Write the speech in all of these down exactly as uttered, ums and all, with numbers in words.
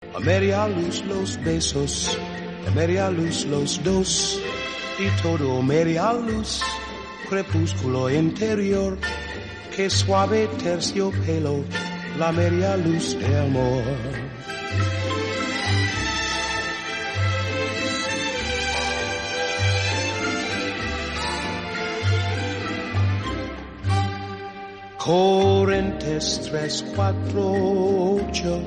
a media luz los besos, a media luz los dos, y todo media luz, crepúsculo interior, que suave terciopelo, la media luz de amor. Corrientes tres, cuatro, ocho,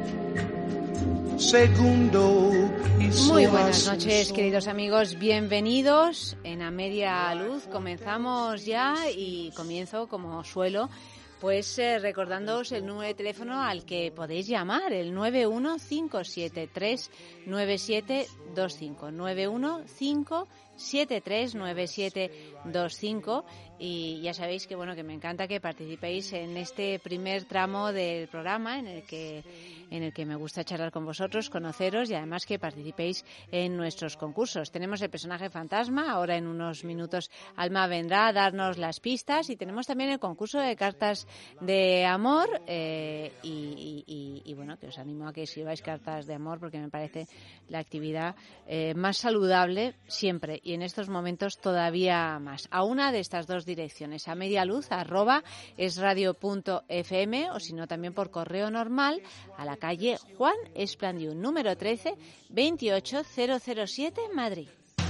segundo piso. Muy buenas noches, queridos amigos, bienvenidos en A Media Luz. Comenzamos ya y comienzo como suelo, pues eh, recordándoos el número de teléfono al que podéis llamar, el nueve uno cinco siete tres nueve siete dos cinco, nueve uno cinco siete tres nueve siete dos cinco. Y ya sabéis que bueno que me encanta que participéis en este primer tramo del programa en el que en el que me gusta charlar con vosotros, conoceros y además que participéis en nuestros concursos. Tenemos el personaje fantasma, ahora en unos minutos Alma vendrá a darnos las pistas, y tenemos también el concurso de cartas de amor eh, y, y, y, y bueno, que os animo a que escribáis cartas de amor porque me parece la actividad eh, más saludable siempre y en estos momentos todavía más. A una de estas dos direcciones, a medialuz arroba esradio punto f m, o si no también por correo normal a la calle Juan Esplandiú, número trece, veintiocho mil siete, Madrid.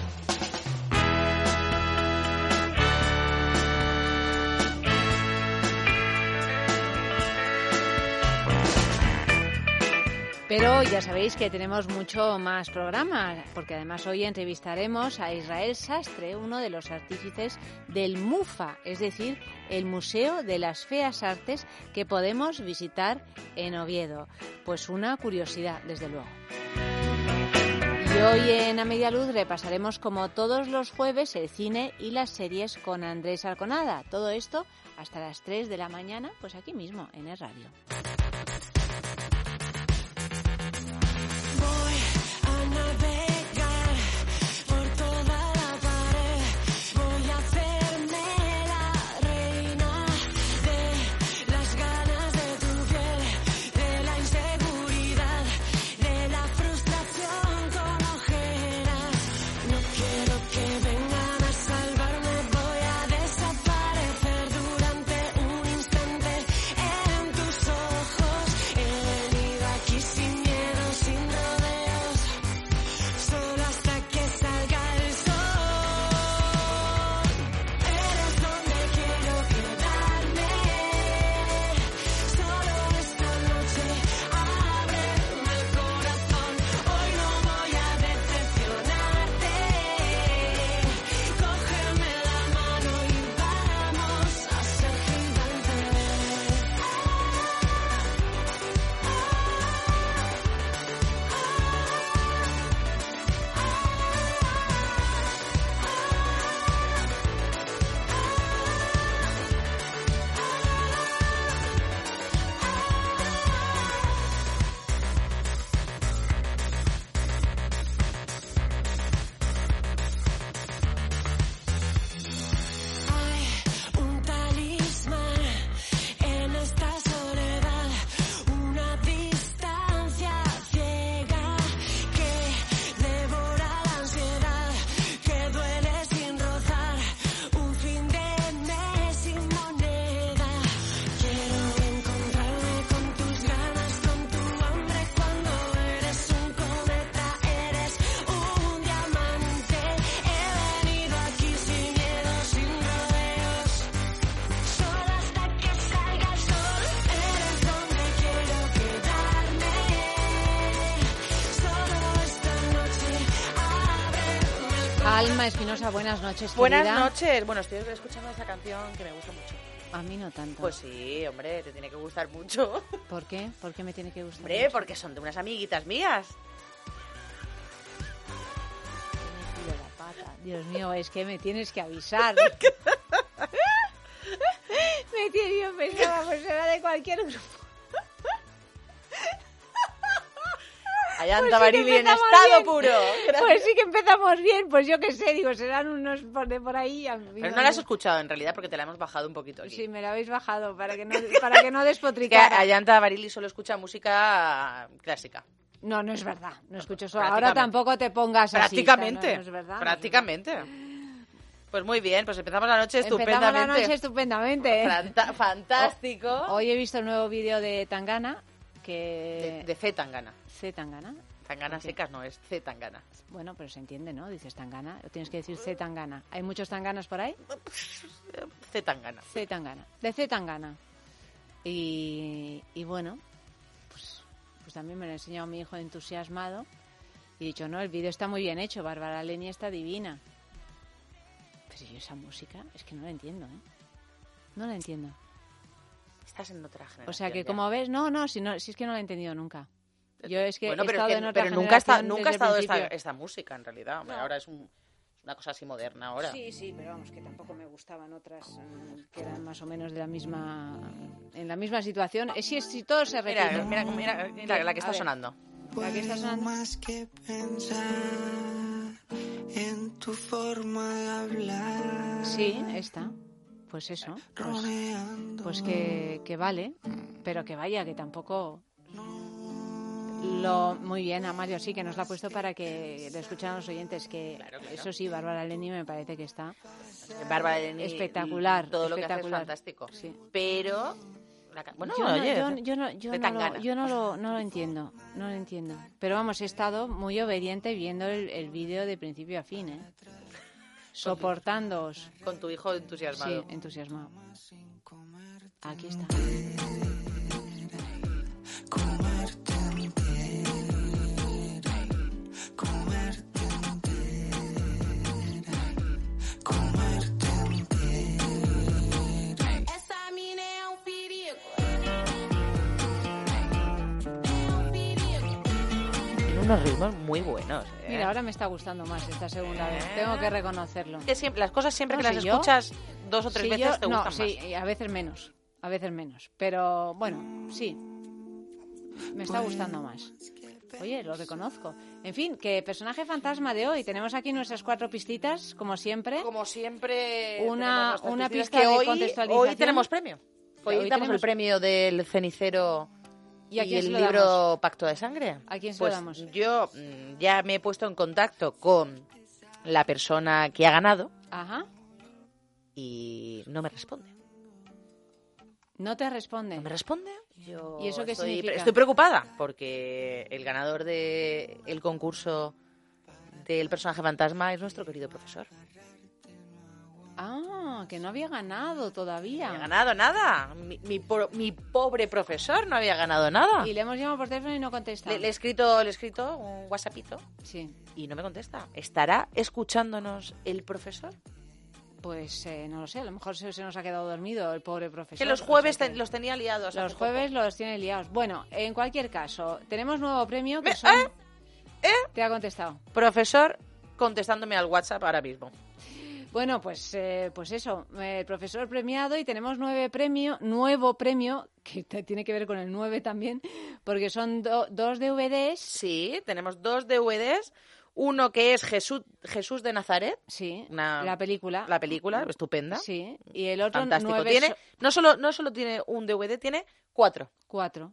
Pero ya sabéis que tenemos mucho más programa, porque además hoy entrevistaremos a Israel Sastre, uno de los artífices del MUFA, es decir, el Museo de las Feas Artes que podemos visitar en Oviedo. Pues una curiosidad, desde luego. Y hoy en A Media Luz repasaremos, como todos los jueves, el cine y las series con Andrés Arconada. Todo esto hasta las tres de la mañana, pues aquí mismo, en el radio. Alma Espinosa, buenas noches, querida. Buenas noches. Bueno, estoy escuchando esa canción que me gusta mucho. A mí no tanto. Pues sí, hombre, te tiene que gustar mucho. ¿Por qué? ¿Por qué me tiene que gustar Hombre, mucho? porque son de unas amiguitas mías. Me tiro la pata. Dios mío, es que me tienes que avisar. Me tiene, yo pensaba, pues era de cualquier grupo. Ayanta Barili pues sí en estado bien. Puro. Gracias. Pues sí que empezamos bien, pues yo qué sé, digo, serán unos por, de por ahí. Pero no la has escuchado en realidad porque te la hemos bajado un poquito aquí. Sí, me la habéis bajado para que no, para que no despotricara. Que Ayanta Barili solo escucha música clásica. No, no es verdad. No escucho eso. Ahora tampoco te pongas así. Prácticamente. No, no es verdad. Prácticamente. No es verdad. Pues muy bien, pues empezamos la noche estupendamente. Empezamos la noche estupendamente. Fanta- fantástico. Hoy he visto el nuevo vídeo de Tangana. Que... De, de C. Tangana. C. Tangana. Tangana Okay. secas no, es C. Tangana. Bueno, pero se entiende, ¿no? Dices Tangana. O tienes que decir C. Tangana. ¿Hay muchos Tanganas por ahí? C. Tangana. C. Tangana. De C. Tangana. Y, y bueno, pues, pues también me lo ha enseñado mi hijo entusiasmado. Y he dicho, no, el vídeo está muy bien hecho. Bárbara Leni está divina. Pero yo esa música es que no la entiendo, ¿eh? No la entiendo. Estás en otra generación. O sea que ya. como ves, no, no, si, no, si es que no la he entendido nunca. Yo es que bueno, he pero, estado que, en otra pero nunca, está, generación nunca ha desde el estado esta, principio. esta música en realidad. Hombre, No. ahora es un, una cosa así moderna ahora. Sí, sí, pero vamos, que tampoco me gustaban otras mm, que eran más o menos de la misma, en la misma situación. Es si, si todo se repite. Mira, mira, mira, mira la que A está ver. sonando. La que está sonando. Más que pensar en tu forma de hablar. Sí, esta. Pues eso. Pues, Rodeando. pues que, que vale, pero que vaya, que tampoco... Lo, muy bien, Amalio, sí, que nos la ha puesto para que le escuchen a los oyentes. Que Claro, claro. Eso sí, Bárbara Leni me parece que está Bárbara Leni, espectacular. todo lo que hace es espectacular. fantástico. Sí. Pero... la ca- bueno, yo no, oye, yo, yo no, yo de no, lo, Tangana. yo no lo, no lo entiendo, no lo entiendo. Pero vamos, he estado muy obediente viendo el, el vídeo de principio a fin, ¿eh? Soportándoos. Con tu hijo entusiasmado. Sí, entusiasmado. Aquí está. Comerte entera, comerte entera, comerte entera. Essa mina é um perigo. É um perigo. Tiene unos ritmos muy buenos. ¿eh? Mira, ahora me está gustando más esta segunda vez. Tengo que reconocerlo. Que siempre, las cosas siempre No, que las si yo- escuchas dos o tres Sí, veces yo- te no, gustan sí, más. y a veces menos, a veces menos. Pero bueno, sí, me está gustando más. Oye, lo reconozco. En fin, que personaje fantasma de hoy. Tenemos aquí nuestras cuatro pistitas, como siempre. Como siempre, Una- tenemos nuestras una piscinas pista que de hoy, contextualización. hoy tenemos premio. Hoy, Hoy damos tenemos- el premio del cenicero ¿Y a quién el se lo libro damos? Pacto de Sangre. ¿A quién se pues lo damos? Yo mm, ya me he puesto en contacto con la persona que ha ganado Ajá. y no me responde. No te responde. ¿No me responde? Yo ¿Y eso qué estoy, significa? Estoy preocupada porque el ganador del el concurso del personaje fantasma es nuestro querido profesor. Ah, que no había ganado todavía. No había ganado nada. Mi, mi, po- mi pobre profesor no había ganado nada. Y le hemos llamado por teléfono y no contesta. Le, le he escrito, le he escrito un WhatsAppito Sí. y no me contesta. ¿Estará escuchándonos el profesor? Pues eh, no lo sé, a lo mejor se, se nos ha quedado dormido el pobre profesor. Que los o jueves sea que ten- los tenía liados. los hace jueves poco. los tiene liados. Bueno, en cualquier caso, tenemos nuevo premio que Me- son... ¿eh? ¿Eh? Te ha contestado. Profesor contestándome al WhatsApp ahora mismo. Bueno, pues eh, pues eso, eh, el profesor premiado y tenemos nueve premio, nuevo premio, que te- tiene que ver con el nueve también, porque son do- dos D V Ds. Sí, tenemos dos D V Ds. Uno que es Jesús, Jesús de Nazaret, Sí, Una- la película. la película, estupenda. Sí, y el otro Fantástico. nueve Tiene, so- no, solo, no solo tiene un D V D, tiene cuatro. cuatro.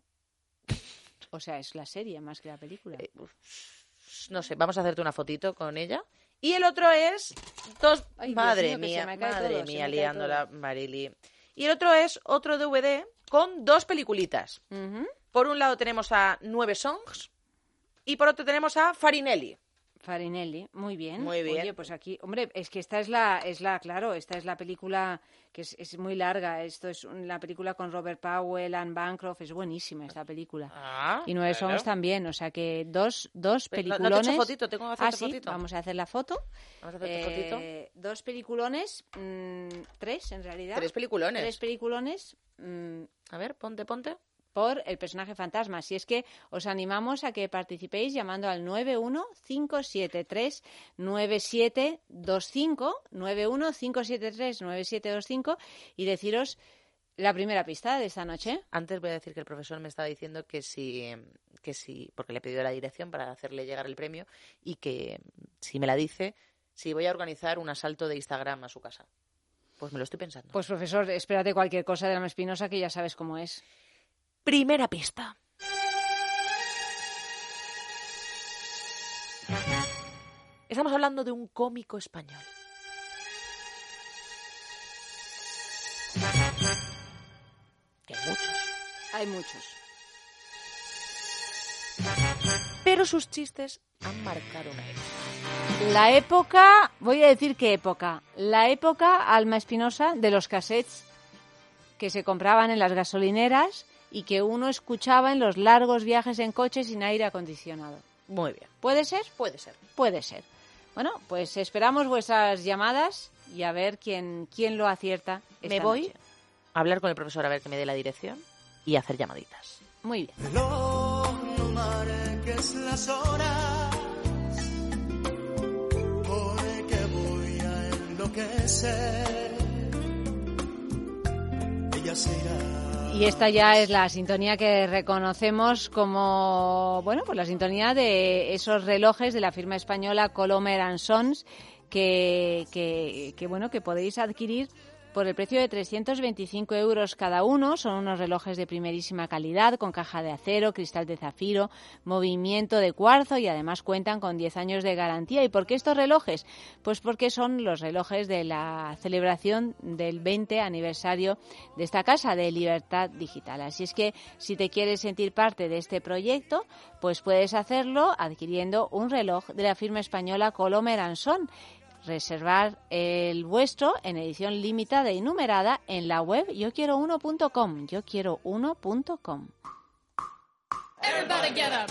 O sea, es la serie más que la película. Eh, uf, no sé, vamos a hacerte una fotito con ella. Y el otro es dos... Ay, Dios madre mío, que se mía, me cae madre todo, se mía, me cae liándola, Marily. Y el otro es otro D V D con dos peliculitas. Ujú. Por un lado tenemos a Nueve Songs y por otro tenemos a Farinelli. Farinelli, muy bien. Muy bien. Oye, pues aquí, hombre, es que esta es la, es la, claro, esta es la película que es, es muy larga. Esto es un- la película con Robert Powell, Anne Bancroft, es buenísima esta película. Ah, Y Nueve claro. Songs también, o sea que dos, dos Pero no- no te he peliculones. hecho fotito, tengo que hacerte ah, sí, fotito. vamos a hacer la foto. Vamos a hacerte fotito. Eh, dos peliculones, mm, tres en realidad. Tres peliculones. Tres peliculones. mm, A ver, ponte, ponte. por el personaje fantasma. Si es que os animamos a que participéis llamando al nueve uno cinco siete tres nueve siete dos cinco, nueve uno cinco siete tres nueve siete dos cinco y deciros la primera pista de esta noche. Antes voy a decir que el profesor me estaba diciendo que si, que si, porque le he pedido la dirección para hacerle llegar el premio y que si me la dice, si voy a organizar un asalto de Instagram a su casa. Pues me lo estoy pensando. Pues profesor, espérate cualquier cosa de la Espinosa que ya sabes cómo es. Primera pista. Estamos hablando de un cómico español. Que hay muchos. Hay muchos. Pero sus chistes han marcado una época. La época, voy a decir qué época. La época, Alma Espinosa, de los cassettes que se compraban en las gasolineras y que uno escuchaba en los largos viajes en coche sin aire acondicionado. Muy bien. ¿Puede ser? Puede ser. Puede ser. Bueno, pues esperamos vuestras llamadas y a ver quién, quién lo acierta esta Me voy noche. a hablar con el profesor a ver que me dé la dirección y hacer llamaditas. Muy bien. Reloj, no marques las horas, porque voy a enloquecer. Ella se irá. Y esta ya es la sintonía que reconocemos como, bueno, pues la sintonía de esos relojes de la firma española Colomer and Sons que, que, que, bueno, que podéis adquirir por el precio de trescientos veinticinco euros cada uno. Son unos relojes de primerísima calidad, con caja de acero, cristal de zafiro, movimiento de cuarzo y además cuentan con diez años de garantía. ¿Y por qué estos relojes? Pues porque son los relojes de la celebración del veinte aniversario de esta casa de Libertad Digital. Así es que si te quieres sentir parte de este proyecto, pues puedes hacerlo adquiriendo un reloj de la firma española Colomer and Son. Reservar el vuestro en edición limitada y numerada en la web yo quiero uno punto com. yo quiero uno punto com. Everybody get up.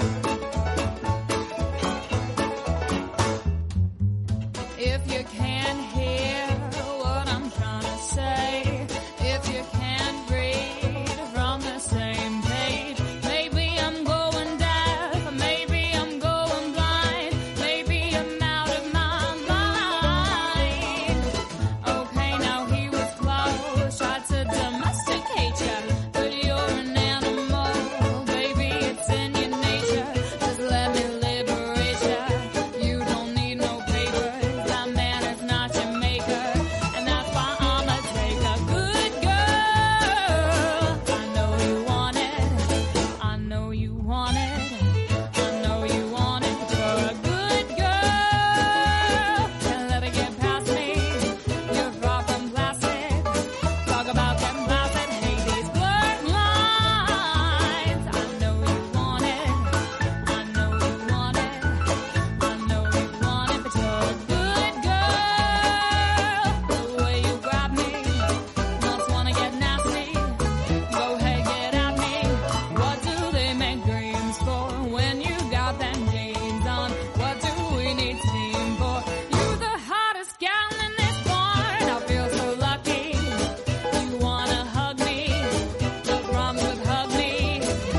If you can't hear what I'm trying to say, if you can't read from the same page, maybe I'm going deaf, maybe I'm going blind, maybe I'm out of my mind. Okay, now he was close, tried to domesticate you, but you're an animal, baby, it's in your nature. Just let me liberate you. You don't need no papers. That man is not your maker, and that's why I'ma take a good girl. I know you want it. I know you want it. I know you want it. But you're a good girl. Can't let it get past me. You're far from plastic. Talk about getting plastic. Hate these blurred lines. I know you want it. I know you want it. I know you want it, but you're a good girl. The way you grab me, must wanna get nasty. Go ahead, get at me. What do they make dreams for when you got them jeans on? What do we need steam for? You're the hottest gal in this barn. I feel so lucky. You wanna hug me? The problems with hug me.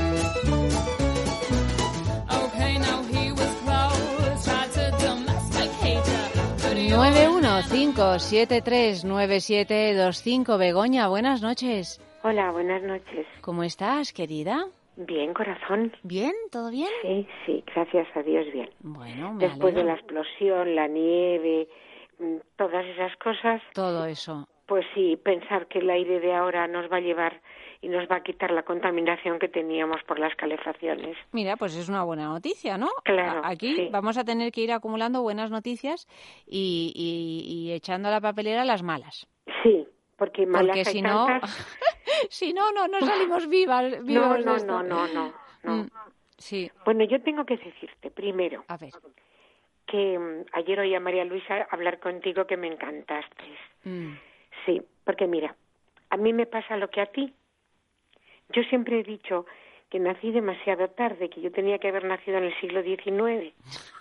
Okay, now he was close, tried to domesticate you, but you're nueve uno cinco siete tres nueve siete dos cinco. Begoña, buenas noches. Hola, buenas noches. ¿Cómo estás, querida? Bien, corazón. ¿Bien? ¿Todo bien? Sí, sí, gracias a Dios, bien. Bueno, me Después de alegro. la explosión, la nieve, mm, todas esas cosas, Todo eso. pues sí, pensar que el aire de ahora nos va a llevar y nos va a quitar la contaminación que teníamos por las calefacciones. Mira, pues es una buena noticia, ¿no? Claro, A- Aquí sí. vamos a tener que ir acumulando buenas noticias y, y- y echando a la papelera las malas. Sí, porque malas Porque hay si no, tantas. si no, no, no salimos vivas, No, vivos de no, esto. no, no, no, no. Mm, sí, Bueno, yo tengo que decirte, primero, a ver. que mm, ayer oí a María Luisa hablar contigo que me encantaste. Mm, Sí, porque mira, a mí me pasa lo que a ti. Yo siempre he dicho que nací demasiado tarde, que yo tenía que haber nacido en el siglo diecinueve.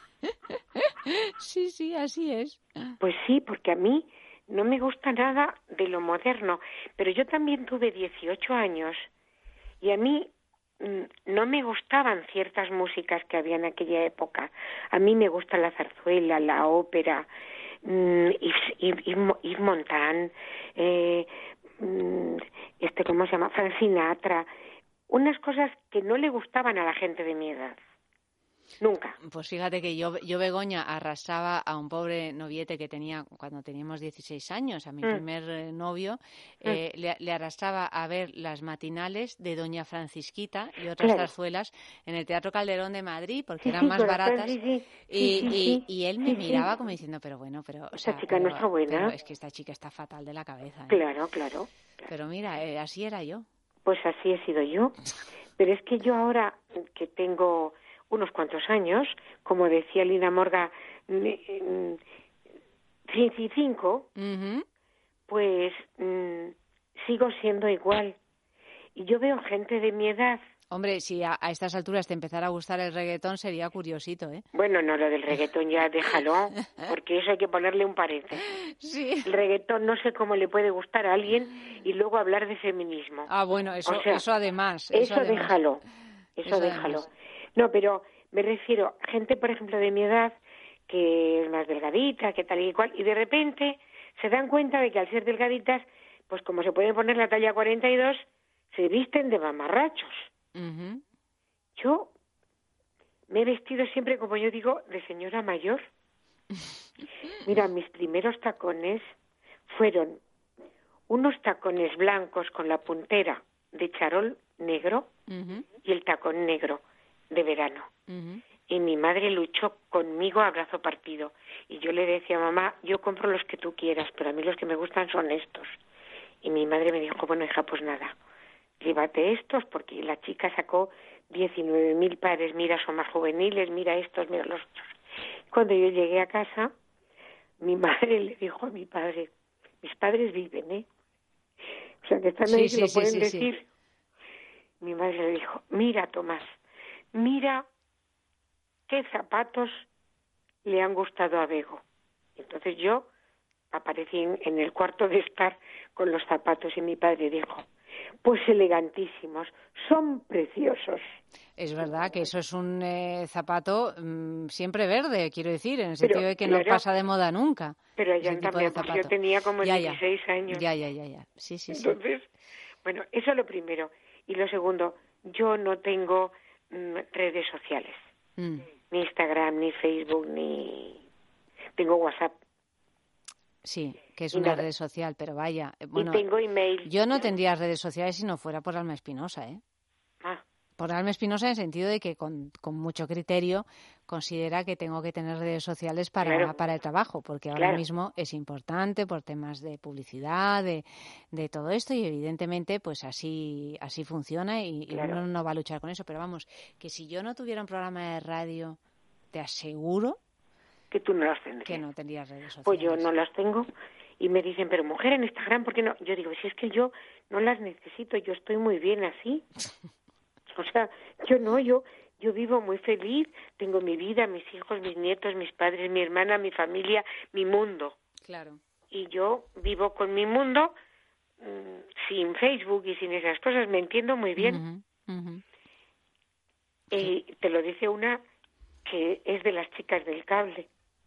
Sí, sí, así es. Pues sí, porque a mí no me gusta nada de lo moderno, pero yo también tuve dieciocho años y a mí mm, no me gustaban ciertas músicas que había en aquella época. A mí me gusta la zarzuela, la ópera, mm, Yves, Yves, Yves Yves Montand, eh, mm, este, ¿cómo se llama? Frank Sinatra, unas cosas que no le gustaban a la gente de mi edad. Nunca. Pues fíjate que yo, yo Begoña, arrastraba a un pobre noviete que tenía cuando teníamos dieciséis años, a mi Mm. primer eh, novio, eh, le, le arrastraba a ver las matinales de Doña Francisquita y otras Claro. zarzuelas en el Teatro Calderón de Madrid, porque Sí, eran sí, más corazón, baratas. sí, sí, Y, sí, sí, y, sí, y él me sí, sí. miraba como diciendo, pero bueno, pero... o Esta sea, chica no pero- está buena. pero es que esta chica está fatal de la cabeza. ¿eh? Claro, claro. Pero mira, eh, así era yo. Pues así he sido yo. Pero es que yo ahora que tengo unos cuantos años, como decía Lina Morga, mm, treinta y cinco, Ujú. pues mm, sigo siendo igual. Y yo veo gente de mi edad. Hombre, si a, a estas alturas te empezara a gustar el reggaetón, sería curiosito, ¿eh? Bueno, no, lo del reggaetón ya déjalo, porque eso hay que ponerle un paréntesis. Sí. El reggaetón no sé cómo le puede gustar a alguien y luego hablar de feminismo. Ah, bueno, eso, O sea, eso además. Eso, Eso, además. déjalo, eso, Eso déjalo. además. No, pero me refiero a gente, por ejemplo, de mi edad, que es más delgadita, que tal y cual, y de repente se dan cuenta de que al ser delgaditas, pues como se pueden poner la talla cuarenta y dos, se visten de mamarrachos. Ujú. Yo me he vestido siempre, como yo digo, de señora mayor. Mira, mis primeros tacones fueron unos tacones blancos con la puntera de charol negro Ujú. y el tacón negro de verano. Ujú. Y mi madre luchó conmigo a brazo partido. Y yo le decía, mamá, yo compro los que tú quieras, pero a mí los que me gustan son estos. Y mi madre me dijo, bueno, hija, pues nada, llévate estos, porque la chica sacó diecinueve mil pares, mira, son más juveniles, mira estos, mira los otros. Cuando yo llegué a casa, mi madre le dijo a mi padre, mis padres viven, ¿eh? O sea, que están Sí, ahí, sí, que lo sí, pueden sí, sí. decir. Mi madre le dijo, mira, Tomás, mira qué zapatos le han gustado a Bego. Entonces yo aparecí en, en el cuarto de estar con los zapatos y mi padre dijo, pues elegantísimos, son preciosos. Es verdad que eso es un eh, zapato mm, siempre verde, quiero decir, en el Pero, sentido de que claro, no pasa de moda nunca. Pero ese allá tipo también, de porque yo zapato. tenía como Ya, ya. dieciséis años. Ya, ya, ya, ya. Sí, sí, sí. Entonces, bueno, eso es lo primero. Y lo segundo, yo no tengo mm, redes sociales, Mm. ni Instagram, ni Facebook, ni... Tengo WhatsApp. Sí, que es Y una nada. red social, pero vaya. eh, Bueno, y tengo email. yo no tendría redes sociales si no fuera por Alma Espinosa, ¿eh? Ah, Por Alma Espinosa en el sentido de que con, con mucho criterio considera que tengo que tener redes sociales para, Claro. para el trabajo, porque ahora Claro. mismo es importante por temas de publicidad, de, de todo esto, y evidentemente pues así, así funciona y, y Claro. uno no va a luchar con eso. Pero vamos, que si yo no tuviera un programa de radio, te aseguro que tú no las tendrías. que no tendría redes sociales. Pues yo no las tengo. Y me dicen, pero mujer en Instagram, ¿por qué no? Yo digo, si es que yo no las necesito, yo estoy muy bien así. O sea, yo no, yo yo vivo muy feliz, tengo mi vida, mis hijos, mis nietos, mis padres, mi hermana, mi familia, mi mundo. Claro. Y yo vivo con mi mundo mmm, sin Facebook y sin esas cosas, me entiendo muy bien. Ujú, ujú. Y te lo dice una que es de las chicas del cable.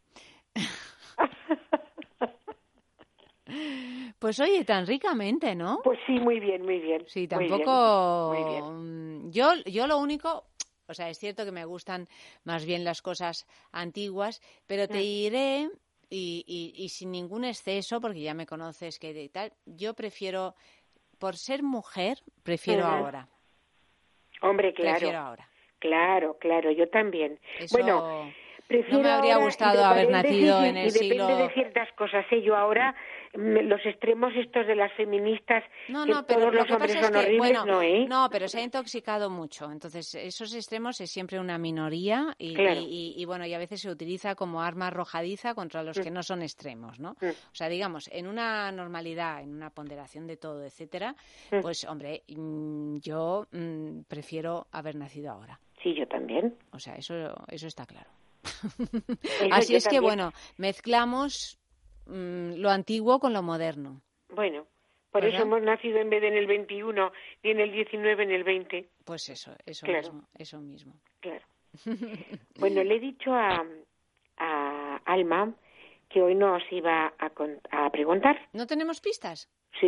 Pues oye, tan ricamente, ¿no? Pues sí, muy bien, muy bien. Sí, muy tampoco. bien, muy bien. mm, Yo, yo lo único, o sea, es cierto que me gustan más bien las cosas antiguas, pero te Mm. diré, y, y, y sin ningún exceso, porque ya me conoces que de tal, yo prefiero, por ser mujer, prefiero Ujú. ahora. Hombre, claro. Prefiero ahora. Claro, claro, yo también. Eso Bueno, prefiero no me habría ahora, gustado entre haber paréntesis, nacido y- en y el depende siglo. de ciertas cosas, ¿eh? Yo ahora, mm, los extremos estos de las feministas, No, que no, pero todos lo los que hombres pasa es son que, horribles, bueno, no, ¿eh? no, pero se ha intoxicado mucho. Entonces, esos extremos es siempre una minoría y, Claro. y, y, y, bueno, y a veces se utiliza como arma arrojadiza contra los Mm. que no son extremos, ¿no? Mm. O sea, digamos, en una normalidad, en una ponderación de todo, etcétera, Mm. pues, hombre, mm, yo mm, prefiero haber nacido ahora. Sí, yo también. O sea, eso, eso está claro. Eso Así yo es que, también. bueno, mezclamos mm, lo antiguo con lo moderno. Bueno, por ¿Verdad? eso hemos nacido en vez de en el veintiuno, ni en el diecinueve, en el veinte. Pues eso, eso Claro. mismo, eso mismo. Claro. Bueno, le he dicho a, a Alma que hoy nos iba a, con- a preguntar. ¿No tenemos pistas? Sí, no.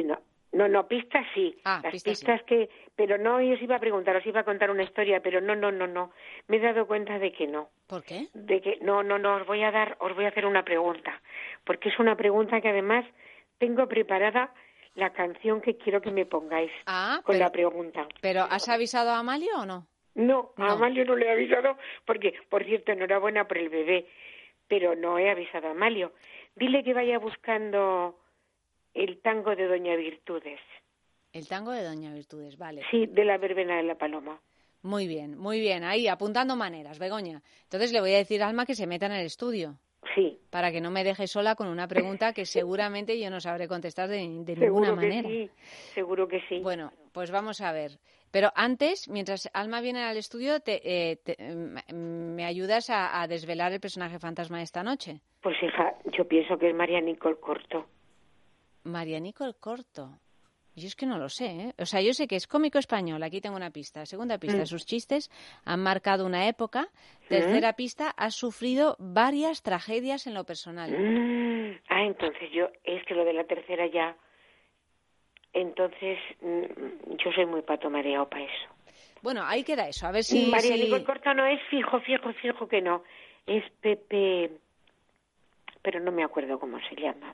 No, no, pistas sí. Ah, Las pistas pistas, sí. que... Pero no, yo os iba a preguntar, os iba a contar una historia, pero no, no, no, no. Me he dado cuenta de que no. ¿Por qué? De que no, no, no, os voy a dar, os voy a hacer una pregunta. Porque es una pregunta que además tengo preparada la canción que quiero que me pongáis Ah, con pero, la pregunta. ¿pero has avisado a Amalio o no? No, a No. Amalio no le he avisado porque, por cierto, enhorabuena por el bebé, pero no he avisado a Amalio. Dile que vaya buscando el tango de Doña Virtudes. El tango de Doña Virtudes, vale. Sí, de la verbena de la Paloma. Muy bien, muy bien. Ahí, apuntando maneras, Begoña. Entonces le voy a decir a Alma que se meta en el estudio, Sí. para que no me deje sola con una pregunta que seguramente yo no sabré contestar de, de ninguna Seguro que manera. sí, seguro que sí. Bueno, pues vamos a ver. Pero antes, mientras Alma viene al estudio, te, eh, te- mm, ¿me ayudas a, a desvelar el personaje fantasma de esta noche? Pues hija, yo pienso que es María Nicole Corto. María Nicole Corto. Yo es que no lo sé, ¿eh? O sea, yo sé que es cómico español. Aquí tengo una pista. Segunda pista, Mm. sus chistes han marcado una época. Tercera pista, ha sufrido varias tragedias en lo personal. Mm, Ah, entonces yo, es que lo de la tercera ya, entonces mm, yo soy muy pato mareado para eso. Bueno, ahí queda eso. A ver si... María si- Nicole Corto no es fijo, fijo, fijo que no. Es Pepe, pero no me acuerdo cómo se llamaba.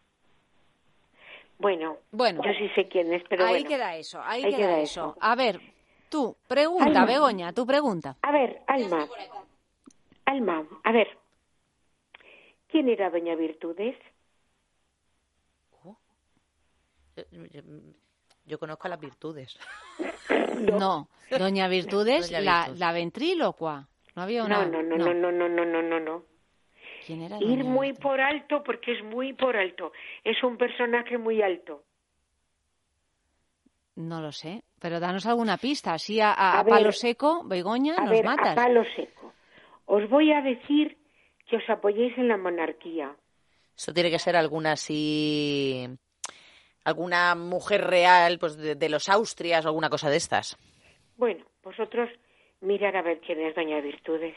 Bueno, Bueno, yo sí sé quién es, pero ahí bueno. queda eso, ahí, ahí queda, queda eso. eso. A ver, tú, pregunta, Alma. Begoña, tu pregunta. A ver, Alma, Alma, a ver, ¿quién era Doña Virtudes? Yo, yo- yo conozco las virtudes. No, Doña Virtudes, Doña la, Virtud. la ventrílocua. No había una... No, no, no, no, no, no, no, no, no. ¿Quién era Ir Doña muy Virtudes? por alto porque es muy por alto. Es un personaje muy alto. No lo sé, pero danos alguna pista. Así a, a- A a palo ver, seco, Begoña, A nos ver, matas. a palo seco. Os voy a decir que os apoyéis en la monarquía. Eso tiene que ser alguna así... Alguna mujer real, pues de, de los Austrias o alguna cosa de estas. Bueno, vosotros mirad a ver quién es Doña Virtudes.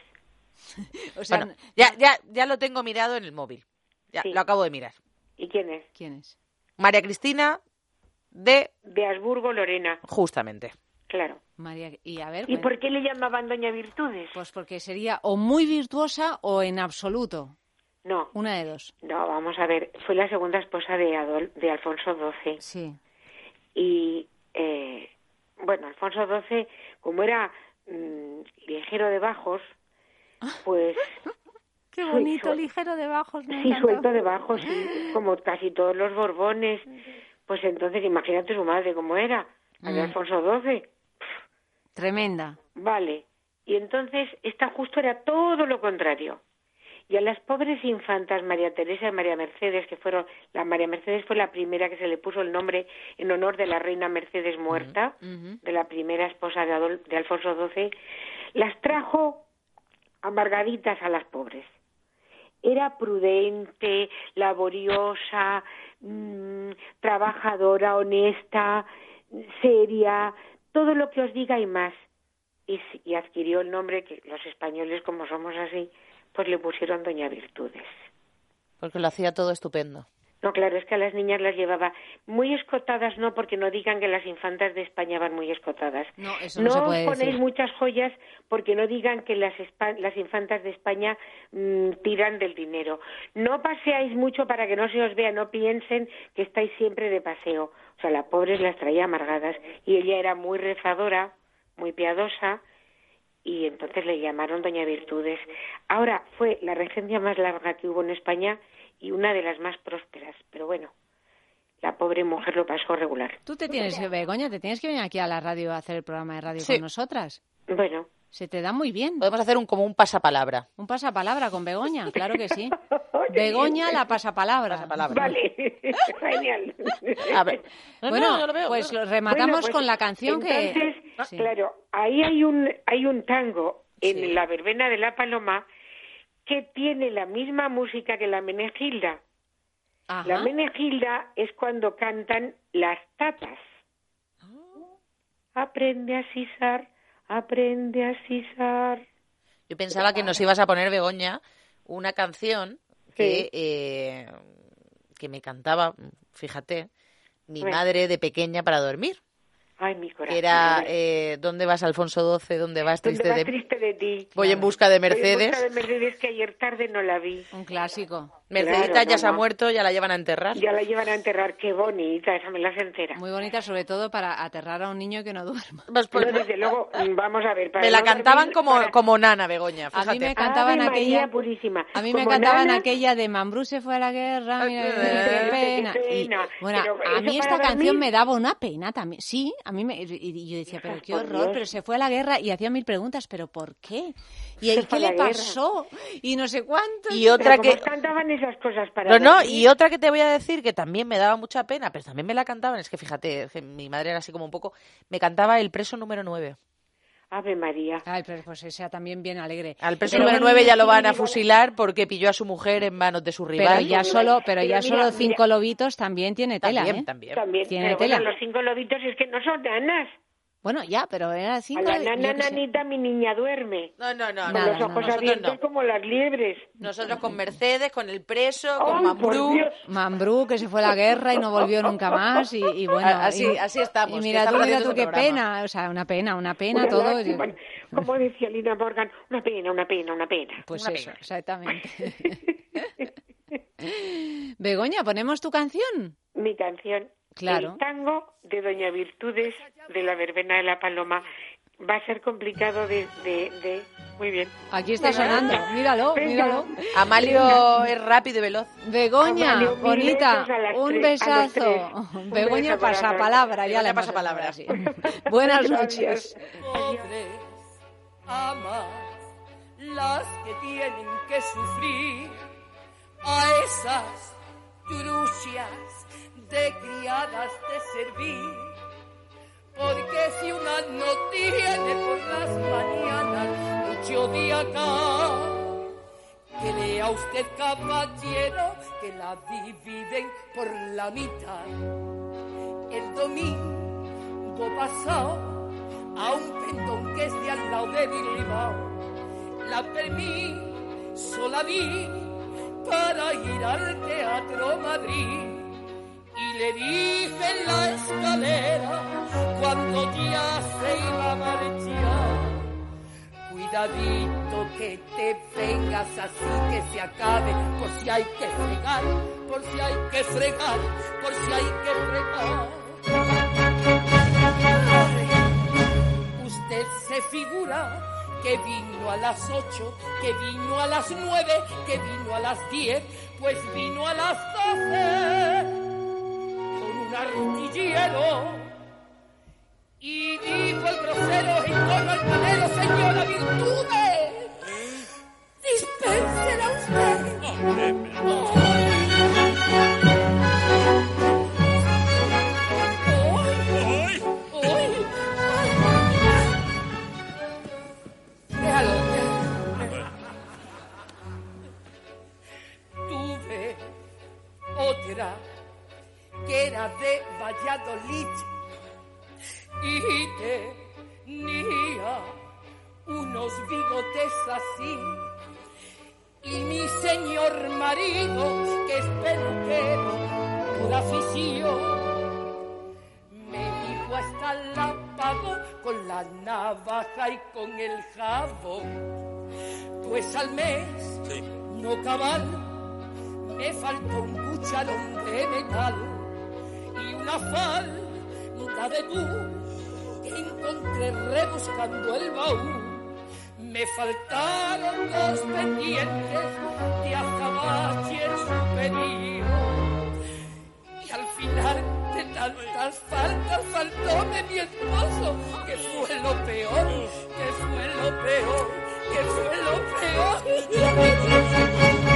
O sea, Bueno, ya, ya, ya lo tengo mirado en el móvil. Ya, Sí. lo acabo de mirar. ¿Y quién es? ¿quién es? María Cristina de... De Habsburgo Lorena, Justamente. claro. María... Y a ver, ¿Y cuen- por qué le llamaban Doña Virtudes? pues porque sería o muy virtuosa o en absoluto. No, Una de dos. no, vamos a ver. Fue la segunda esposa de, Adol de Alfonso doce. Sí. Y, eh, bueno, Alfonso doce, como era mm, ligero de bajos, pues... Qué Soy- bonito, soy- ligero de bajos. me Sí, encantó. suelto de bajos, sí, como casi todos los Borbones. Pues entonces, imagínate su madre cómo era, la de Mm. Alfonso doce. Tremenda. Vale. Y entonces, esta justo era todo lo contrario. Y a las pobres infantas María Teresa y María Mercedes, que fueron, la María Mercedes fue la primera que se le puso el nombre en honor de la reina Mercedes muerta, Ujú. de la primera esposa de, Adol- de Alfonso doce, las trajo amargaditas a las pobres. Era prudente, laboriosa, mmm, trabajadora, honesta, seria, todo lo que os diga y más. Y, s- y adquirió el nombre que los españoles, como somos así, pues le pusieron Doña Virtudes. Porque lo hacía todo estupendo. No, claro, es que a las niñas las llevaba muy escotadas, no porque no digan que las infantas de España van muy escotadas. No, eso no, se os puede ponéis decir. muchas joyas porque no digan que las, espa- las infantas de España mm, tiran del dinero. No paseáis mucho para que no se os vea, no piensen que estáis siempre de paseo. O sea, las pobres las traía amargadas y ella era muy rezadora, muy piadosa y entonces le llamaron Doña Virtudes. Ahora fue la regencia más larga que hubo en España y una de las más prósperas, pero bueno, la pobre mujer lo pasó regular. Tú te tienes que, Begoña, te tienes que venir aquí a la radio a hacer el programa de radio Sí. con nosotras. Bueno, Se te da muy bien. Podemos hacer un como un pasapalabra. Un pasapalabra con Begoña, claro que sí. Oye, Begoña la pasapalabra. Pasapalabra. vale, genial. A ver. No, no, Bueno, yo lo veo, pues claro. lo rematamos Bueno, pues, con la canción entonces, que... Sí. claro, ahí hay un hay un tango en Sí. la verbena de la Paloma que tiene la misma música que la Menegilda. Ajá. La Menegilda es cuando cantan las tatas. Aprende a sisar, aprende a sisar. Yo pensaba que nos ibas a poner, Begoña, una canción que, Sí. eh, que me cantaba, fíjate, mi Bueno. madre de pequeña para dormir. Ay, mi corazón. Que era, eh, ¿dónde vas, Alfonso doce? ¿Dónde vas, ¿Dónde triste vas de triste de ti? Voy en busca de Voy en Mercedes? busca de Mercedes, que ayer tarde no la vi. Un clásico. Mercedita Claro, ya no, se ha no. muerto, ya la llevan a enterrar. Ya la llevan a enterrar, qué bonita, esa me la sé entera. Muy bonita, sobre todo para aterrar a un niño que no duerma. Pues, pues, Pero desde luego, vamos a ver. Para me la no cantaban dormir, como, para- como Nana, Begoña, A mí fíjate. me cantaban Ave María aquella... purísima. A mí me Como cantaban Nana, aquella de Mambrú se fue a la guerra, mira, Ay, qué pena. qué Y, pena. bueno, Pero a eso mí esta para canción dormir- me daba una pena también. Sí, a mí me... Y y yo decía, pero Hijas, qué por horror, Dios. pero se fue a la guerra y hacía mil preguntas, pero ¿por qué? ¿Y Se ahí fue qué a le la guerra. pasó? Y no sé cuánto. Y otra Pero que... ¿cómo cantaban esas cosas para No, no, dormir? y otra que te voy a decir que también me daba mucha pena, pero también me la cantaban, es que fíjate, es que mi madre era así como un poco... Me cantaba El preso número nueve. Ave María. Ay, pero pues esa también bien alegre. Al preso Pero número bueno, nueve ya lo sí, van a igual- fusilar porque pilló a su mujer en manos de su rival. Pero ya solo, pero Pero ya mira, solo cinco mira. lobitos también tiene tela, También, ¿eh? también. También, Tiene pero tela. bueno, los cinco lobitos es que no son nanas. Bueno, ya, pero era A cinco... la yo nana qué sé. nanita mi niña duerme. No, no, no, Con no, Nada, los no, ojos nosotros abiertos no. como las liebres. Nosotros con Mercedes, con el preso, con Ay, por Mambrú. Dios. Mambrú, que se fue a la guerra y no volvió nunca más, y, y bueno... Así- y- así estamos, Y que mira estamos tú, mira haciendo tú, qué este programa. pena, o sea, una pena, una pena, Una todo. lástima. Como decía Lina Morgan, una pena, una pena, una pena. Pues Una eso, pena. exactamente. Begoña, ¿ponemos tu canción? Mi canción, Claro. El tango de Doña Virtudes de la Verbena de la Paloma. Va a ser complicado de... de, de... Muy bien. Aquí está Venga, sonando, venga. míralo, Venga. míralo. Amalio es rápido y veloz. Begoña, Amalio, mil bonita, besos a las un tres- a los besazo. tres. Un Begoña beso, pasa corazón. palabra, ya Begoña la hemos pasa palabra. así. Buenas noches. Gracias. Pobres amas las que tienen que sufrir a esas trucias de criadas de servir. Porque si una no tiene por las mañanas mucho de acá, que lea usted, caballero, que la dividen por la mitad. El domingo pasado a un pendón que es de al lado de Bilbao, la permiso la vi para ir al Teatro Madrid. Y le dije en la escalera, cuando ya se iba a marchar, cuidadito que te vengas así que se acabe, por si hay que fregar, por si hay que fregar, por si hay que fregar. Ay, usted se figura que vino a las ocho, que vino a las nueve, que vino a las diez, pues vino a las doce con un artillero. Y dijo el grosero en tono altanero, señora Virtudes, dispénsela usted. ¡Ay! ¡Ay! Déjalo, déjalo. Tuve otra que era de Valladolid y tenía unos bigotes así. Y mi señor marido, que es peluquero por afición, me dijo hasta la pago con la navaja y con el jabón. Pues al mes, no cabal, me faltó un cucharón de metal y una falda de tul que encontré rebuscando el baúl. Me faltaron dos pendientes de azabache superior. Y al final de tantas faltas faltóme mi esposo, que fue lo peor, que fue lo peor, que fue lo peor.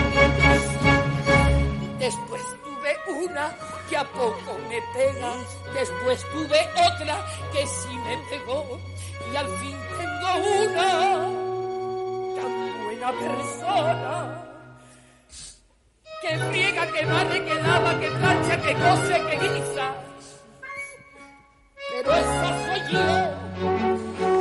Después tuve una que a poco me pega, después tuve otra que sí me pegó, y al fin tengo una tan buena persona, que friega, que barre, que lava, que plancha, que cose, que guisa, pero esa soy yo.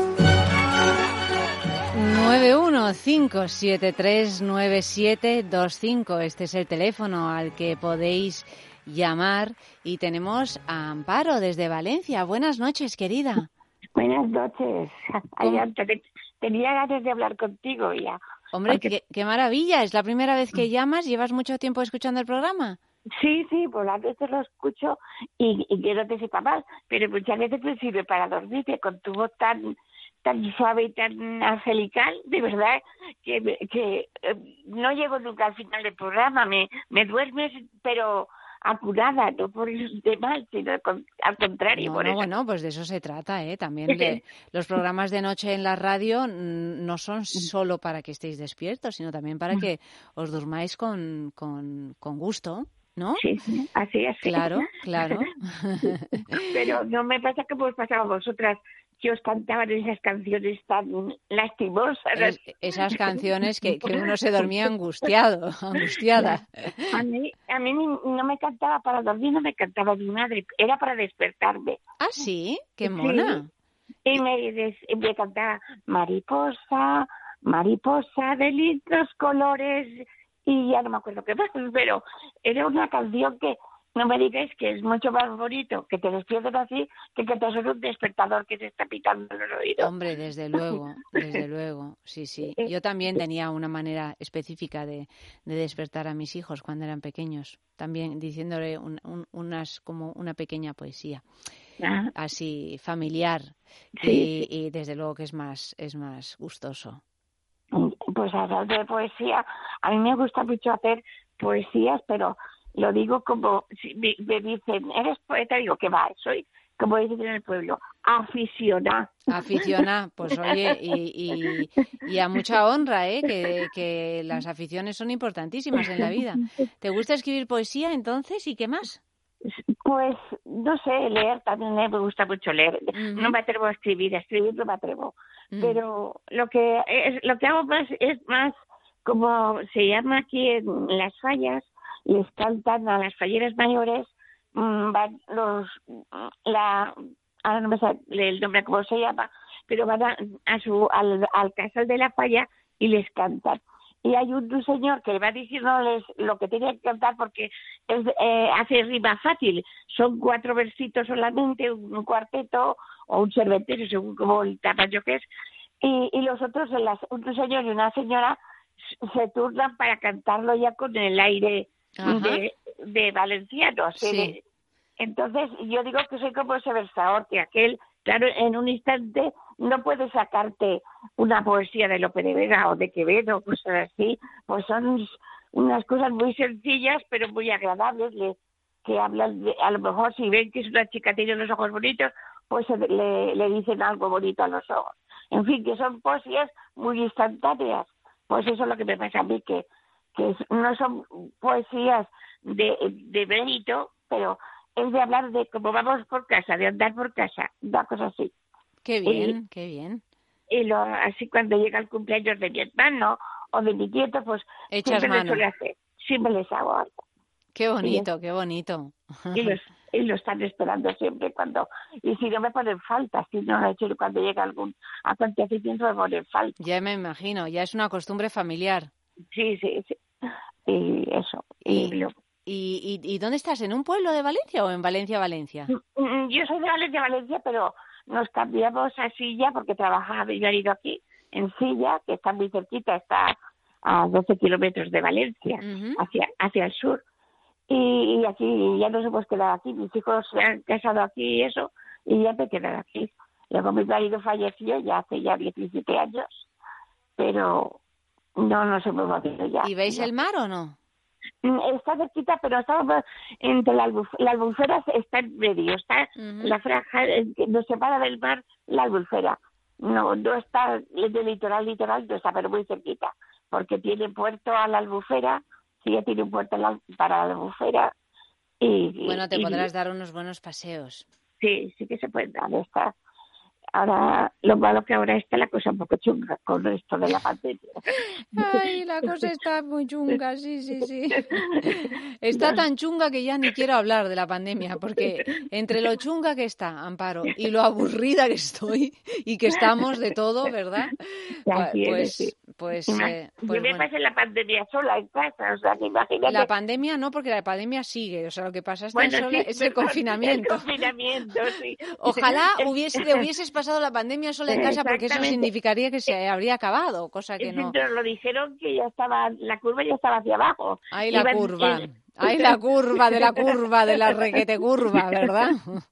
nueve uno cinco siete tres nueve siete dos cinco. Este es el teléfono al que podéis llamar. Y tenemos a Amparo desde Valencia. Buenas noches, querida. Buenas noches. Ay, te- tenía ganas de hablar contigo ya. Hombre, Porque- qué, qué maravilla. ¿Es la primera vez que llamas? ¿Llevas mucho tiempo escuchando el programa? Sí, sí, pues a veces lo escucho y, y que no te sepa mal, pero muchas veces me sirve para dormirte con tu voz tan tan suave y tan angelical, de verdad, que, me- que eh, no llego nunca al final del programa, me, me duermes, pero apurada, no por el de mal, sino con- al contrario. No, por no, eso. bueno, pues de eso se trata, ¿eh? También de, los programas de noche en la radio mm, no son solo para que estéis despiertos, sino también para que os durmáis con, con, con gusto, ¿no? Sí, sí, así es. Claro, claro. Pero no me pasa como os pasaba a vosotras, que os cantaban esas canciones tan lastimosas. Es- esas canciones que, que uno se dormía angustiado, angustiada. A mí, a mí ni- no me cantaba para dormir, no me cantaba mi madre, era para despertarme. Ah, sí, qué Sí. mona. Y me, des- y me cantaba mariposa, mariposa de lindos colores, y ya no me acuerdo qué más, pero era una canción que no me digáis que es mucho más bonito que te despierten así que que te suene un despertador que te está pitando en el oído. Hombre, desde luego, desde luego, sí, sí. Yo también tenía una manera específica de, de despertar a mis hijos cuando eran pequeños, también diciéndole un- un- unas como una pequeña poesía, Ah, así familiar, Sí, y, y desde luego que es más, es más gustoso. pues hablar de poesía, a mí me gusta mucho hacer poesías, pero lo digo como, si me, me dicen, ¿eres poeta? Digo, ¿qué va? Soy, como dicen en el pueblo, aficionada. Aficiona, pues oye, y, y, y a mucha honra, ¿eh? Que, que las aficiones son importantísimas en la vida. ¿Te gusta escribir poesía entonces y qué más? Pues, no sé, leer también me gusta mucho leer. Ujú. No me atrevo a escribir, a escribir no me atrevo. Mm. Pero lo que es, lo que hago más es más, como se llama aquí en las fallas, les cantan a las falleras mayores, mm, van los, la, ahora no me sale el nombre cómo se llama, pero van a, a su, al, al casal de la falla y les cantan. Y hay un, un señor que va diciéndoles lo que tiene que cantar porque es, eh, hace rima fácil. Son cuatro versitos solamente, un, un cuarteto o un serventero, según como el tamaño que es. Y, y los otros, las, un señor y una señora, s- se turnan para cantarlo ya con el aire Ajá. de, de valenciano. así Sí. de- entonces, yo digo que soy como ese versador, que aquel, claro, en un instante no puede sacarte una poesía de Lope de Vega o de Quevedo, cosas así, pues son unas cosas muy sencillas, pero muy agradables, le- que hablan, de- a lo mejor si ven que es una chica que tiene los ojos bonitos, pues se- le, le dicen algo bonito a los ojos. En fin, que son poesías muy instantáneas. Pues eso es lo que me pasa a mí, que, que es- no son poesías de, de mérito, pero es de hablar de cómo vamos por casa, de andar por casa, una cosa así. Qué bien, qué bien. Y lo, así cuando llega el cumpleaños de mi hermano o de mi nieto, pues Echas siempre les mano. suelo hacer, siempre les hago algo. Qué bonito, qué bonito. Y, los, y lo están esperando siempre cuando, y si no me ponen falta, si no, es decir, cuando llega algún acontecimiento me ponen falta. Ya me imagino, ya es una costumbre familiar. Sí, sí, sí. Y eso. Y, Y- lo- ¿Y, y, y dónde estás? ¿En un pueblo de Valencia o en Valencia, Valencia? Mm, Yo soy de Valencia, Valencia, pero nos cambiamos a Silla porque trabajaba mi marido aquí, en Silla, que está muy cerquita, está a doce kilómetros de Valencia, Ujú. hacia, hacia el sur. Y, y aquí ya nos hemos quedado aquí, mis hijos se han casado aquí y eso, y ya me he quedado aquí. Luego mi marido falleció ya hace ya diecisiete años, pero no nos hemos movido ya. ¿Y veis el mar o no? Mm, Está cerquita, pero estamos entre la, albuf- la albufera está en medio, está Ujú. la franja eh, que nos separa del mar, la albufera. No, no está de litoral, litoral, no está, pero muy cerquita, porque tiene puerto a la albufera, sí, ya tiene un puerto a la- para la albufera. Y, y- Bueno, te y- podrás dar unos buenos paseos. Sí, sí que se puede dar. Está. Ahora, lo malo que ahora está la cosa un poco chunga con esto de la pandemia. Ay, la cosa está muy chunga, sí, sí, sí. Está tan chunga que ya ni quiero hablar de la pandemia, porque entre lo chunga que está, Amparo, y lo aburrida que estoy y que estamos de todo, ¿verdad? Así es, Pues, sí. Pues, Ima- eh, yo pues me bueno. pasé la pandemia sola en casa, o sea, que imagínate. La pandemia no, porque la pandemia sigue. O sea, lo que pasa está Bueno, sola sí, es el perdón, confinamiento. El confinamiento, sí. Ojalá Es- hubiese, te hubieses pasado la pandemia sola en casa, porque eso Exactamente. significaría que se habría acabado, cosa que Es no. decir, nos lo dijeron que ya estaba, la curva ya estaba hacia abajo. Ahí la Iban- curva. eh, Ahí la curva de la curva de la requete curva, ¿verdad?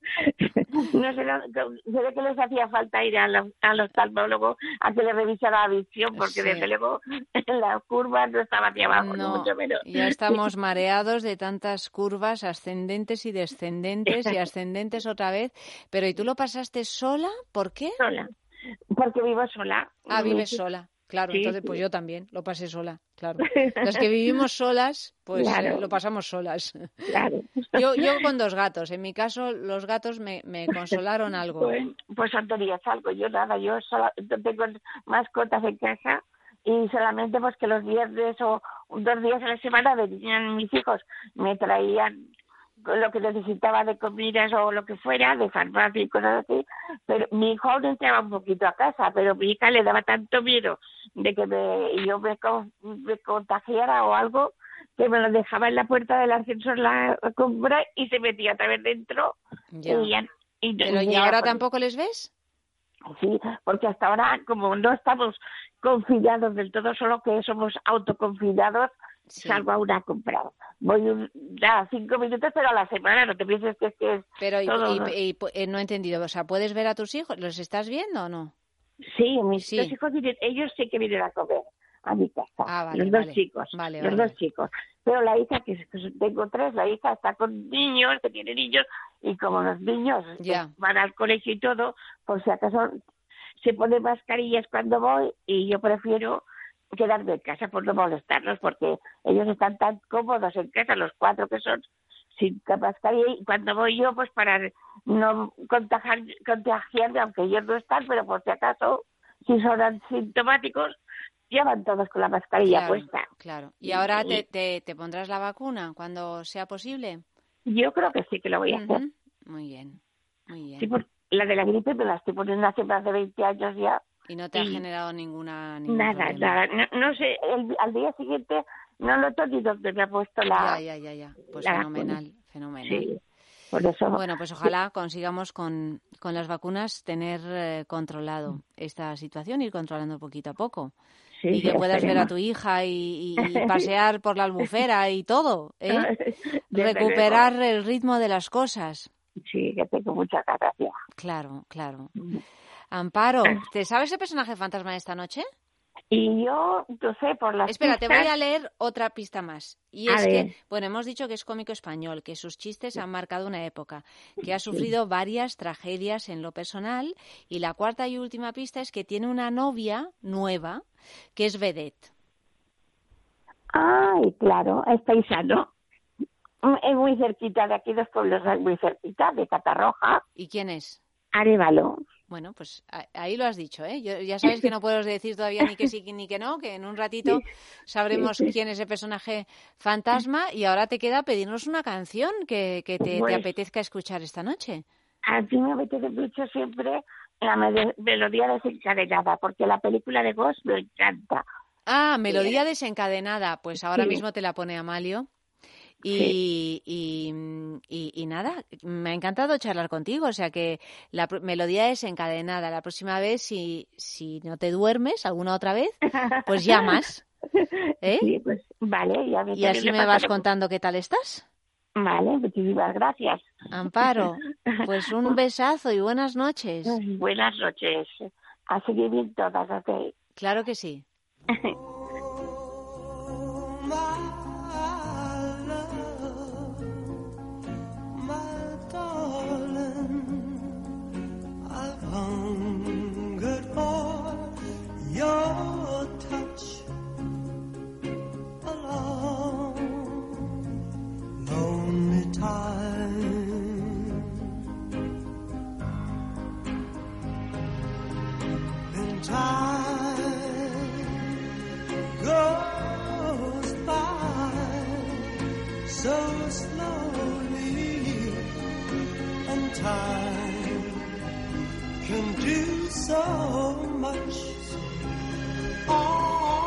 No sé, no, se ve que les hacía falta ir al, al oftalmólogo a que le revisara la visión, porque Sí. desde luego la curva no estaba hacia abajo, ni No, mucho menos. ya estamos mareados de tantas curvas ascendentes y descendentes y ascendentes otra vez. Pero ¿y tú lo pasaste sola? ¿Por qué? Sola, porque vivo sola. Ah, vives Sí, sola. Claro, Sí, entonces sí. pues yo también lo pasé sola, claro. Las que vivimos solas, pues Claro. eh, lo pasamos solas. Claro. Yo, yo con dos gatos. En mi caso, los gatos me, me consolaron algo. Pues, pues tonterías algo. Yo nada, yo solo tengo mascotas en casa y solamente pues que los viernes o dos días a la semana venían mis hijos, me traían lo que necesitaba de comidas o lo que fuera, de farmacia y cosas así, pero mi hijo aún entraba un poquito a casa, pero mi hija le daba tanto miedo de que me, yo me, con- me contagiara o algo, que me lo dejaba en la puerta del ascensor la compra y se metía otra vez dentro. Ya. Y ya, y, Pero ¿y y ahora ya, tampoco les ves? Sí, porque hasta ahora, como no estamos confinados del todo, solo que somos autoconfinados, Sí. salgo a una a comprar. Voy un, ya, cinco minutos, pero a la semana, no te pienses que es que es Pero y, todo, y- ¿no? y- eh, no he entendido. O sea, ¿puedes ver a tus hijos? ¿Los estás viendo o no? Sí, mis Sí. dos hijos, vienen- ellos sí que vienen a comer a mi casa, Ah, vale, los dos vale. chicos, Vale, los vale. dos chicos. Pero la hija, que es- que tengo tres, la hija está con niños, que tiene niños, y como los niños Ya. van al colegio y todo, por si acaso se ponen mascarillas cuando voy, y yo prefiero quedarme en casa por no molestarlos, porque ellos están tan cómodos en casa, los cuatro que son, sin mascarilla, y cuando voy yo, pues para no contagiar, contagiarme, aunque ellos no están, pero por si acaso, si son asintomáticos, ya van todos con la mascarilla Claro, puesta. claro. ¿Y ahora te, te, te pondrás la vacuna cuando sea posible? Yo creo que sí que lo voy a hacer. Ujú. Muy bien, muy bien. Sí, porque la de la gripe me la estoy poniendo hace más de veinte años ya. Y no te ha y- generado ninguna ningún Nada, problema. nada. No, no sé, el- al día siguiente no noto ni dónde me ha puesto la... Ya, ya, ya, ya. Pues la fenomenal, fenomenal. Sí, por eso... Bueno, pues ojalá consigamos con, con las vacunas tener eh, controlado esta situación, ir controlando poquito a poco. sí, Y que sí, puedas ver a esperemos. tu hija y, y- y pasear por la albufera y todo, ¿eh? Desde Recuperar luego. el ritmo de las cosas. Sí, que tengo mucha gracia. Claro, claro. Amparo, ¿te sabes el personaje fantasma de esta noche? Y yo, no sé, por las Espera, te pistas- voy a leer otra pista más. Y A es ver. que, bueno, hemos dicho que es cómico español, que sus chistes han marcado una época, que ha sufrido varias tragedias en lo personal, y la cuarta y última pista es que tiene una novia nueva, que es vedette. Ay, claro, es paisano. Es muy cerquita de aquí, dos pueblos muy cerquita, de Catarroja, ¿Y quién es? Arévalo. Bueno, pues a- ahí lo has dicho, ¿eh? Yo, ya sabes que no puedo decir todavía ni que sí ni que no, que en un ratito sabremos Sí, sí. quién es el personaje fantasma, y ahora te queda pedirnos una canción que, que te, te Pues- apetezca escuchar esta noche. A mí me apetece mucho siempre la mel- melodía desencadenada, porque la película de Ghost me encanta. Ah, melodía desencadenada. Pues ahora Sí. mismo te la pone Amalio. Y, y, y- y nada, me ha encantado charlar contigo. O sea que la pro- melodía desencadenada. La próxima vez, si, si no te duermes alguna otra vez, pues llamas. ¿Eh? Sí, pues vale. Y, a mí Y también así me pasa vas lo- contando qué tal estás. Vale, muchísimas gracias. Amparo, pues un besazo y buenas noches. Buenas noches. A seguir bien todas, ok. Claro que sí. Hungered for your touch, a long, lonely time. Then time goes by so slowly, and time can do so much. Oh,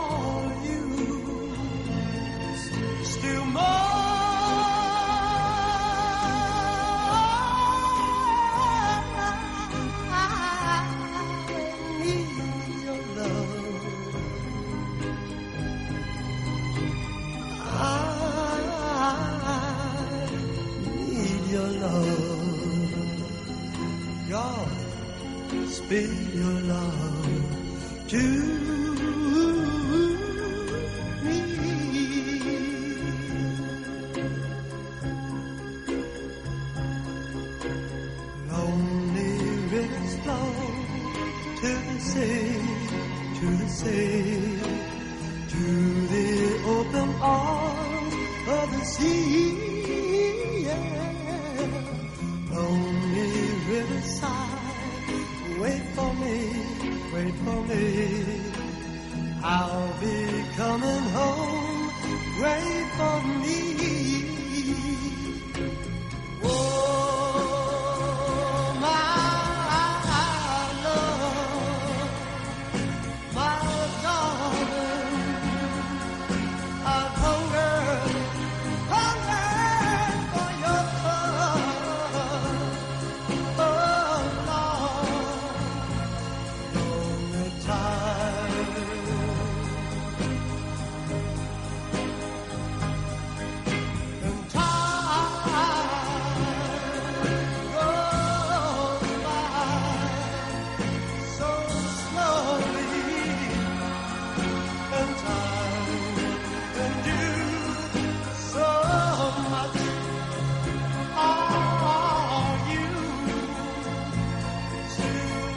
love. God, speed your love to me. Lonely rivers flow to the sea, to the sea, to the open arms of the sea. Yeah. Lonely riverside, wait for me, wait for me. I'll be coming home, wait for me. Oh, my love, my darling, I've hungered, hungered for your love. Oh, Lord, lonely time. And time goes by so slowly, and time can do so much. Are you still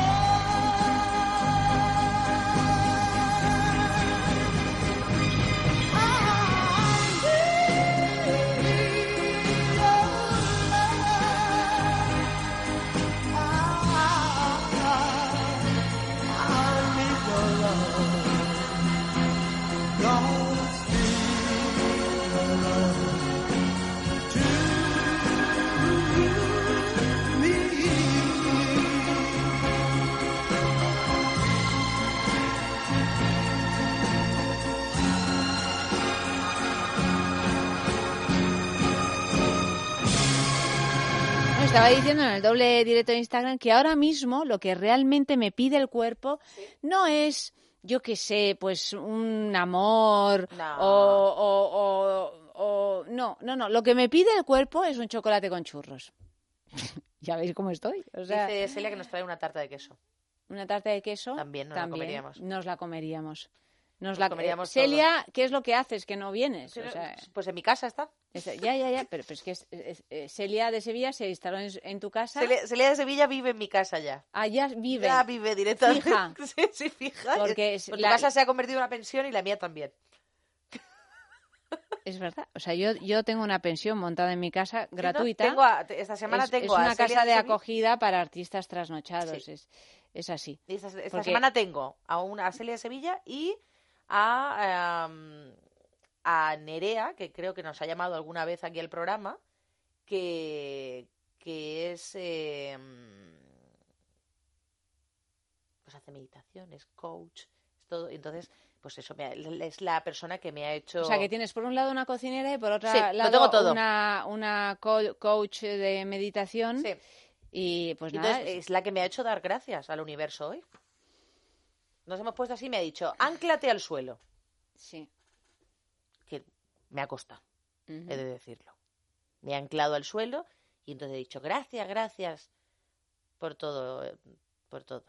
Estaba diciendo en el doble directo de Instagram que ahora mismo lo que realmente me pide el cuerpo no es, yo qué sé, pues un amor No. o, o, o, o- no, no, no. Lo que me pide el cuerpo es un chocolate con churros. Ya veis cómo estoy. O sea, Dice Celia que nos trae una tarta de queso. una tarta de queso También nos la comeríamos. nos la comeríamos. Nos Nos la comeríamos Celia, ¿qué es lo que haces que no vienes? O sea, Pues en mi casa está. es- ya, ya, ya, pero, pero es que es- es- es- Celia de Sevilla se instaló en, en tu casa. Celia, Celia de Sevilla vive en mi casa ya. Allá vive. Ya vive directamente. Fija. Sí, sí, fija. Porque es Pues la- tu casa se ha convertido en una pensión y la mía también. Es verdad. O sea, yo, yo tengo una pensión montada en mi casa gratuita. Tengo a- esta semana es, tengo es a una Celia casa de Sevilla- acogida para artistas trasnochados. Sí. Es, es así. Y esta, esta Porque- semana tengo a una a Celia de Sevilla y a, em, a Nerea, que creo que nos ha llamado alguna vez aquí al programa, que, que es em, pues hace meditación, es coach, es todo. Entonces, pues eso, me ha- es la persona que me ha hecho... O sea, que tienes por un lado una cocinera y por otro Sí, lo lado tengo todo. una, una co- coach de meditación. Sí. Y pues Y nada, entonces, es la que me ha hecho dar gracias al universo hoy. Nos hemos puesto así y me ha dicho, ánclate al suelo. sí. Que me ha costado, Ujú. he de decirlo. Me ha anclado al suelo y entonces he dicho, gracias, gracias por todo, eh, por todo.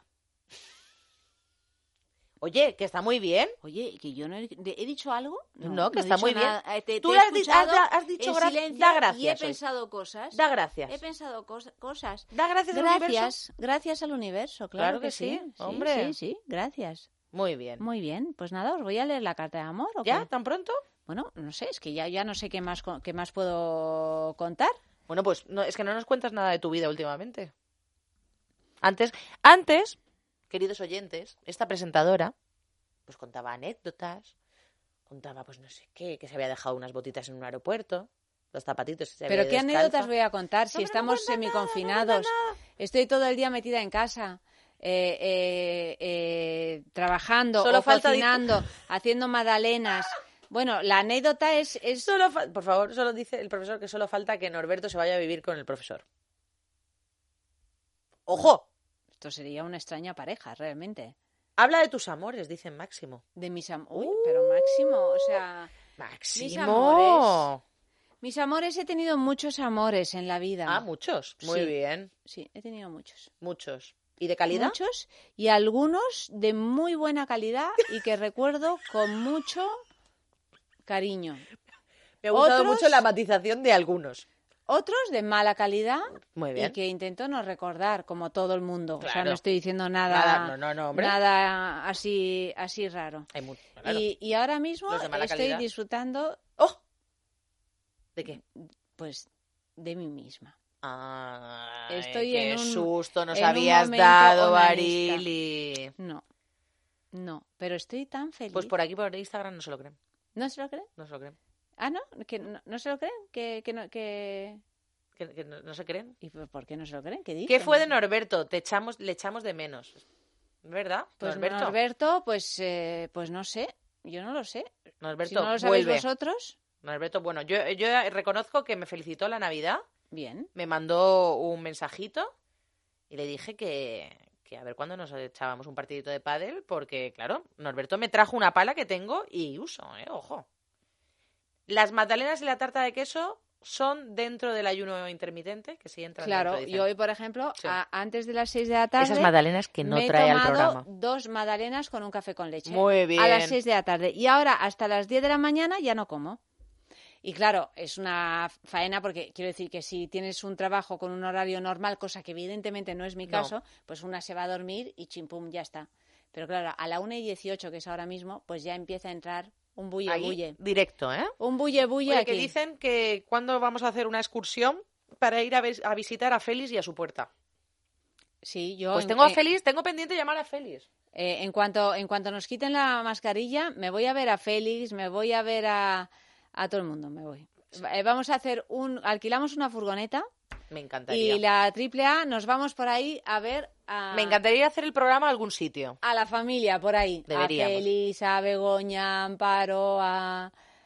Oye, que está muy bien. Oye, que yo no he, de- ¿he dicho algo. No, que he está dicho muy bien. nada. Eh, te- Tú te he le has di- escuchado has- has dicho en gra- silencio da y he gracias hoy. pensado cosas. Da gracias. He pensado cos- cosas. Da gracias al universo. Gracias, gracias al universo, claro, Claro que sí, hombre. Sí, sí, gracias. Muy bien. Muy bien, pues nada, os voy a leer la carta de amor. ¿o ¿Ya? qué? ¿Tan pronto? Bueno, no sé, es que ya, ya no sé qué más, co- qué más puedo contar. Bueno, pues no, es que no nos cuentas nada de tu vida últimamente. Antes, antes, queridos oyentes, esta presentadora pues contaba anécdotas, contaba pues no sé qué, que se había dejado unas botitas en un aeropuerto, los zapatitos que se Pero había qué ido descalza. anécdotas voy a contar si No, pero no estamos cuenta nada, no semiconfinados. cuenta Estoy todo el día metida en casa. eh, eh, eh, trabajando Solo o falta di- cocinando, haciendo magdalenas. Bueno, la anécdota es, es Solo fa- por favor, solo dice el profesor que solo falta que Norberto se vaya a vivir con el profesor. ¡Ojo! esto sería una extraña pareja, realmente. Habla de tus amores, dice Máximo. De mis am- Uy, pero Máximo, o sea, ¡Máximo! amores. Mis amores, he tenido muchos amores en la vida. Ah, muchos. Muy Sí. bien. Sí, he tenido muchos. Muchos. ¿Y de calidad? Muchos y algunos de muy buena calidad y que recuerdo con mucho cariño. Me ha gustado Otros- mucho la matización de algunos. Otros de mala calidad Muy bien. y que intento no recordar, como todo el mundo. O sea, Claro. no estoy diciendo nada, Nada, no, no, no, hombre. nada así, así raro. Hay mu- claro. Y, y ahora mismo Los de mala estoy calidad. disfrutando, ¡Oh! ¿De qué? pues, de mí misma. Ay, Estoy qué en un- susto nos en un habías momento dado, onanista. Barili. No, no, pero estoy tan feliz. Pues por aquí, por Instagram, no se lo creen. ¿No se lo creen? No se lo creen. Ah, ¿no? ¿Que no, no se lo creen? ¿Que, que no, que... Que, que no, no se creen. ¿Y por por qué no se lo creen? ¿Qué dicen? ¿Qué fue de Norberto? Te echamos, le echamos de menos. ¿Verdad? Pues Norberto. Norberto, pues, eh, pues no sé. Yo no lo sé. Norberto, Si no lo sabéis vuelve. vosotros, Norberto, bueno, yo, yo reconozco que me felicitó la Navidad, bien. me mandó un mensajito y le dije que, que a ver cuándo nos echábamos un partidito de pádel, porque, claro, Norberto me trajo una pala que tengo y uso, ¿eh? Ojo. Las magdalenas y la tarta de queso son dentro del ayuno intermitente, que sí entran Claro, dentro, dicen. yo hoy, por ejemplo, Sí. a- antes de las seis de la tarde... Esas magdalenas que no me he trae al tomado programa. dos magdalenas con un café con leche. Muy bien. A las seis de la tarde. Y ahora, hasta las diez de la mañana, ya no como. Y claro, es una faena porque quiero decir que si tienes un trabajo con un horario normal, cosa que evidentemente no es mi No. caso, pues una se va a dormir y chimpum, ya está. Pero claro, a la una y dieciocho, que es ahora mismo, pues ya empieza a entrar un bulle Ahí, bulle. directo, ¿eh? Un bulle bulle Oye, aquí. que dicen que cuándo vamos a hacer una excursión para ir a, ves- a visitar a Félix y a su puerta. Sí, yo Pues en- tengo a eh, Félix, tengo pendiente llamar a Félix. eh, en cuanto en cuanto nos quiten la mascarilla, me voy a ver a Félix, me voy a ver a, a todo el mundo, me voy. Eh, vamos a hacer un alquilamos una furgoneta Me encantaría. y la triple A nos vamos por ahí a ver a, Me encantaría ir a hacer el programa a algún sitio. a la familia por ahí. Deberíamos. A Félix, a Begoña, a Amparo, a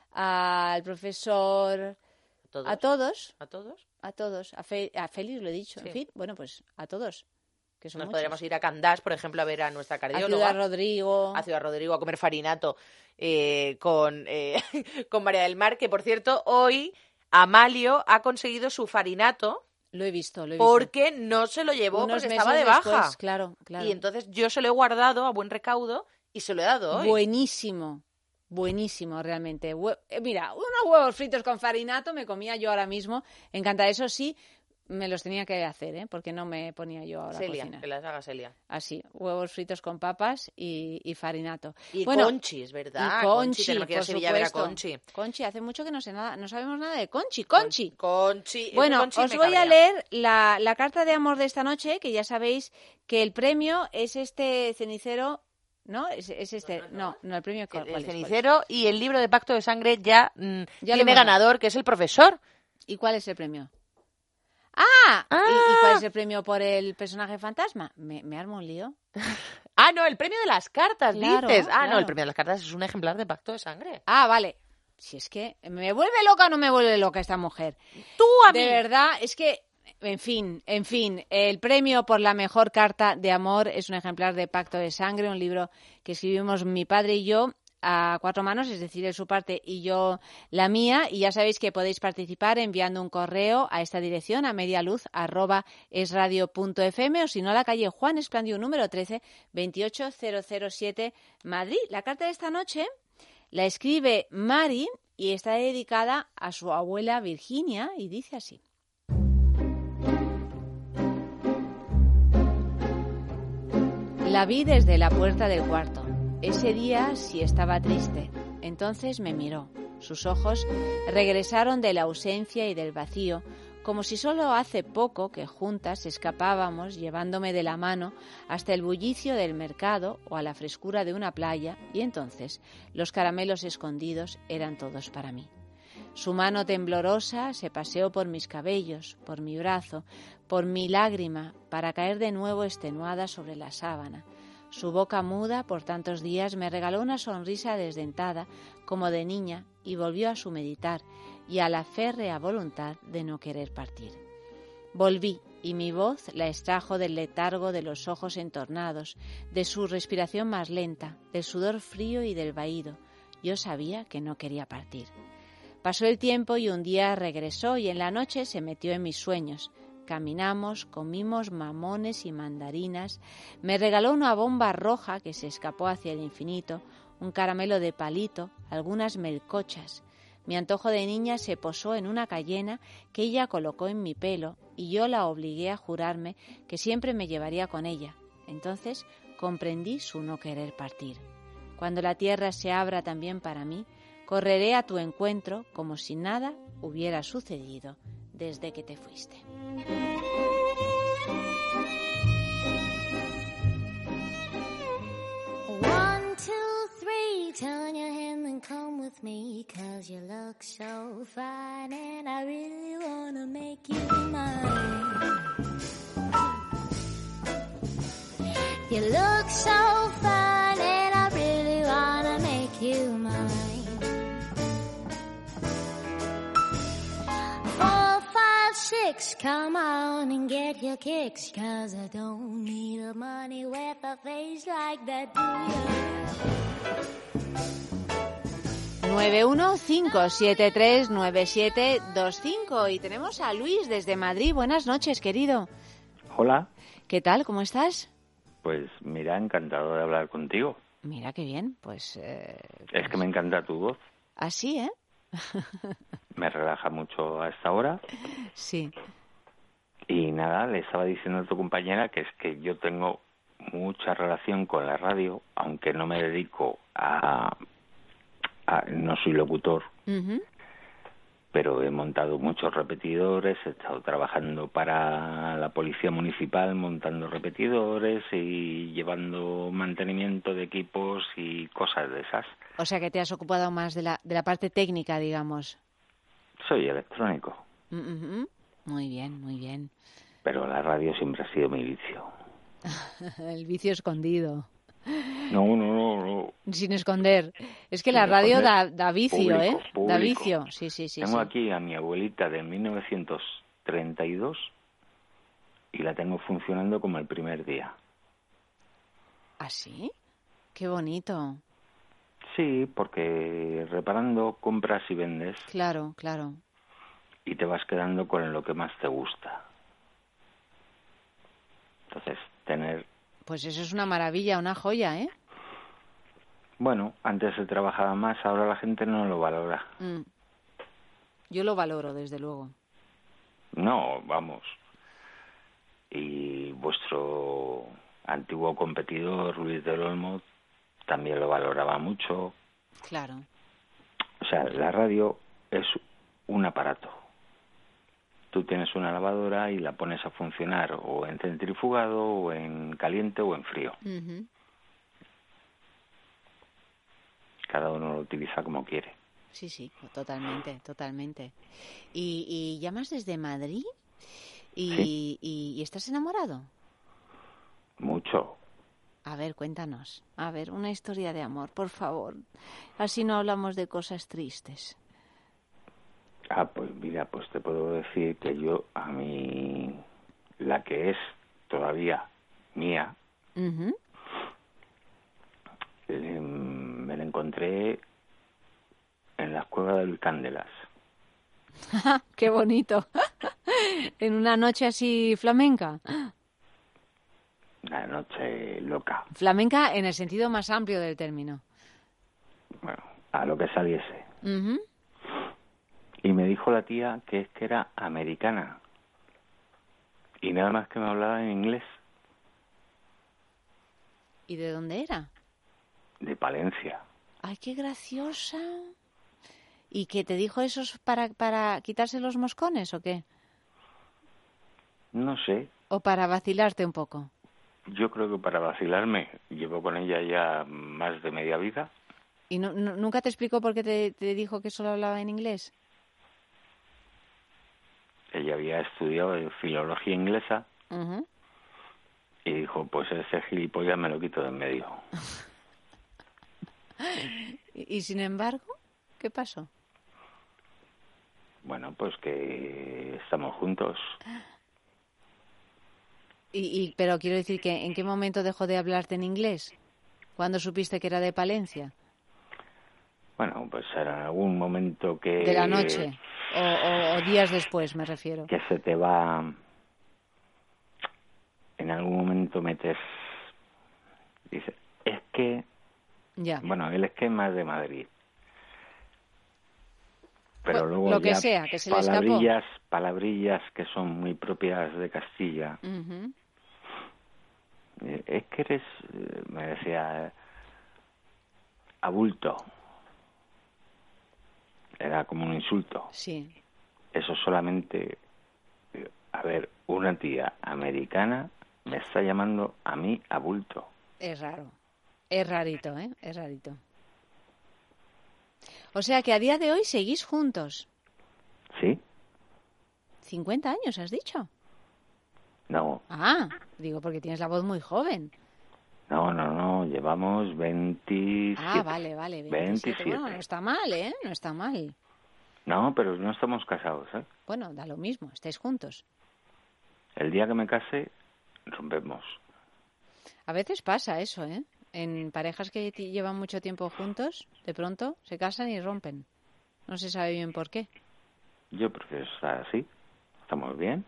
al profesor, ¿A todos? a todos, ¿A todos? a todos, a, Fe- a Félix lo he dicho, Sí. en fin, bueno, pues a todos, que son Nos muchos. podríamos ir a Candás, por ejemplo, a ver a nuestra A Ciudad cardióloga. Rodrigo. A Ciudad Rodrigo a comer farinato eh, con, eh, con María del Mar, que por cierto, hoy Amalio ha conseguido su farinato Lo he visto, lo he visto. porque no se lo llevó Unos porque meses estaba de baja. después, claro, claro. Y entonces yo se lo he guardado a buen recaudo y se lo he dado hoy. Buenísimo, buenísimo realmente. Hue- eh, mira, unos huevos fritos con farinato me comía yo ahora mismo. Encantada. Eso sí, me los tenía que hacer, ¿eh? Porque no me ponía yo ahora a Celia, cocinar. que las haga Celia. Así, huevos fritos con papas y, y farinato. Y Bueno, Conchi, es verdad. y Conchi, tenemos que ir a por Sevilla a ver a supuesto. Conchi. Conchi, hace mucho que no sé nada, no sabemos nada de Conchi. Conchi. Conchi. Bueno, Conchi os me voy a cabrea. leer la, la carta de amor de esta noche, que ya sabéis que el premio es este cenicero, ¿no? Es, es este, no, no, el premio ¿cuál El, el es? ¿Cuál es? cenicero y el libro de Pacto de Sangre ya, mm, Ya lo tiene hemos ganador, que es el profesor. ¿Y cuál es el premio? ¡Ah! ¿Y, y Ah. cuál es el premio por el personaje fantasma? Me, me armo un lío. Ah, no, el premio de las cartas, Claro, dices. Ah, no, claro. el premio de las cartas es un ejemplar de Pacto de Sangre. Ah, vale. Si es que me vuelve loca o no me vuelve loca esta mujer. Tú a mí. De verdad, es que, en fin, en fin, el premio por la mejor carta de amor es un ejemplar de Pacto de Sangre, un libro que escribimos mi padre y yo a cuatro manos, es decir, él su parte y yo la mía, y ya sabéis que podéis participar enviando un correo a esta dirección, a medialuz arroba esradio punto fm, o si no a la calle Juan Esplandiú número trece, veintiocho mil siete, Madrid. La carta de esta noche la escribe Mari y está dedicada a su abuela Virginia y dice así. La vi desde la puerta del cuarto. Ese día sí estaba triste. Entonces me miró. Sus ojos regresaron de la ausencia y del vacío, como si solo hace poco que juntas escapábamos llevándome de la mano hasta el bullicio del mercado o a la frescura de una playa, y entonces los caramelos escondidos eran todos para mí. Su mano temblorosa se paseó por mis cabellos, por mi brazo, por mi lágrima, para caer de nuevo extenuada sobre la sábana. Su boca muda por tantos días me regaló una sonrisa desdentada como de niña y volvió a su meditar y a la férrea voluntad de no querer partir. Volví y mi voz la extrajo del letargo de los ojos entornados, de su respiración más lenta, del sudor frío y del vaído. Yo sabía que no quería partir. Pasó el tiempo y un día regresó y en la noche se metió en mis sueños. Caminamos, comimos mamones y mandarinas, me regaló una bomba roja que se escapó hacia el infinito, un caramelo de palito, algunas melcochas. Mi antojo de niña se posó en una cayena que ella colocó en mi pelo y yo la obligué a jurarme que siempre me llevaría con ella. Entonces comprendí su no querer partir. Cuando la tierra se abra también para mí, correré a tu encuentro como si nada hubiera sucedido desde que te fuiste. One, two, three, turn your head and come with me, 'cause you look so fine and I really wanna make you mine. You look so fine and I really wanna make you mine. Four, five, six, come on and get your kicks, 'cause I don't need a money with a face like that, do you? nueve uno cinco siete tres nueve siete dos cinco y tenemos a Luis desde Madrid. Buenas noches, querido. Hola. ¿Qué tal? ¿Cómo estás? Pues mira, encantado de hablar contigo. Mira qué bien, pues... Eh, es pues... que me encanta tu voz. ¿Así, eh? Me relaja mucho a esta hora. Sí. Y nada, le estaba diciendo a tu compañera que es que yo tengo mucha relación con la radio, aunque no me dedico a... a no soy locutor, uh-huh. pero he montado muchos repetidores, he estado trabajando para la Policía Municipal montando repetidores y llevando mantenimiento de equipos y cosas de esas. O sea que te has ocupado más de la, de la parte técnica, digamos. Soy electrónico. Uh-huh. Muy bien, muy bien. Pero la radio siempre ha sido mi vicio. El vicio escondido. No, no, no, no. Sin esconder. Es que Sin la radio da, da vicio, público, ¿eh? Público. Da vicio, sí, sí, sí. Tengo sí. aquí a mi abuelita de mil novecientos treinta y dos y la tengo funcionando como el primer día. ¿Ah, sí? Qué bonito. Sí, porque reparando compras y vendes. Claro, claro. Y te vas quedando con lo que más te gusta. Entonces, tener... Pues eso es una maravilla, una joya, ¿eh? Bueno, antes se trabajaba más, ahora la gente no lo valora. Mm. Yo lo valoro, desde luego. No, vamos. Y vuestro antiguo competidor, Luis del Olmo, también lo valoraba mucho. Claro. O sea, la radio es un aparato. Tú tienes una lavadora y la pones a funcionar o en centrifugado, o en caliente, o en frío. Uh-huh. Cada uno lo utiliza como quiere. Sí, sí, totalmente, totalmente. ¿Y, y llamas desde Madrid? ¿Y, sí. y, y estás enamorado? Mucho. A ver, cuéntanos. A ver, una historia de amor, por favor. Así no hablamos de cosas tristes. Ah, pues mira, pues te puedo decir que yo, a mí, la que es todavía mía, uh-huh. eh, me la encontré en las cuevas de Luis Cándelas. ¡Qué bonito! En una noche así flamenca. Una noche loca. Flamenca en el sentido más amplio del término. Bueno, a lo que saliese. Uh-huh. Y me dijo la tía que es que era americana. Y nada más que me hablaba en inglés. ¿Y de dónde era? De Palencia. ¡Ay, qué graciosa! ¿Y qué te dijo eso para, para quitarse los moscones o qué? No sé. ¿O para vacilarte un poco? Yo creo que para vacilarme. Llevo con ella ya más de media vida. ¿Y no, no, nunca te explicó por qué te, te dijo que solo hablaba en inglés? Ella había estudiado filología inglesa. Uh-huh. Y dijo, pues ese gilipollas me lo quito de en medio. ¿Y, y sin embargo, qué pasó? Bueno, pues que estamos juntos. Y, y pero quiero decir que ¿en qué momento dejó de hablarte en inglés? ¿Cuándo supiste que era de Palencia? Bueno, pues en algún momento que... De la noche, o, o, o días después, me refiero. Que se te va... En algún momento metes... Dice, es que... Ya. Bueno, él es que es más de Madrid. Pero Pues, luego lo que ya sea, que se le escapó. palabrillas, palabrillas que son muy propias de Castilla. Uh-huh. Eh, Es que eres, eh, me decía, eh, abulto. Era como un insulto. Sí. Eso solamente, eh, a ver, una tía americana me está llamando a mí abulto. Es raro. Es rarito, ¿eh? Es rarito. O sea que a día de hoy seguís juntos. ¿Sí? cincuenta años, has dicho. No, Ah, digo porque tienes la voz muy joven. no, no, no, llevamos veintisiete. Ah, vale, vale. veintisiete. Bueno, no veintisiete. está mal, ¿eh? No está mal. No, pero no estamos casados, ¿eh? Bueno, da lo mismo, estáis juntos. El día que me case, rompemos. A veces pasa eso, ¿eh? En parejas que ti- llevan mucho tiempo juntos, de pronto se casan y rompen. No se sabe bien por qué. Yo prefiero estar así. ¿Estamos bien?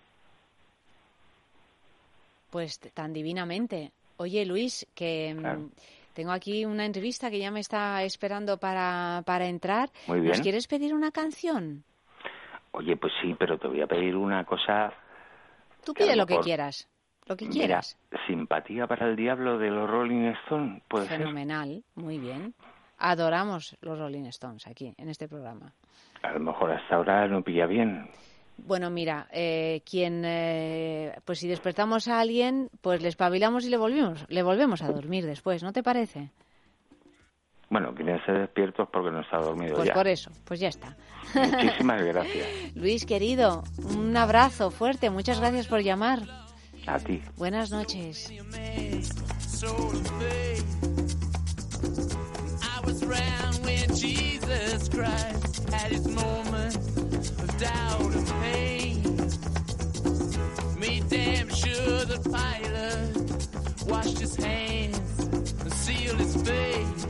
Pues t- tan divinamente. Oye, Luis, que mm, Claro. tengo aquí una entrevista que ya me está esperando para, para entrar. Muy ¿Nos bien. quieres pedir una canción? Oye, pues sí, pero te voy a pedir una cosa... Tú que a pide lo lo que mejor- quieras, lo que Mira, quieras. Simpatía para el diablo de los Rolling Stones, ¿puede ser? Fenomenal, muy bien. Adoramos los Rolling Stones aquí, en este programa. A lo mejor hasta ahora no pilla bien. Bueno, mira, eh, quien, eh, pues si despertamos a alguien, pues le espabilamos y le volvemos, le volvemos a dormir después, ¿no te parece? Bueno, quienes se despiertos porque no está dormido Pues ya. por eso, pues ya está. Muchísimas gracias. Luis, querido, un abrazo fuerte, muchas gracias por llamar. A ti. Buenas noches. I was around when Jesus Christ had his moment of doubt and pain. Made damn sure the pilot washed his hands and sealed his face.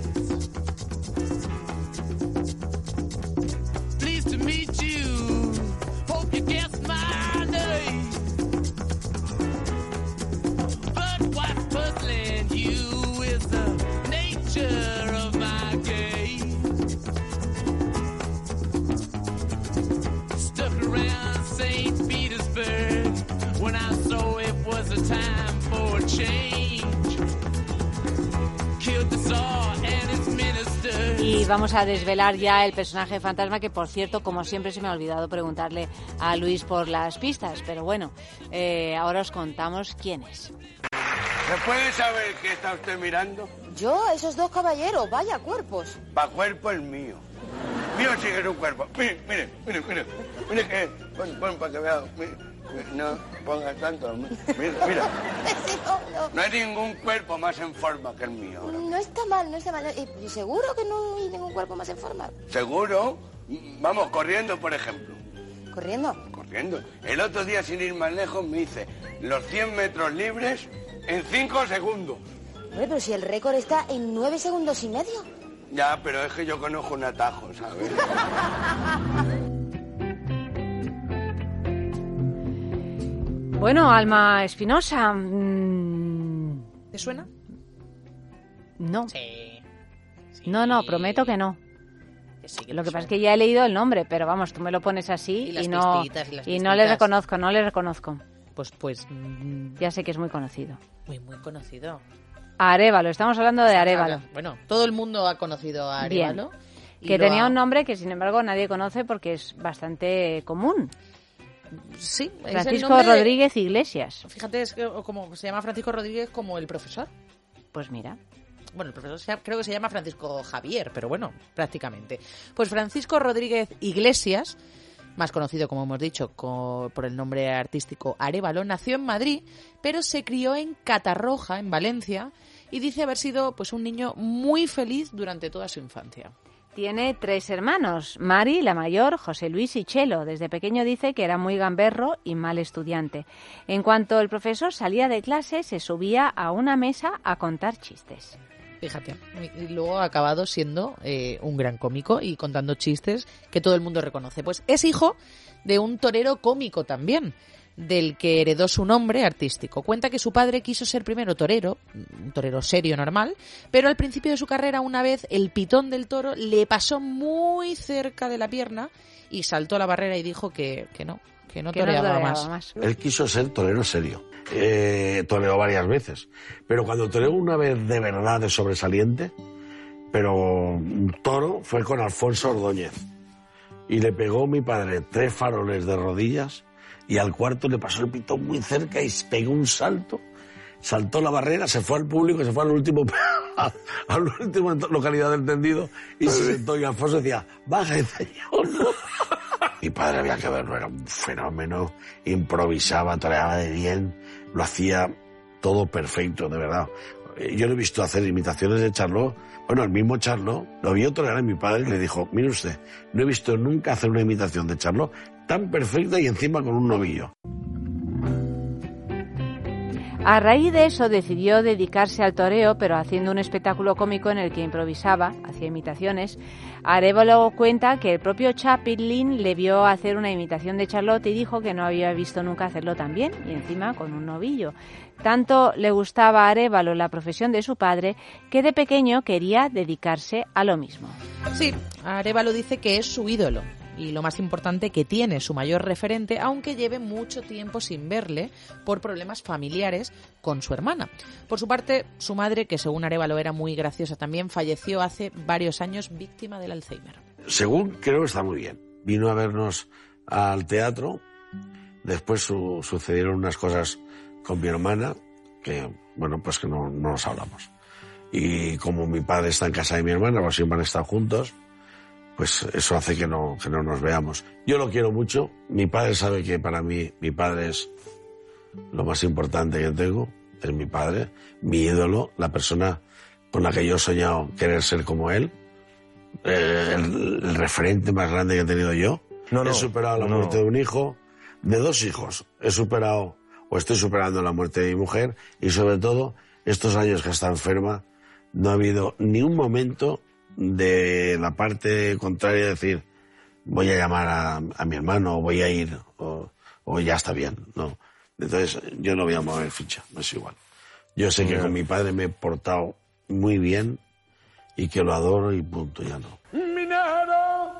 Pleased to meet you. Hope you guessed my name. But what's puzzling you is the nature of my game. Stuck around Saint Petersburg when I saw it was a time for a change. Killed the Tsar and his ministers. Y vamos a desvelar ya el personaje fantasma, que por cierto, como siempre, se me ha olvidado preguntarle a Luis por las pistas, pero bueno, eh, ahora os contamos quién es. ¿Se puede saber qué está usted mirando? Yo, a esos dos caballeros, vaya cuerpos. Pa' cuerpo el mío. Mío sí que es un cuerpo. Mire, mire, mire, mire. Mire que... Pon, pon para que vea. Mire, no ponga tanto. Mira, mira. Sí, no, no. No hay ningún cuerpo más en forma que el mío. ahora. No está mal, no está mal. Eh, ¿Seguro que no hay ningún cuerpo más en forma? ¿Seguro? Vamos, corriendo, por ejemplo. ¿Corriendo? Corriendo. El otro día, sin ir más lejos, me hice los cien metros libres en cinco segundos. Hombre, pero si el récord está en nueve segundos y medio. Ya, pero es que yo conozco un atajo, ¿sabes? Bueno, Alma Espinosa. mmm, ¿Te suena? No. Sí. No, no, prometo que no. Que sí, que Lo te que pasa es suena. que ya he leído el nombre, pero vamos, tú me lo pones así Y las y no pistitas, y las y no le pistitas. reconozco, no le reconozco. Pues, pues, mm, Ya sé que es muy conocido. muy, muy conocido. Arévalo, estamos hablando de Arévalo. Bueno, todo el mundo ha conocido a Bien. Arévalo. y Que lo tenía ha- un nombre que sin embargo nadie conoce porque es bastante común. Sí, es el Francisco nombre de- Rodríguez Iglesias. Fíjate, es que como se llama Francisco Rodríguez como el profesor. Pues mira. Bueno, el profesor se- creo que se llama Francisco Javier, pero bueno, prácticamente. Pues Francisco Rodríguez Iglesias, más conocido, como hemos dicho, co- por el nombre artístico Arévalo, nació en Madrid, pero se crió en Catarroja, en Valencia, y dice haber sido pues un niño muy feliz durante toda su infancia. Tiene tres hermanos, Mari, la mayor, José Luis y Chelo. Desde pequeño dice que era muy gamberro y mal estudiante. En cuanto el profesor salía de clase, se subía a una mesa a contar chistes. Fíjate, y luego ha acabado siendo eh, un gran cómico y contando chistes que todo el mundo reconoce. Pues es hijo de un torero cómico también, del que heredó su nombre artístico. Cuenta que su padre quiso ser primero torero, un torero serio normal, pero al principio de su carrera una vez el pitón del toro le pasó muy cerca de la pierna y saltó a la barrera y dijo que, que no, que no Que no toreaba, toreaba más. más. Él quiso ser torero serio. Eh, toreó varias veces. Pero cuando toreó una vez de verdad de sobresaliente, pero un toro, fue con Alfonso Ordóñez. Y le pegó mi padre tres faroles de rodillas y al cuarto le pasó el pitón muy cerca y pegó un salto. Saltó la barrera, se fue al público, se fue al último, a la última localidad del tendido y se sentó y Alfonso decía, baja, señor. Mi padre había que verlo, era un fenómeno, improvisaba, toreaba de bien, lo hacía todo perfecto, de verdad. Yo lo he visto hacer imitaciones de Charlot, bueno, el mismo Charlot lo vio torear a mi padre y le dijo, mire usted, no he visto nunca hacer una imitación de Charlot tan perfecta y encima con un novillo. A raíz de eso decidió dedicarse al toreo, pero haciendo un espectáculo cómico en el que improvisaba, hacía imitaciones. Arévalo cuenta que el propio Chaplin le vio hacer una imitación de Charlot y dijo que no había visto nunca hacerlo tan bien, y encima con un novillo. Tanto le gustaba a Arévalo la profesión de su padre que de pequeño quería dedicarse a lo mismo. Sí, Arévalo dice que es su ídolo y lo más importante, que tiene su mayor referente, aunque lleve mucho tiempo sin verle por problemas familiares con su hermana. Por su parte, su madre, que según Arévalo era muy graciosa también, falleció hace varios años víctima del Alzheimer. Según creo que está muy bien. Vino a vernos al teatro, después su, sucedieron unas cosas con mi hermana que, bueno, pues que no, no nos hablamos. Y como mi padre está en casa de mi hermana, pues siempre han estado juntos, pues eso hace que no, que no nos veamos. Yo lo quiero mucho. Mi padre sabe que para mí, mi padre es lo más importante que tengo. Es mi padre, mi ídolo, la persona con la que yo he soñado querer ser como él. Eh, el, el referente más grande que he tenido yo. No, no, he superado la no. muerte de un hijo, de dos hijos. He superado, o estoy superando la muerte de mi mujer. Y sobre todo, estos años que está enferma, no ha habido ni un momento de la parte contraria de decir voy a llamar a, a mi hermano o voy a ir o, o ya está bien, no. Entonces yo no voy a mover ficha, no es igual. Yo sé que con mi padre me he portado muy bien y que lo adoro y punto, ya no. Minero,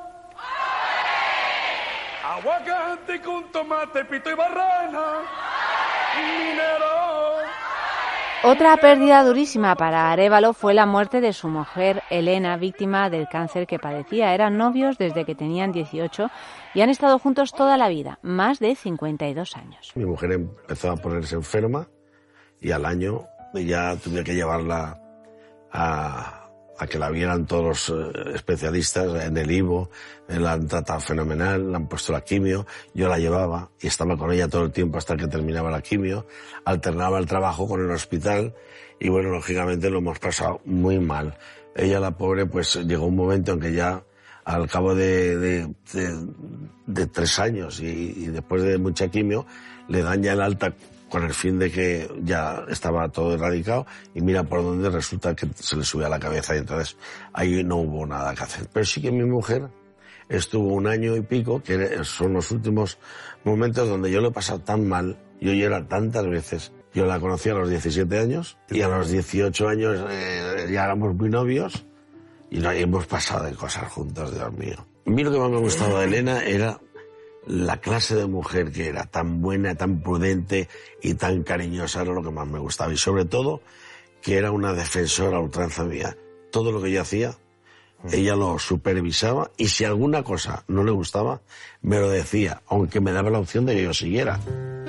aguacate con tomate, pito y barrana. Minero. Otra pérdida durísima para Arévalo fue la muerte de su mujer Elena, víctima del cáncer que padecía. Eran novios desde que tenían dieciocho y han estado juntos toda la vida, más de cincuenta y dos años. Mi mujer empezó a ponerse enferma y al año ya tuve que llevarla a, a que la vieran todos los especialistas en el I V O, la han tratado fenomenal, le han puesto la quimio, yo la llevaba y estaba con ella todo el tiempo hasta que terminaba la quimio, alternaba el trabajo con el hospital y bueno, lógicamente lo hemos pasado muy mal. Ella, la pobre, pues llegó un momento en que ya al cabo de, de, de, de tres años y, y después de mucha quimio, le dan ya el alta con el fin de que ya estaba todo erradicado y mira por dónde resulta que se le sube a la cabeza y entonces ahí no hubo nada que hacer. Pero sí que mi mujer estuvo un año y pico, que son los últimos momentos donde yo lo he pasado tan mal, yo lloré tantas veces. Yo la conocí a los diecisiete años y a los dieciocho años eh, ya éramos muy novios y no, hemos pasado de cosas juntos, Dios mío. A mí lo que más me gustaba de Elena era la clase de mujer que era, tan buena, tan prudente y tan cariñosa, era lo que más me gustaba. Y sobre todo, que era una defensora a ultranza mía. Todo lo que yo hacía, ella lo supervisaba y si alguna cosa no le gustaba, me lo decía, aunque me daba la opción de que yo siguiera.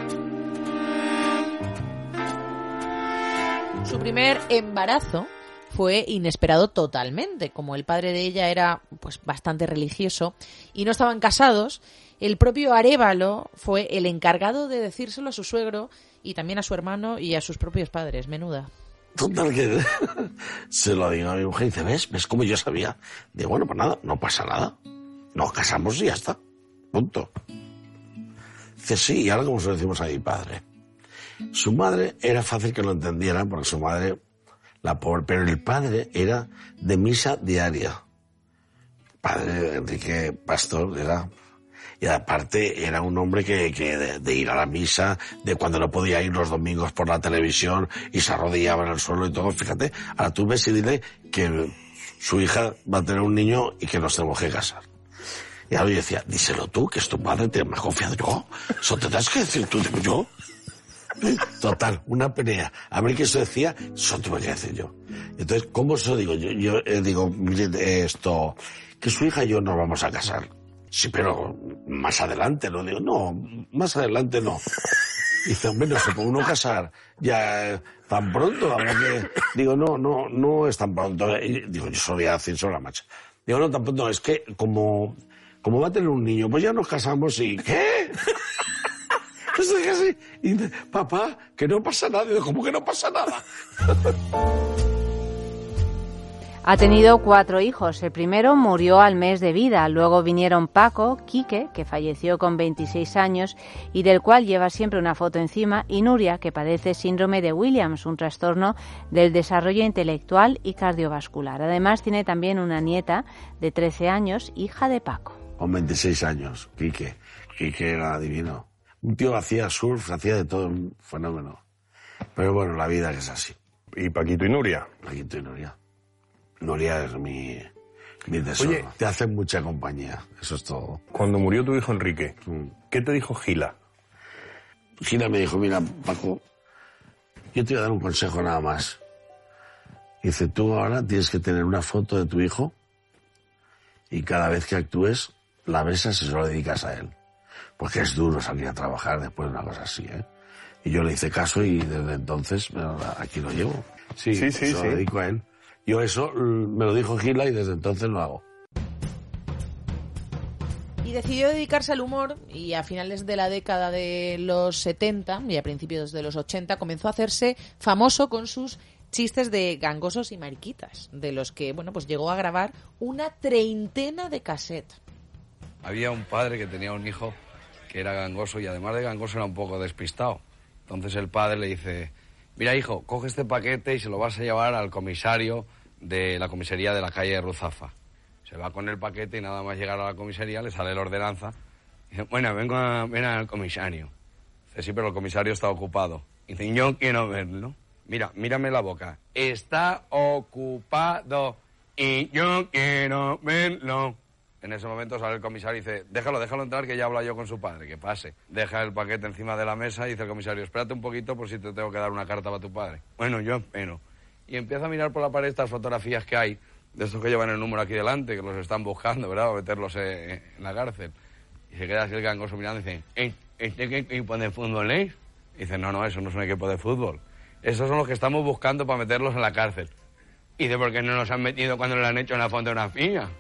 Su primer embarazo fue inesperado totalmente. Como el padre de ella era pues bastante religioso y no estaban casados, el propio Arévalo fue el encargado de decírselo a su suegro y también a su hermano y a sus propios padres. Menuda. Total que se lo digo a mi mujer y dice, ¿ves? ¿Ves cómo yo sabía? Digo, bueno, pues nada, no pasa nada. Nos casamos y ya está. Punto. Dice, sí, y ahora como se lo decimos a mi padre. Su madre era fácil que lo entendiera porque su madre La pobre, pero el padre era de misa diaria. Padre Enrique Pastor era... Y aparte era un hombre que, que de, de ir a la misa, de cuando no podía ir los domingos por la televisión y se arrodillaba en el suelo y todo. Fíjate, ahora tú ves y dile que su hija va a tener un niño y que nos tenemos que casar. Y ahora yo decía, díselo tú, que es tu padre, te me he confiado yo. Eso te tienes que decir tú, digo yo. Total, una pelea. A ver qué eso decía, eso tuve que decir yo. Entonces, ¿cómo se lo digo? Yo, yo eh, digo, mire, esto, que su hija y yo nos vamos a casar. Sí, pero más adelante, lo digo, no, más adelante no. Dice, hombre, no se puede uno casar ya eh, tan pronto, habrá que... Digo, no, no, no es tan pronto. Y digo, yo solía decir sobre la marcha. Digo, no, tan pronto, es que como, como va a tener un niño, pues ya nos casamos y... ¿Qué? Pues así. Y dice, papá, que no pasa nada. Digo, ¿cómo que no pasa nada? Ha tenido cuatro hijos. El primero murió al mes de vida. Luego vinieron Paco, Quique, que falleció con veintiséis años y del cual lleva siempre una foto encima, y Nuria, que padece síndrome de Williams, un trastorno del desarrollo intelectual y cardiovascular. Además, tiene también una nieta de trece años, hija de Paco. Con veintiséis años, Quique. Quique era divino. Un tío hacía surf, hacía de todo, un fenómeno. Pero bueno, la vida es así. ¿Y Paquito y Nuria? Paquito y Nuria. Nuria es mi, mi tesoro. Oye, te hacen mucha compañía, eso es todo. Cuando murió tu hijo Enrique, mm. ¿qué te dijo Gila? Gila me dijo, mira, Paco, yo te voy a dar un consejo nada más. Dice, tú ahora tienes que tener una foto de tu hijo y cada vez que actúes, la besas y se lo dedicas a él. Porque es duro salir a trabajar después de una cosa así, ¿eh? Y yo le hice caso y desde entonces bueno, aquí lo llevo. Sí, sí, sí. Se lo sí. dedico a él. Yo eso me lo dijo Gila y desde entonces lo hago. Y decidió dedicarse al humor y a finales de la década de los setenta y a principios de los ochenta comenzó a hacerse famoso con sus chistes de gangosos y mariquitas, de los que bueno pues llegó a grabar una treintena de cassettes. Había un padre que tenía un hijo que era gangoso y además de gangoso era un poco despistado. Entonces el padre le dice, mira hijo, coge este paquete y se lo vas a llevar al comisario de la comisaría de la calle de Ruzafa. Se va con el paquete y nada más llegar a la comisaría le sale la ordenanza. Dice, bueno, vengo a ver al comisario. Dice, sí, pero el comisario está ocupado. Dice, yo quiero verlo. Mira, mírame la boca. Está ocupado y yo quiero verlo. En ese momento sale el comisario y dice, déjalo, déjalo entrar que ya habla yo con su padre, que pase. Deja el paquete encima de la mesa y dice el comisario, espérate un poquito por si te tengo que dar una carta para tu padre. Bueno, yo espero. Y empieza a mirar por la pared estas fotografías que hay, de estos que llevan el número aquí delante, que los están buscando, ¿verdad?, o meterlos en la cárcel. Y se queda así el gangoso mirando y dice, ¿este qué equipo de fútbol es? Y dice, no, no, eso no es un equipo de fútbol. Esos son los que estamos buscando para meterlos en la cárcel. Y dice, ¿por qué no los han metido cuando lo han hecho en la fotografía?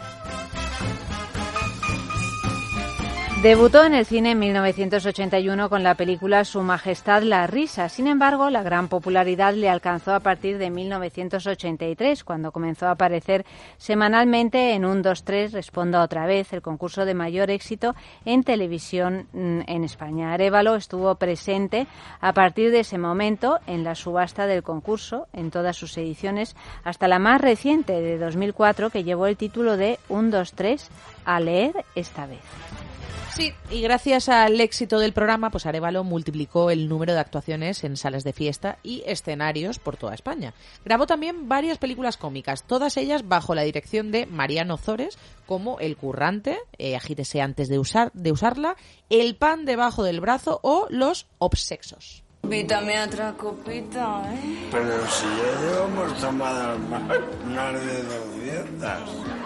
Debutó en el cine en mil novecientos ochenta y uno con la película Su Majestad la Risa. Sin embargo, la gran popularidad le alcanzó a partir de mil novecientos ochenta y tres, cuando comenzó a aparecer semanalmente en un dos tres Responda otra vez, el concurso de mayor éxito en televisión en España. Arévalo estuvo presente a partir de ese momento en la subasta del concurso, en todas sus ediciones, hasta la más reciente de dos mil cuatro, que llevó el título de un dos tres a leer esta vez. Sí, y gracias al éxito del programa, pues Arévalo multiplicó el número de actuaciones en salas de fiesta y escenarios por toda España. Grabó también varias películas cómicas, todas ellas bajo la dirección de Mariano Ozores, como El Currante, eh, Agítese antes de, usar, de usarla, El pan debajo del brazo o Los obsexos. Invítame a otra copita, ¿eh? Pero si ya llevamos tomadas más de doscientas.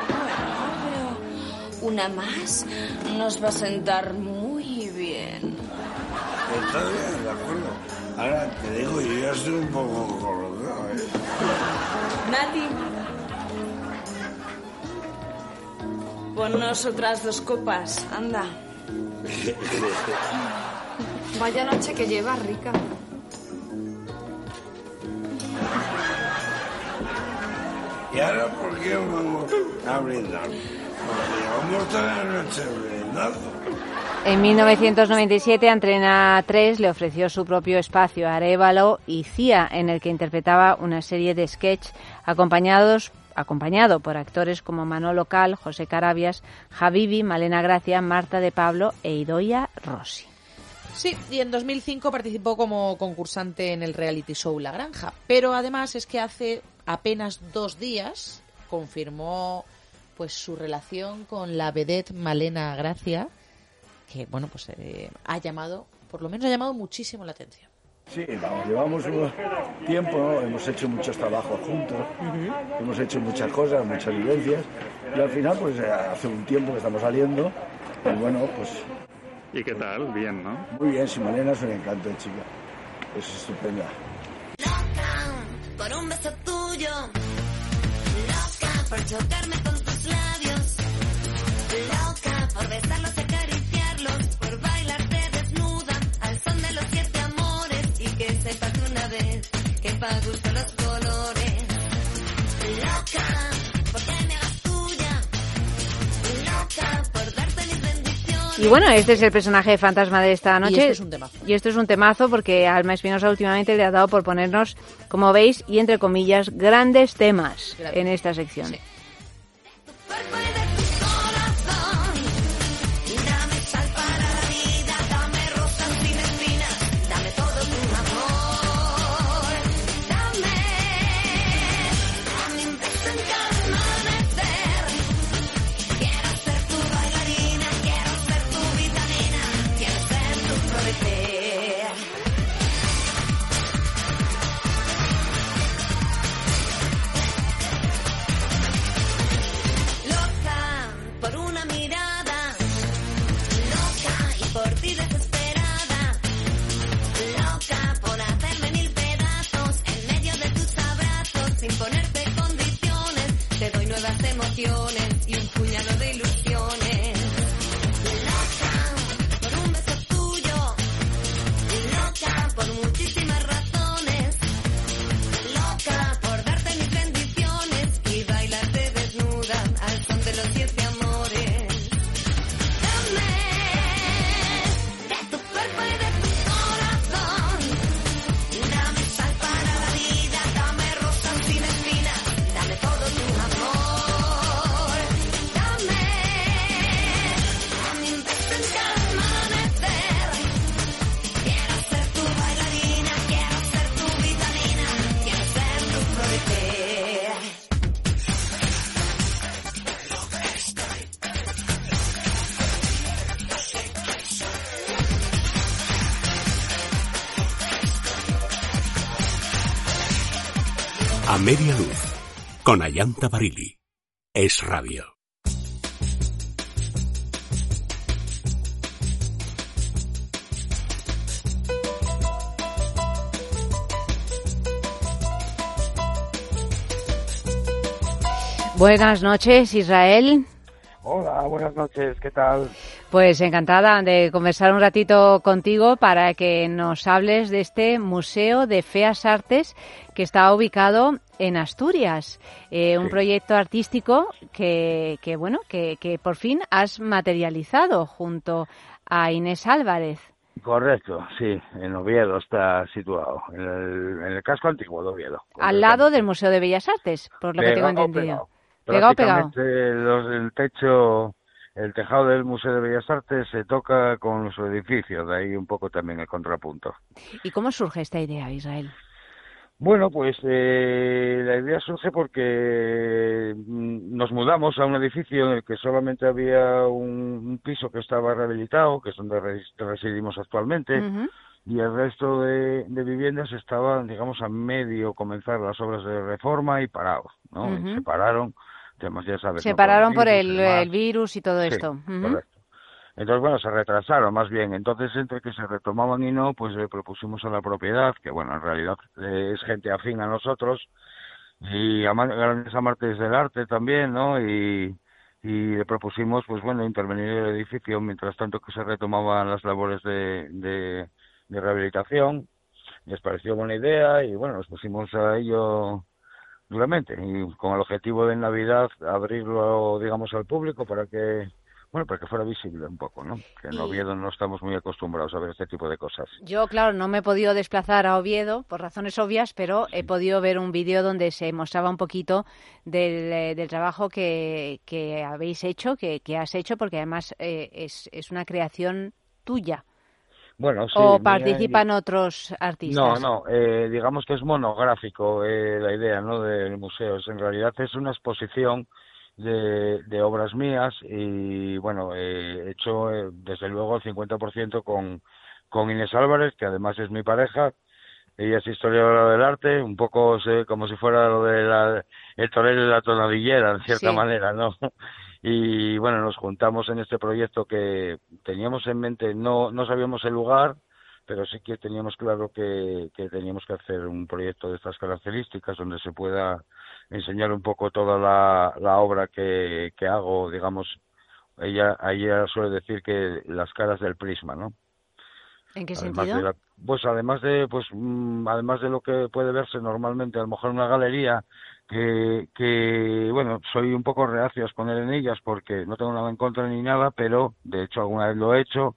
Una más nos va a sentar muy bien. Está bien, de acuerdo. Ahora te digo, yo ya estoy un poco colocado, ¿eh? Nati, ponnos otras dos copas, anda. Vaya noche que lleva, rica. ¿Y ahora por qué vamos a brindar? Llevamos toda la noche brindando. En mil novecientos noventa y siete, Antena tres le ofreció su propio espacio a Arévalo y Cía, en el que interpretaba una serie de sketch acompañados, acompañado por actores como Manolo Cal, José Carabias, Habibi, Malena Gracia, Marta de Pablo e Idoia Rossi. Sí, y en dos mil cinco participó como concursante en el reality show La Granja, pero además es que hace apenas dos días confirmó pues su relación con la vedette Malena Gracia, que bueno, pues eh, ha llamado, por lo menos ha llamado muchísimo la atención. Sí, vamos, llevamos un tiempo, ¿no? Hemos hecho muchos trabajos juntos, uh-huh. hemos hecho muchas cosas, muchas vivencias, y al final pues hace un tiempo que estamos saliendo, y bueno, pues... ¿Y qué tal? Bien, ¿no? Muy bien, si Malena es un encanto de chica, es estupenda. Loca por un beso tuyo, loca por chocarme con tus labios, loca por besarlos, acariciarlos, por bailarte desnuda al son de los siete amores y que sepas de una vez que pa' gusto los colores. Loca porque me hagas tuya, loca por darte mis bendiciones. Y bueno, este es el personaje fantasma de esta noche. Y esto es un temazo. Y esto es un temazo porque Alma Espinosa últimamente le ha dado por ponernos, como veis, y entre comillas, grandes temas Grande. en esta sección. Sí. Emociones y un puñado de ilusiones. Loca por un beso tuyo, loca por muchísimas razones, loca por darte mis bendiciones y bailarte desnuda al son de los siete amores. Dame de tu cuerpo y de tu corazón, dame sal para la vida, dame rosas sin espinas, dame todo tu amor. A media luz, con Ayanta Barili. Es Radio. Buenas noches, Israel. Hola, buenas noches, ¿qué tal? Pues encantada de conversar un ratito contigo para que nos hables de este Museo de Feas Artes que está ubicado en Asturias, eh, un sí. proyecto artístico que, que bueno, que, que por fin has materializado junto a Inés Álvarez. Correcto, sí, en Oviedo está situado, en el, en el casco antiguo de Oviedo. Al lado del Museo de Bellas Artes, por lo pegado, que tengo entendido. Pegado, pegado. Prácticamente los, el techo, el tejado del Museo de Bellas Artes se toca con su edificio, de ahí un poco también el contrapunto. ¿Y cómo surge esta idea, Israel? Bueno, pues eh, la idea surge porque nos mudamos a un edificio en el que solamente había un, un piso que estaba rehabilitado, que es donde res, residimos actualmente, uh-huh. y el resto de, de viviendas estaban, digamos, a medio comenzar las obras de reforma y parados, ¿no? Uh-huh. Y se pararon, además ya sabes... Se ¿no? pararon por el, el virus y todo sí, esto. Uh-huh. Correcto. Entonces, bueno, se retrasaron más bien. Entonces, entre que se retomaban y no, pues le propusimos a la propiedad, que bueno, en realidad eh, es gente afín a nosotros, y a grandes amantes del arte también, ¿no? Y, y le propusimos, pues bueno, intervenir en el edificio mientras tanto que se retomaban las labores de, de, de rehabilitación. Les pareció buena idea y bueno, nos pusimos a ello duramente, y con el objetivo de en Navidad abrirlo, digamos, al público para que, bueno, para que fuera visible un poco, ¿no? Que en Y- Oviedo no estamos muy acostumbrados a ver este tipo de cosas. Yo, claro, no me he podido desplazar a Oviedo por razones obvias, pero he podido ver un vídeo donde se mostraba un poquito del, eh, del trabajo que, que habéis hecho, que, que has hecho, porque además eh, es, es una creación tuya. Bueno, sí. ¿O mira, participan otros No, artistas? no, eh, digamos que es monográfico eh, la idea, ¿no?, del museo. Es- En realidad es una exposición de, de obras mías y, bueno, eh, he hecho eh, desde luego el cincuenta por ciento con, con Inés Álvarez, que además es mi pareja. Ella es historiadora del arte, un poco sé, como si fuera lo de la, el torero y la tonadillera, en cierta Sí. manera, ¿no? Y bueno, nos juntamos en este proyecto que teníamos en mente, no, no sabíamos el lugar, pero sí que teníamos claro que, que teníamos que hacer un proyecto de estas características donde se pueda enseñar un poco toda la, la obra que, que hago, digamos. Ella, ella suele decir que las caras del prisma, ¿no? ¿En qué Además sentido? de la- pues además de pues mm, además de lo que puede verse normalmente a lo mejor en una galería, que, que bueno, soy un poco reacio a exponer en ellas porque no tengo nada en contra ni nada, pero de hecho alguna vez lo he hecho,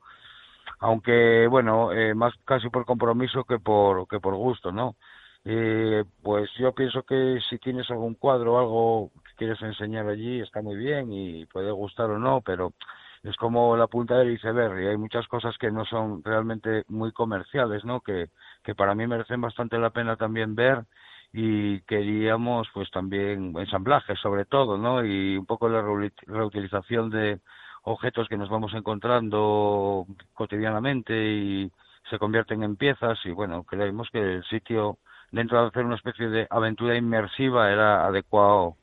aunque bueno, eh, más casi por compromiso que por que por gusto, ¿no? Eh, pues yo pienso que si tienes algún cuadro o algo que quieres enseñar allí está muy bien y puede gustar o no, pero es como la punta del iceberg y hay muchas cosas que no son realmente muy comerciales, ¿no? Que, que para mí merecen bastante la pena también ver y queríamos pues también ensamblajes sobre todo, ¿no? Y un poco la reuli- reutilización de objetos que nos vamos encontrando cotidianamente y se convierten en piezas y bueno, creemos que el sitio, dentro de hacer una especie de aventura inmersiva, era adecuado,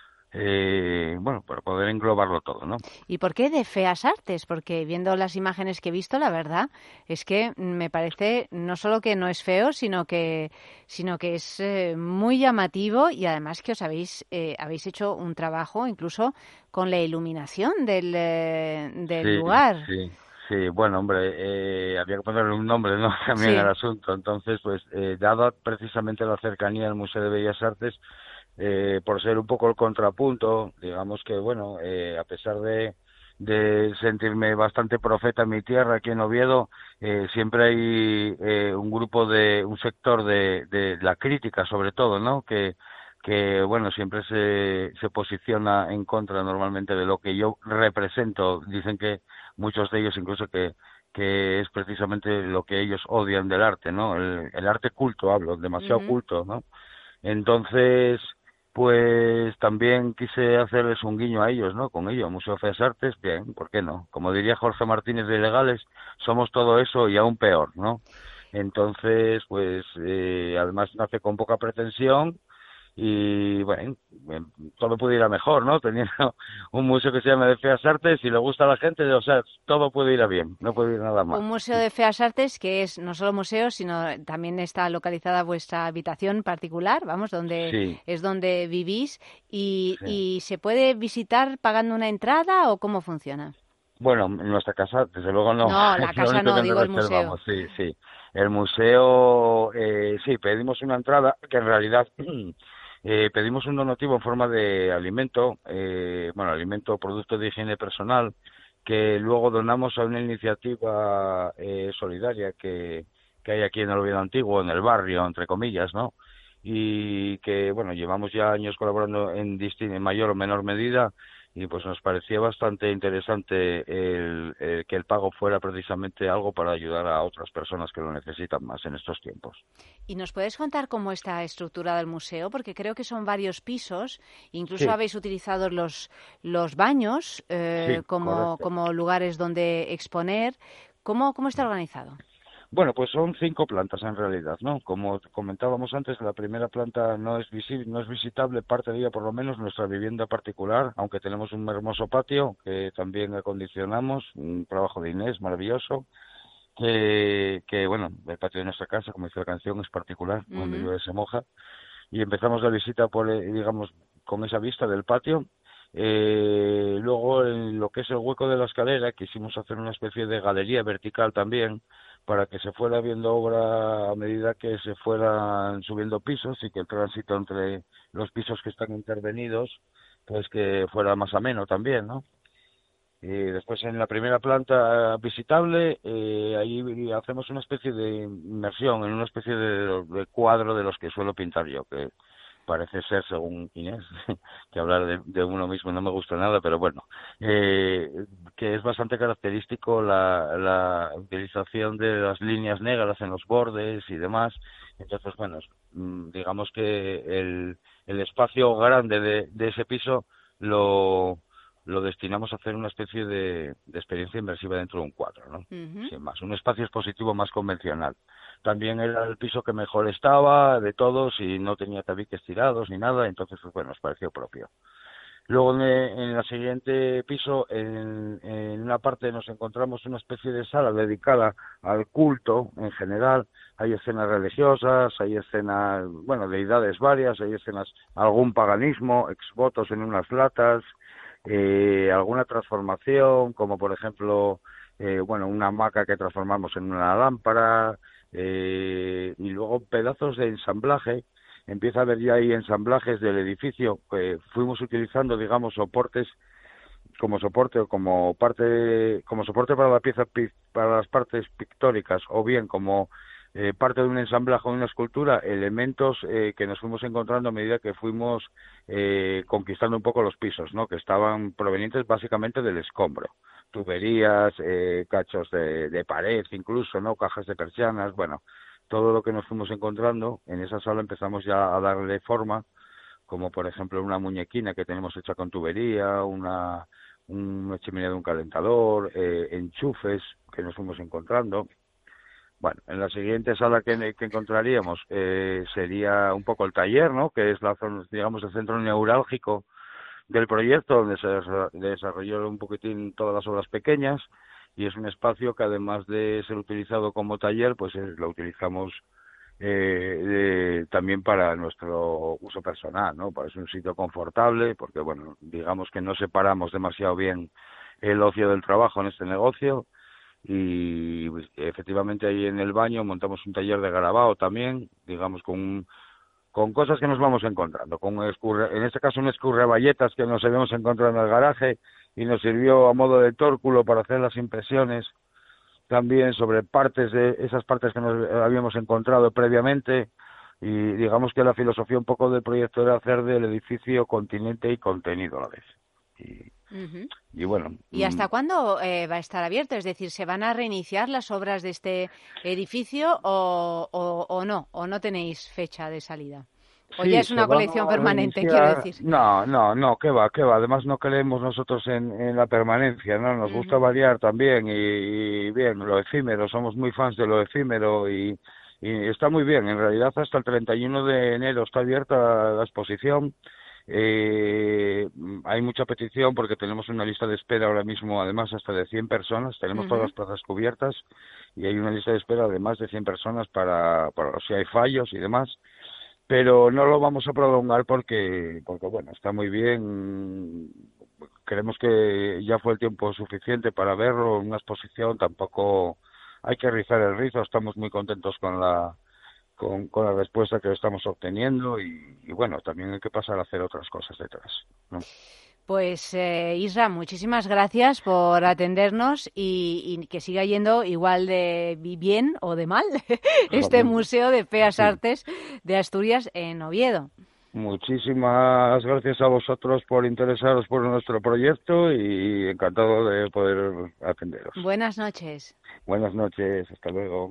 eh, bueno, para poder englobarlo todo, ¿no? ¿Y por qué de feas artes? Porque viendo las imágenes que he visto, la verdad es que me parece no solo que no es feo, sino que sino que es eh, muy llamativo y además que os habéis eh, habéis hecho un trabajo incluso con la iluminación del, eh, del Sí, lugar. sí, sí. Bueno, hombre, eh, había que ponerle un nombre, ¿no? También Sí. al asunto. Entonces, pues, eh, dada precisamente la cercanía al Museo de Bellas Artes, eh, por ser un poco el contrapunto, digamos que, bueno, eh, a pesar de, de sentirme bastante profeta en mi tierra, aquí en Oviedo, eh, siempre hay eh, un grupo de, un sector de, de la crítica, sobre todo, ¿no? Que que bueno, siempre se, se posiciona en contra normalmente de lo que yo represento. Dicen que muchos de ellos incluso que, que es precisamente lo que ellos odian del arte, ¿no? El, el arte culto, hablo, demasiado Ujú. culto, ¿no? Entonces, pues también quise hacerles un guiño a ellos, ¿no? Con ello, Museo de Bellas Artes, bien, ¿por qué no? Como diría Jorge Martínez de Ilegales, somos todo eso y aún peor, ¿no? Entonces, pues, eh, además nace con poca pretensión, y bueno, eh, todo puede ir a mejor, ¿no? Teniendo un museo que se llama de Feas Artes y le gusta a la gente, o sea, todo puede ir a bien, no puede ir nada mal. Un museo de feas artes que es no solo museo, sino también está localizada vuestra habitación particular, vamos, donde Sí. es donde vivís y, Sí. y se puede visitar pagando una entrada o cómo funciona. Bueno, en nuestra casa, desde luego no. No, la Es lo casa único no, que digo nos el museo. reservamos, sí, sí. El museo, eh, sí, pedimos una entrada que en realidad eh, pedimos un donativo en forma de alimento, eh, bueno, alimento, producto de higiene personal, que luego donamos a una iniciativa eh, solidaria que, que hay aquí en el Oviedo Antiguo, en el barrio, entre comillas, ¿no? Y que, bueno, llevamos ya años colaborando en, distin- en mayor o menor medida y pues nos parecía bastante interesante el, el que el pago fuera precisamente algo para ayudar a otras personas que lo necesitan más en estos tiempos. ¿Y nos puedes contar cómo está estructurado el museo? Porque creo que son varios pisos, incluso Sí. habéis utilizado los, los baños eh, Sí, como, correcto. como lugares donde exponer. ¿Cómo, cómo está organizado? Bueno, pues son cinco plantas en realidad, ¿no? Como comentábamos antes, la primera planta no es visible, no es visitable, parte de ella por lo menos nuestra vivienda particular, aunque tenemos un hermoso patio que también acondicionamos, un trabajo de Inés maravilloso, que, que bueno, el patio de nuestra casa, como dice la canción, es particular, donde Ujú. llueve se moja, y empezamos la visita por, eh, digamos, con esa vista del patio. Eh, luego, en lo que es el hueco de la escalera, quisimos hacer una especie de galería vertical también, para que se fuera viendo obra a medida que se fueran subiendo pisos y que el tránsito entre los pisos que están intervenidos, pues que fuera más ameno también, ¿no? Y después en la primera planta visitable, eh, ahí hacemos una especie de inmersión en una especie de, de cuadro de los que suelo pintar yo, que parece ser, según Inés, que hablar de, de uno mismo no me gusta nada, pero bueno, eh, que es bastante característico la, la utilización de las líneas negras en los bordes y demás. Entonces, bueno, digamos que el, el espacio grande de, de ese piso lo, lo destinamos a hacer una especie de, de experiencia inmersiva dentro de un cuadro, ¿no? Uh-huh. Sin más, un espacio expositivo más convencional. También era el piso que mejor estaba de todos y no tenía tabiques tirados ni nada, entonces, pues bueno, nos pareció propio. Luego en, en el siguiente piso, en, en una parte nos encontramos una especie de sala dedicada al culto en general. Hay escenas religiosas, hay escenas, bueno, deidades varias, hay escenas, algún paganismo, exvotos en unas latas, eh, alguna transformación, como por ejemplo, eh, bueno, una hamaca que transformamos en una lámpara, eh, y luego pedazos de ensamblaje. Empieza a haber ya ahí ensamblajes del edificio que fuimos utilizando, digamos, soportes como soporte o como parte como soporte para la pieza para las partes pictóricas, o bien como eh, parte de un ensamblaje o una escultura, elementos eh, que nos fuimos encontrando a medida que fuimos eh, conquistando un poco los pisos, ¿no? Que estaban provenientes básicamente del escombro, tuberías, eh, cachos de, de pared, incluso, ¿no? Cajas de persianas, bueno, todo lo que nos fuimos encontrando. En esa sala empezamos ya a darle forma, como por ejemplo una muñequina que tenemos hecha con tubería, una, una chimenea de un calentador, eh, enchufes que nos fuimos encontrando. Bueno, en la siguiente sala que, que encontraríamos eh, sería un poco el taller, ¿no? Que es la zona, digamos, el centro neurálgico del proyecto, donde se desarrolló un poquitín todas las obras pequeñas. Y es un espacio que, además de ser utilizado como taller, pues es, lo utilizamos eh, de, también para nuestro uso personal, ¿no? Pues es un sitio confortable, porque, bueno, digamos que no separamos demasiado bien el ocio del trabajo en este negocio. Y pues, efectivamente ahí en el baño montamos un taller de grabado también, digamos, con un, con cosas que nos vamos encontrando, con escurre, en este caso un escurreballetas que nos habíamos encontrado en el garaje, y nos sirvió a modo de tórculo para hacer las impresiones también sobre partes de esas partes que nos habíamos encontrado previamente. Y digamos que la filosofía un poco del proyecto era hacer del edificio continente y contenido a la vez. Y, uh-huh. y bueno. ¿Y hasta cuándo eh, va a estar abierto? Es decir, ¿se van a reiniciar las obras de este edificio o, o, o no? ¿O no tenéis fecha de salida? ¿O sí, ya es una colección permanente, quiero decir? No, no, no, qué va, qué va. Además no creemos nosotros en, en la permanencia, ¿no? Nos uh-huh. gusta variar también y, y bien, lo efímero, somos muy fans de lo efímero y, y está muy bien. En realidad hasta el treinta y uno de enero está abierta la exposición. Eh, hay mucha petición porque tenemos una lista de espera ahora mismo, además hasta de cien personas, tenemos uh-huh. todas las plazas cubiertas y hay una lista de espera de más de cien personas para, para si hay fallos y demás. Pero no lo vamos a prolongar porque, porque bueno, está muy bien. Creemos que ya fue el tiempo suficiente para verlo. Una exposición tampoco hay que rizar el rizo. Estamos muy contentos con la con, con la respuesta que estamos obteniendo y, y bueno, también hay que pasar a hacer otras cosas detrás, ¿no? Pues eh, Isra, muchísimas gracias por atendernos y, y que siga yendo igual de bien o de mal este Museo de Feas Artes de Asturias en Oviedo. Muchísimas gracias a vosotros por interesaros por nuestro proyecto y encantado de poder atenderos. Buenas noches. Buenas noches, hasta luego.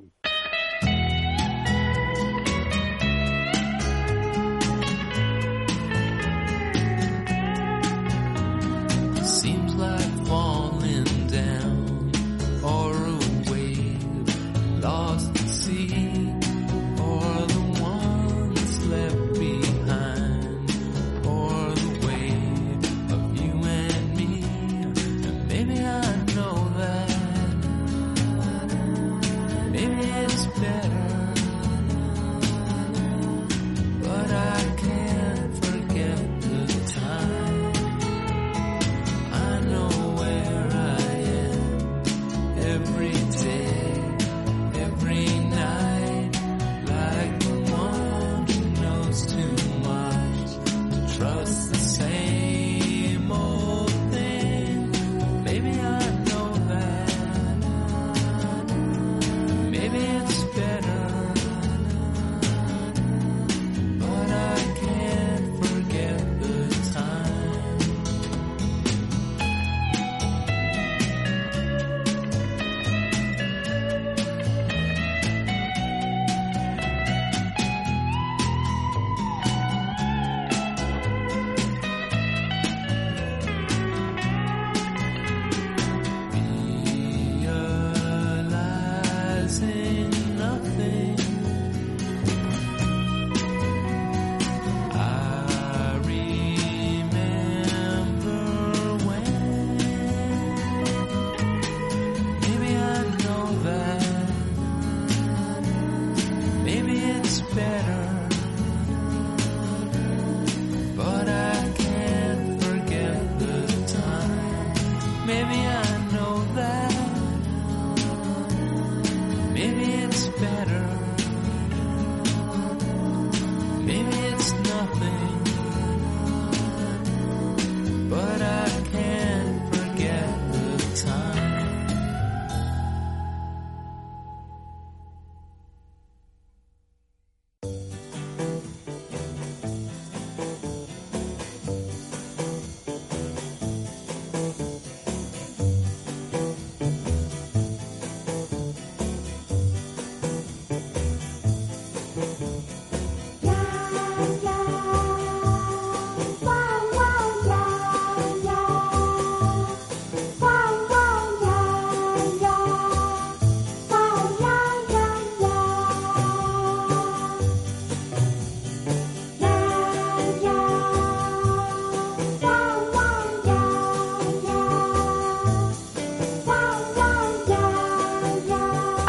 Seems like falling down or a wave lost at sea or the ones left behind or the wave of you and me. And maybe I know that maybe it's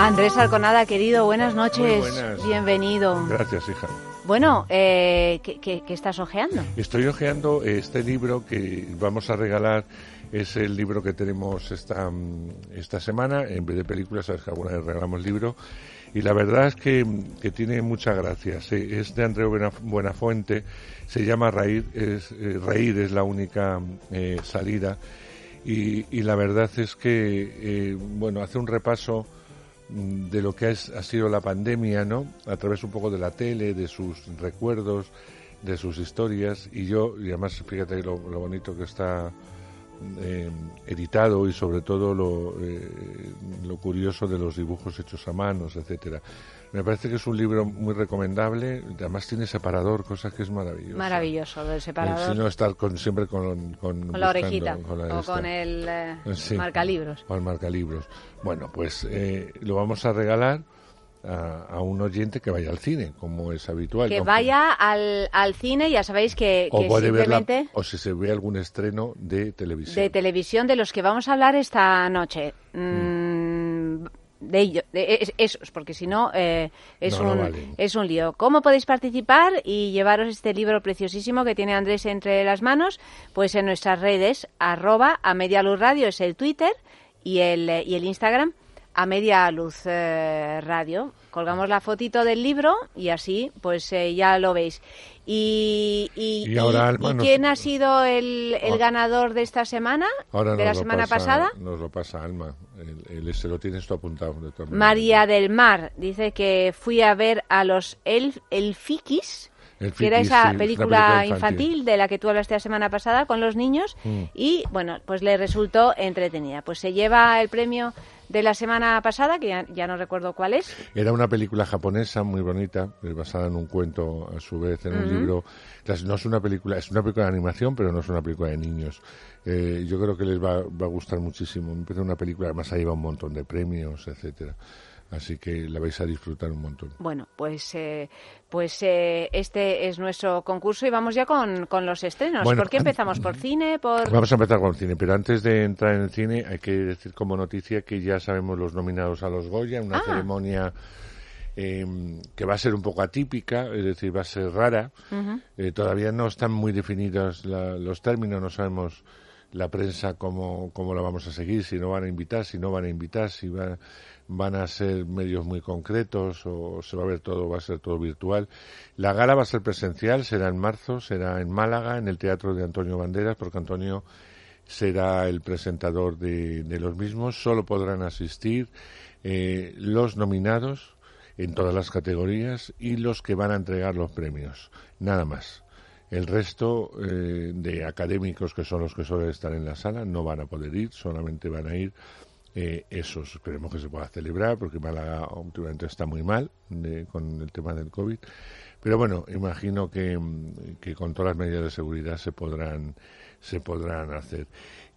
Andrés Arconada, querido, buenas noches. Muy buenas. Bienvenido. Gracias, hija. Bueno, eh, ¿qué, qué, qué estás hojeando? Estoy hojeando este libro que vamos a regalar. Es el libro que tenemos esta, esta semana. En vez de películas, sabes que alguna vez regalamos libro. Y la verdad es que, que tiene mucha gracia. Se, es de Andreu Buenafuente. Se llama Reír. Es, eh, Reír es la única eh, salida. Y, y la verdad es que, eh, bueno, hace un repaso de lo que es, ha sido la pandemia, ¿no? A través un poco de la tele, de sus recuerdos, de sus historias. Y yo, y además, fíjate lo, lo bonito que está eh, editado y sobre todo lo, eh, lo curioso de los dibujos hechos a manos, etcétera. Me parece que es un libro muy recomendable. Además tiene separador, cosa que es maravilloso. Maravilloso, lo del separador. Eh, si no estar con, siempre con... Con, con buscando, la orejita con la o esta. con el eh, Sí, marcalibros. O el marcalibros. Bueno, pues eh, lo vamos a regalar a, a un oyente que vaya al cine, como es habitual. Que ¿no? vaya al, al cine, ya sabéis que, o que puede verla, simplemente... o si se ve algún estreno de televisión. De televisión de los que vamos a hablar esta noche. Mm, de ellos, de es- esos, porque si no eh, es, No, no un, valen. es un lío. ¿Cómo podéis participar y llevaros este libro preciosísimo que tiene Andrés entre las manos? Pues en nuestras redes, arroba a Media Luz Radio es el Twitter y el, eh, y el Instagram, a Media Luz eh, Radio. Colgamos la fotito del libro y así pues eh, ya lo veis. Y, y, Y ahora, y- Alma, ¿y nos- quién ha sido el, el Ah. ganador de esta semana? Ahora de nos la lo semana pasa- pasada. Nos lo pasa Alma. El, el- se lo tienes tú apuntado. De todas maneras. María del Mar dice que fui a ver a los Elf, Elfikis, El que era Fikis, esa sí, una película, película infantil. infantil de la que tú hablaste la semana pasada con los niños Mm. y bueno, pues le resultó entretenida. Pues se lleva el premio de la semana pasada, que ya, ya no recuerdo cuál es. Era una película japonesa muy bonita, eh, basada en un cuento, a su vez, en un Ujú. libro. Las- No es una película, es una película de animación, pero no es una película de niños. Eh, yo creo que les va, va a gustar muchísimo. Me parece una película, además ha llevado un montón de premios, etcétera. Así que la vais a disfrutar un montón. Bueno, pues eh, pues eh, este es nuestro concurso y vamos ya con, con los estrenos. Bueno, ¿Por qué empezamos? ¿Por cine? ¿Por...? Vamos a empezar con el cine, pero antes de entrar en el cine hay que decir como noticia que ya sabemos los nominados a los Goya, una Ah. ceremonia eh, que va a ser un poco atípica, es decir, va a ser rara. Ujú. Eh, todavía no están muy definidos la- los términos, no sabemos la prensa cómo, cómo la vamos a seguir, si no van a invitar, si no van a invitar, si va- van a ser medios muy concretos o se va a ver todo, va a ser todo virtual. La gala va a ser presencial, será en marzo, será en Málaga, en el Teatro de Antonio Banderas, porque Antonio será el presentador de, de los mismos. Solo podrán asistir eh, los nominados en todas las categorías y los que van a entregar los premios, nada más. El resto eh, de académicos, que son los que suelen estar en la sala, no van a poder ir, solamente van a ir eh, esos. Esperemos que se pueda celebrar, porque Málaga últimamente está muy mal de- con el tema del COVID. Pero bueno, imagino que, mm, que con todas las medidas de seguridad se podrán, se podrán hacer.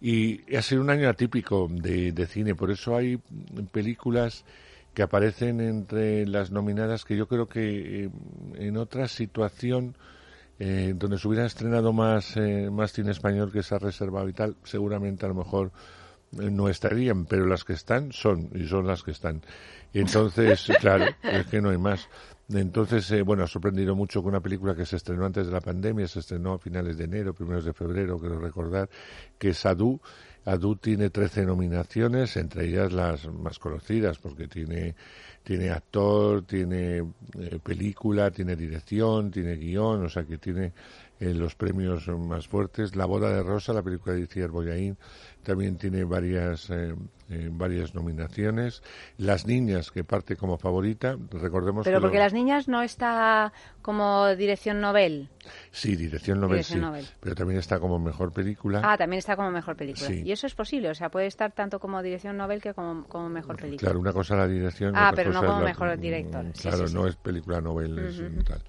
Y ha sido un año atípico de, de cine, por eso hay películas que aparecen entre las nominadas que yo creo que eh, en otra situación eh, donde se hubiera estrenado más eh, más cine español que se ha reservado y tal, seguramente a lo mejor eh, no estarían, pero las que están son, y son las que están. Entonces, claro, es que no hay más. Entonces, eh, bueno, ha sorprendido mucho que una película que se estrenó antes de la pandemia, se estrenó a finales de enero, primeros de febrero, quiero recordar, que es Adu. Adu tiene trece nominaciones, entre ellas las más conocidas, porque tiene tiene actor, tiene eh, película, tiene dirección, tiene guión, o sea que tiene eh, los premios más fuertes. La boda de Rosa, la película de Itziar Boyaín, también tiene varias eh, eh, varias nominaciones. Las niñas, que parte como favorita, recordemos Pero que porque lo- Las niñas no está como dirección novel. Sí, dirección Nobel, Dirección sí, Nobel. pero también está como mejor película. Ah, también está como mejor película. Sí. Y eso es posible, o sea, puede estar tanto como dirección novel que como, como mejor película. Claro, una cosa es la dirección. Ah, otra pero no cosa es como la- mejor director. Sí, Claro, sí, sí. no es película novel, es Ujú. tal.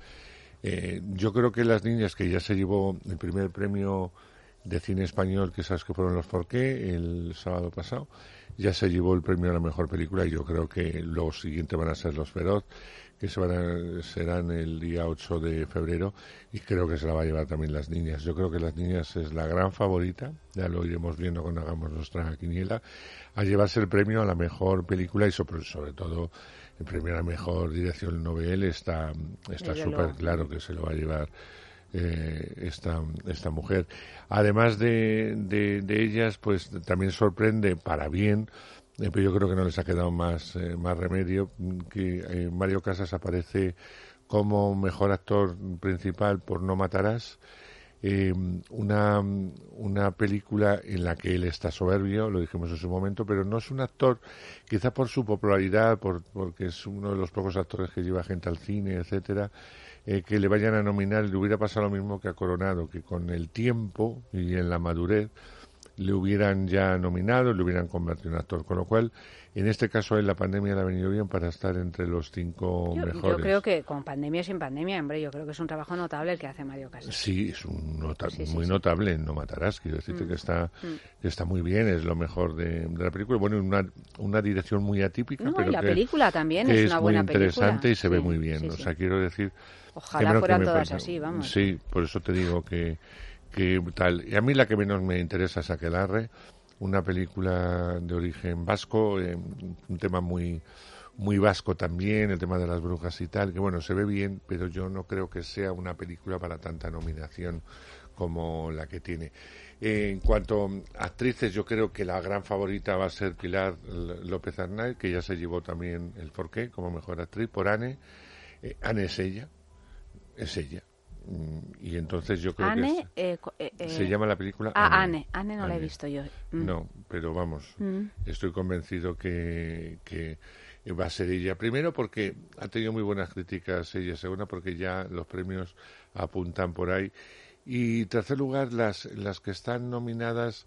Eh, yo creo que Las niñas, que ya se llevó el primer premio de cine español, que sabes que fueron los Forqué, el sábado pasado, ya se llevó el premio a la mejor película y yo creo que los siguientes van a ser Los Feroz, que se van a, serán el día ocho de febrero, y creo que se la va a llevar también Las Niñas. Yo creo que Las Niñas es la gran favorita, ya lo iremos viendo cuando hagamos nuestra quiniela, a llevarse el premio a la mejor película y sobre, sobre todo el premio a la mejor dirección novel. Está está súper claro que se lo va a llevar eh, esta esta mujer. Además de, de, de ellas, pues también sorprende para bien, eh, pero yo creo que no les ha quedado más eh, más remedio, que eh, Mario Casas aparece como mejor actor principal por No matarás, eh, una una película en la que él está soberbio, lo dijimos en su momento, pero no es un actor, quizá por su popularidad, por, porque es uno de los pocos actores que lleva gente al cine, etcétera, eh, que le vayan a nominar. Le hubiera pasado lo mismo que a Coronado, que con el tiempo y en la madurez le hubieran ya nominado, le hubieran convertido en actor, con lo cual en este caso a él la pandemia le ha venido bien para estar entre los cinco yo, mejores. Yo creo que con pandemia o sin pandemia, hombre, yo creo que es un trabajo notable el que hace Mario Casas. Sí, es un nota sí, sí, muy sí. notable en No matarás, quiero decirte Mm. que está Mm. que está muy bien, es lo mejor de, de la película. Bueno, una, una dirección muy atípica, No, pero y la que, película también que es una muy buena interesante película. y se ve Sí, muy bien. sí, O sí. sea, quiero decir... Ojalá primero que fueran me todas parece- así, vamos. Sí, por eso te digo que, que tal. Y a mí la que menos me interesa es Aquelarre, una película de origen vasco, eh, un tema muy muy vasco también, el tema de las brujas y tal, que bueno, se ve bien, pero yo no creo que sea una película para tanta nominación como la que tiene. Eh, en cuanto a actrices, yo creo que la gran favorita va a ser Pilar L- López Arnaiz, que ya se llevó también el Forqué como mejor actriz por Anne. Eh, Anne es ella, es ella. Mm, Y entonces yo creo Anne, que eh, co- eh, es- eh, se llama la película Ah, Anne. Anne no la he Anne. visto yo. Mm. No, pero vamos, Mm. estoy convencido que, que va a ser ella. Primero porque ha tenido muy buenas críticas ella, segunda porque ya los premios apuntan por ahí. Y tercer lugar, las, las que están nominadas,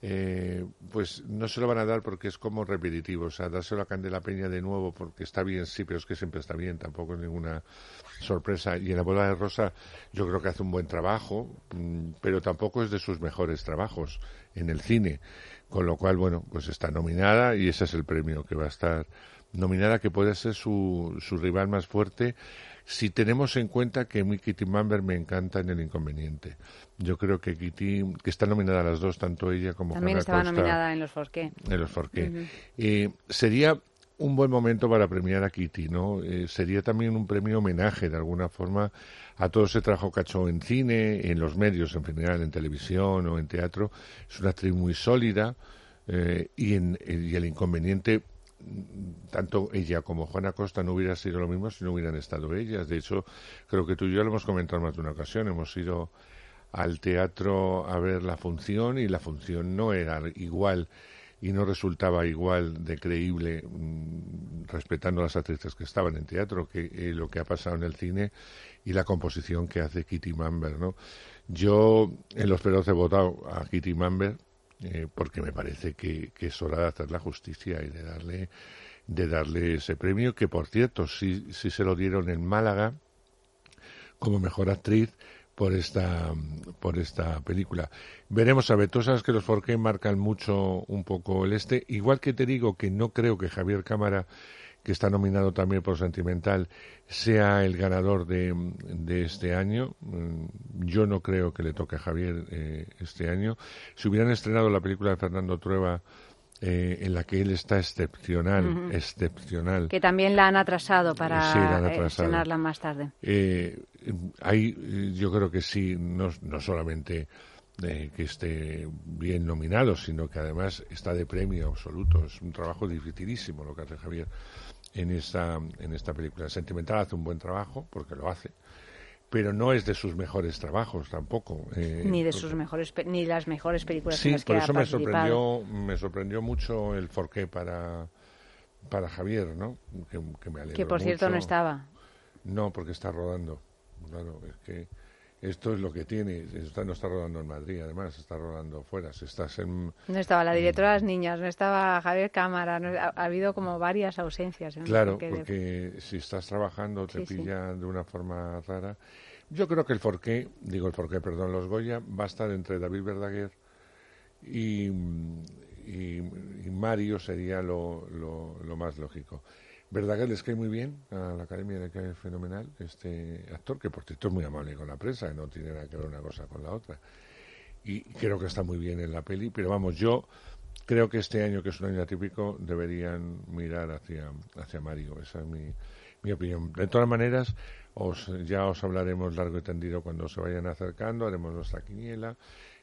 eh, pues no se lo van a dar porque es como repetitivo. O sea, dárselo a Candela Peña de nuevo porque está bien, sí, pero es que siempre está bien, tampoco es ninguna sorpresa. Y en La boda de rosa yo creo que hace un buen trabajo, mm, pero tampoco es de sus mejores trabajos en el cine. Con lo cual, bueno, pues está nominada y ese es el premio que va a estar nominada, que puede ser su, su rival más fuerte, si tenemos en cuenta que a mí Kitty Mamber me encanta en El inconveniente. Yo creo que Kitty, que está nominada a las dos, tanto ella como También Juana estaba Costa, nominada en los Forqué. en los Forqué. Ujú. Eh, sería un buen momento para premiar a Kitty, ¿no? Eh, sería también un premio homenaje, de alguna forma, a todo ese trabajo que ha hecho en cine, en los medios en general, en televisión o en teatro. Es una actriz muy sólida, eh, y, en, y El inconveniente, tanto ella como Juana Costa no hubiera sido lo mismo si no hubieran estado ellas. De hecho, creo que tú y yo lo hemos comentado en más de una ocasión. Hemos ido al teatro a ver la función y la función no era igual y no resultaba igual de creíble, mmm, respetando a las actrices que estaban en teatro, que eh, lo que ha pasado en el cine y la composición que hace Kitty Mamber, ¿no? Yo en Los Feroz he votado a Kitty Mamber, eh, porque me parece que, que es hora de hacer la justicia y de darle de darle ese premio, que por cierto sí, sí se lo dieron en Málaga como mejor actriz por esta por esta película. Veremos a ver. Tú sabes que los Forqué marcan mucho un poco el este, igual que te digo que no creo que Javier Cámara, que está nominado también por Sentimental, sea el ganador de, de este año. Yo no creo que le toque a Javier eh, este año. Si hubieran estrenado la película de Fernando Trueba, eh, en la que él está excepcional, Ujú. excepcional. Que también la han atrasado para Sí, la han eh, atrasado. estrenarla más tarde. Eh, hay, eh, yo creo que sí, no, no solamente eh, que esté bien nominado, sino que además está de premio absoluto. Es un trabajo dificilísimo lo que hace Javier en esta, en esta película. Sentimental hace un buen trabajo, porque lo hace, pero no es de sus mejores trabajos tampoco. Eh, Ni de porque- sus mejores pe- ni las mejores películas en Sí, las que por ha eso me participado. sorprendió, me sorprendió mucho el Forqué para, para Javier, ¿no? Que, que me alegro Que por cierto no mucho. estaba. No, porque está rodando. Claro, es que esto es lo que tiene. Está, no está rodando en Madrid, además, está rodando fuera. Si estás en... No estaba la directora de las niñas, no estaba Javier Cámara, no- ha, ha habido como varias ausencias. ¿no? Claro, Porque de- porque si estás trabajando te Sí, sí. pilla de una forma rara. Yo creo que el Forqué, digo el Forqué, perdón, los Goya, va a estar entre David Verdaguer y, y, y Mario, sería lo, lo, lo más lógico. Verdad que les cae muy bien a la Academia, le cae fenomenal este actor, que por cierto es muy amable con la prensa, que no tiene nada que ver una cosa con la otra. Y creo que está muy bien en la peli, pero vamos, yo creo que este año, que es un año atípico, deberían mirar hacia, hacia Mario. Esa es mi, mi opinión. De todas maneras, os, ya os hablaremos largo y tendido cuando se vayan acercando, haremos nuestra quiniela.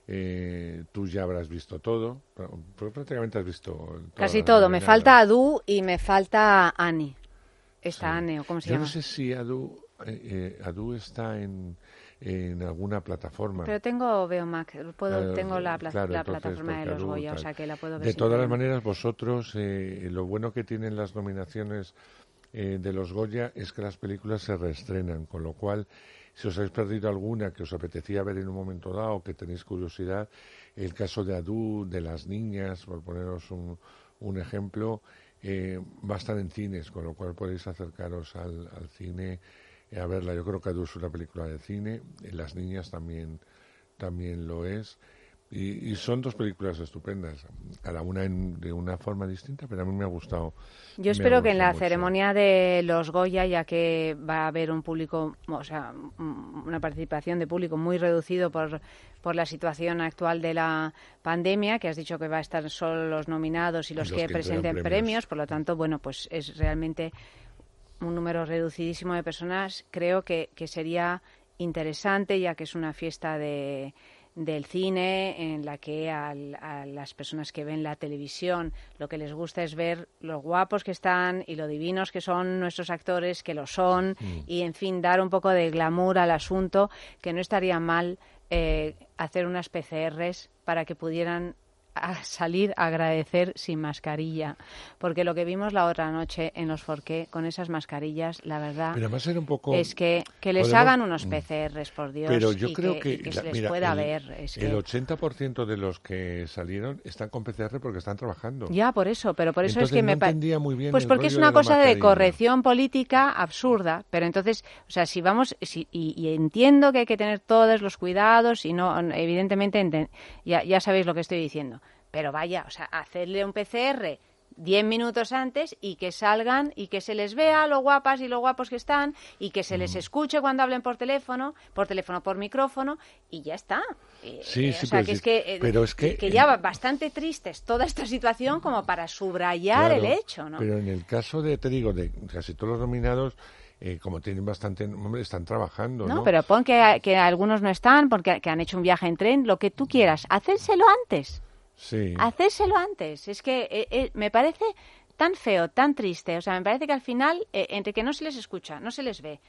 Eh, tú ya habrás visto todo, pero prácticamente has visto casi todo. Me falta Adu y me falta Annie. Esta sí. Annie, ¿o cómo se Yo llama? No sé si Adu, eh, eh, Adu está en, en alguna plataforma. Pero tengo Beomac, puedo, eh, tengo la, pla claro, la entonces, plataforma de los Adu, Goya, tal. o sea que la puedo ver. De todas problema. las maneras, vosotros, eh, lo bueno que tienen las nominaciones eh, de los Goya es que las películas se reestrenan, con lo cual, si os habéis perdido alguna que os apetecía ver en un momento dado, que tenéis curiosidad, el caso de Adu, de las niñas, por poneros un, un ejemplo, eh, va a estar en cines, con lo cual podéis acercaros al, al cine eh, a verla. Yo creo que Adu es una película de cine, y Las niñas también, también lo es. Y, y son dos películas estupendas, cada una en, de una forma distinta, pero a mí me ha gustado. Yo espero que en la mucho. ceremonia de los Goya, ya que va a haber un público, o sea, una participación de público muy reducido por, por la situación actual de la pandemia, que has dicho que va a estar solo los nominados y los, los que, que presenten premios. premios, por lo tanto, bueno, pues es realmente un número reducidísimo de personas. Creo que, que sería interesante, ya que es una fiesta de... del cine, en la que a, a las personas que ven la televisión lo que les gusta es ver lo guapos que están y lo divinos que son nuestros actores, que lo son, mm. y en fin, dar un poco de glamour al asunto, que no estaría mal eh, hacer unas P C Rs para que pudieran a salir a agradecer sin mascarilla, porque lo que vimos la otra noche en los Forqué con esas mascarillas, la verdad pero además era un poco... es que, que les podemos... hagan unos P C Rs, por Dios, pero yo y creo que, que, y que la, se les mira, pueda el, ver. Es el que... ochenta por ciento de los que salieron están con P C R porque están trabajando. Ya, por eso, pero por eso entonces, es que no me entendía muy bien pues el porque es rollo una de la cosa de mascarilla. corrección política absurda, pero entonces, o sea, si vamos, si, y, y entiendo que hay que tener todos los cuidados y no, evidentemente, enten, ya, ya sabéis lo que estoy diciendo. Pero vaya, o sea, hacerle un P C R diez minutos antes y que salgan y que se les vea lo guapas y lo guapos que están y que se les escuche cuando hablen por teléfono, por teléfono, por micrófono y ya está. Sí, eh, sí, o sea, pero, que es sí, que, eh, pero es que... que ya bastante triste es toda esta situación como para subrayar claro, el hecho, ¿no? Pero en el caso de, te digo, de casi todos los nominados... Eh, como tienen bastante, hombre, están trabajando, ¿no? No, pero pon que, que algunos no están porque que han hecho un viaje en tren, lo que tú quieras, hacérselo antes. Sí. Hacérselo antes. Es que eh, eh, me parece tan feo, tan triste. O sea, me parece que al final, eh, entre que no se les escucha, no se les ve,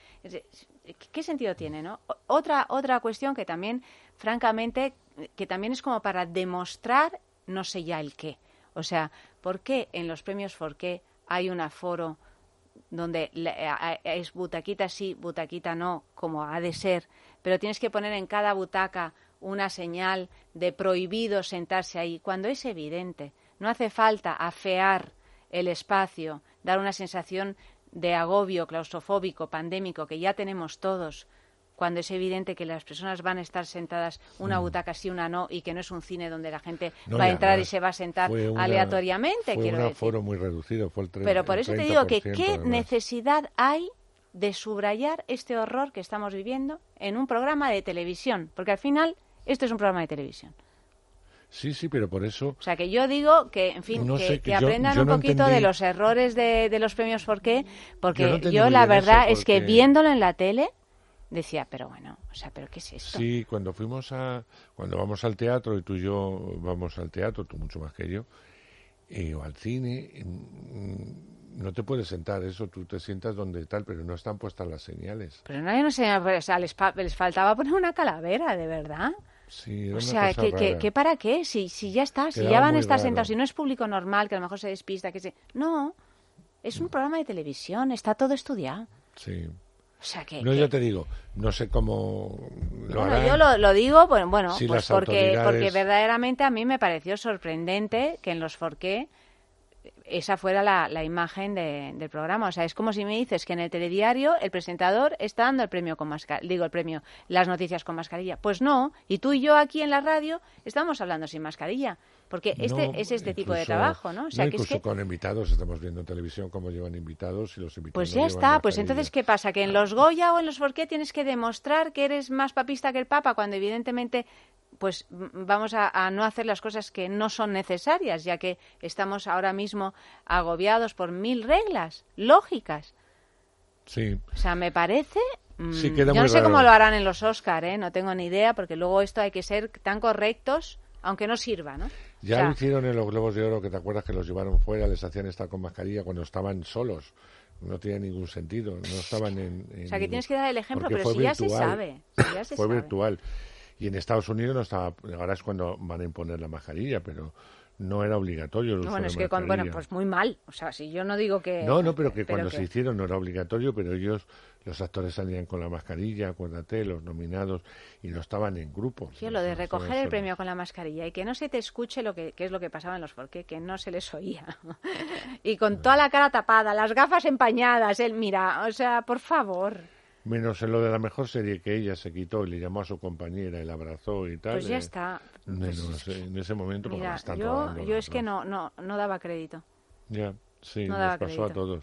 ¿qué sentido tiene, no? Otra, otra cuestión que también, francamente, que también es como para demostrar no sé ya el qué. O sea, ¿por qué en los premios Forqué hay un aforo donde es butaquita sí, butaquita no, como ha de ser, pero tienes que poner en cada butaca una señal de prohibido sentarse ahí, cuando es evidente? No hace falta afear el espacio, dar una sensación de agobio claustrofóbico, pandémico, que ya tenemos todos, cuando es evidente que las personas van a estar sentadas una butaca sí, una no, y que no es un cine donde la gente no, va a entrar no, y se va a sentar una, aleatoriamente, fue quiero un decir. aforo muy reducido, fue el treinta, Pero por eso el te digo que qué además. necesidad hay de subrayar este horror que estamos viviendo en un programa de televisión, porque al final esto es un programa de televisión. Sí, sí, pero por eso... O sea, que yo digo que, en fin, no que, sé, que que yo, aprendan yo un no poquito entendí... de los errores de, de los premios Forqué, porque yo, no yo la verdad eso, es que porque... viéndolo en la tele decía, pero bueno, o sea, ¿pero qué es esto? Sí, cuando fuimos a... Cuando vamos al teatro, y tú y yo vamos al teatro, tú mucho más que yo, eh, o al cine, no te puedes sentar, eso, tú te sientas donde tal, pero no están puestas las señales. Pero no hay una señal, o sea, les, les faltaba poner una calavera, de verdad. Sí, era o una sea, cosa que, rara. que, que para qué, si, si ya está, si Quedaba ya van a muy estar raro. sentados, si no es público normal, que a lo mejor se despista, que se... No, es un programa de televisión, está todo estudiado. Sí. O sea, que... No, que... yo te digo, no sé cómo lo Bueno, harán. yo lo, lo digo, bueno, bueno Si pues las porque, autoridades- porque verdaderamente a mí me pareció sorprendente que en los Forqué esa fuera la, la imagen de, del programa. O sea, es como si me dices que en el telediario el presentador está dando el premio con mascarilla, digo el premio, las noticias con mascarilla. Pues no, y tú y yo aquí en la radio estamos hablando sin mascarilla, porque este No, es este tipo de incluso- trabajo, ¿no? O sea, no, que es incluso que con invitados, estamos viendo en televisión cómo llevan invitados y los invitados pues no ya llevan está, pues mascarilla. entonces ¿qué pasa? Que en los Goya o en los Forqué tienes que demostrar que eres más papista que el Papa, cuando evidentemente pues m- vamos a, a no hacer las cosas que no son necesarias, ya que estamos ahora mismo agobiados por mil reglas lógicas. Sí. O sea, me parece... mm, Sí, queda yo muy no sé raro. cómo lo harán en los Oscar, ¿eh? No tengo ni idea, porque luego esto hay que ser tan correctos, aunque no sirva, ¿no? Ya O sea, lo hicieron en los Globos de Oro, que te acuerdas que los llevaron fuera, les hacían estar con mascarilla cuando estaban solos. No tenía ningún sentido, no estaban en... en o sea, que tienes que dar el ejemplo, porque pero fue si ya se virtual. sabe. Si ya se Fue sabe. virtual. Y en Estados Unidos no estaba, ahora es cuando van a imponer la mascarilla, pero no era obligatorio el uso Bueno, de es que con, bueno, mascarilla. pues muy mal. O sea, si yo no digo que... No, no, pero que pero cuando que- se hicieron no era obligatorio, pero ellos, los actores salían con la mascarilla, acuérdate, los nominados, y no estaban en grupos. Tío, lo de No estaban recoger el solos. premio con la mascarilla y que no se te escuche lo que, que es lo que pasaba en los Forqué, que no se les oía. Y con toda la cara tapada, las gafas empañadas, él, mira, o sea, por favor. Menos en lo de la mejor serie que ella se quitó y le llamó a su compañera y la abrazó y tal. Pues ya eh, está. menos Pues es en ese momento porque Mira, la están yo, robando, yo la es que no, no, no daba crédito. Ya, sí, No nos daba pasó crédito. a todos.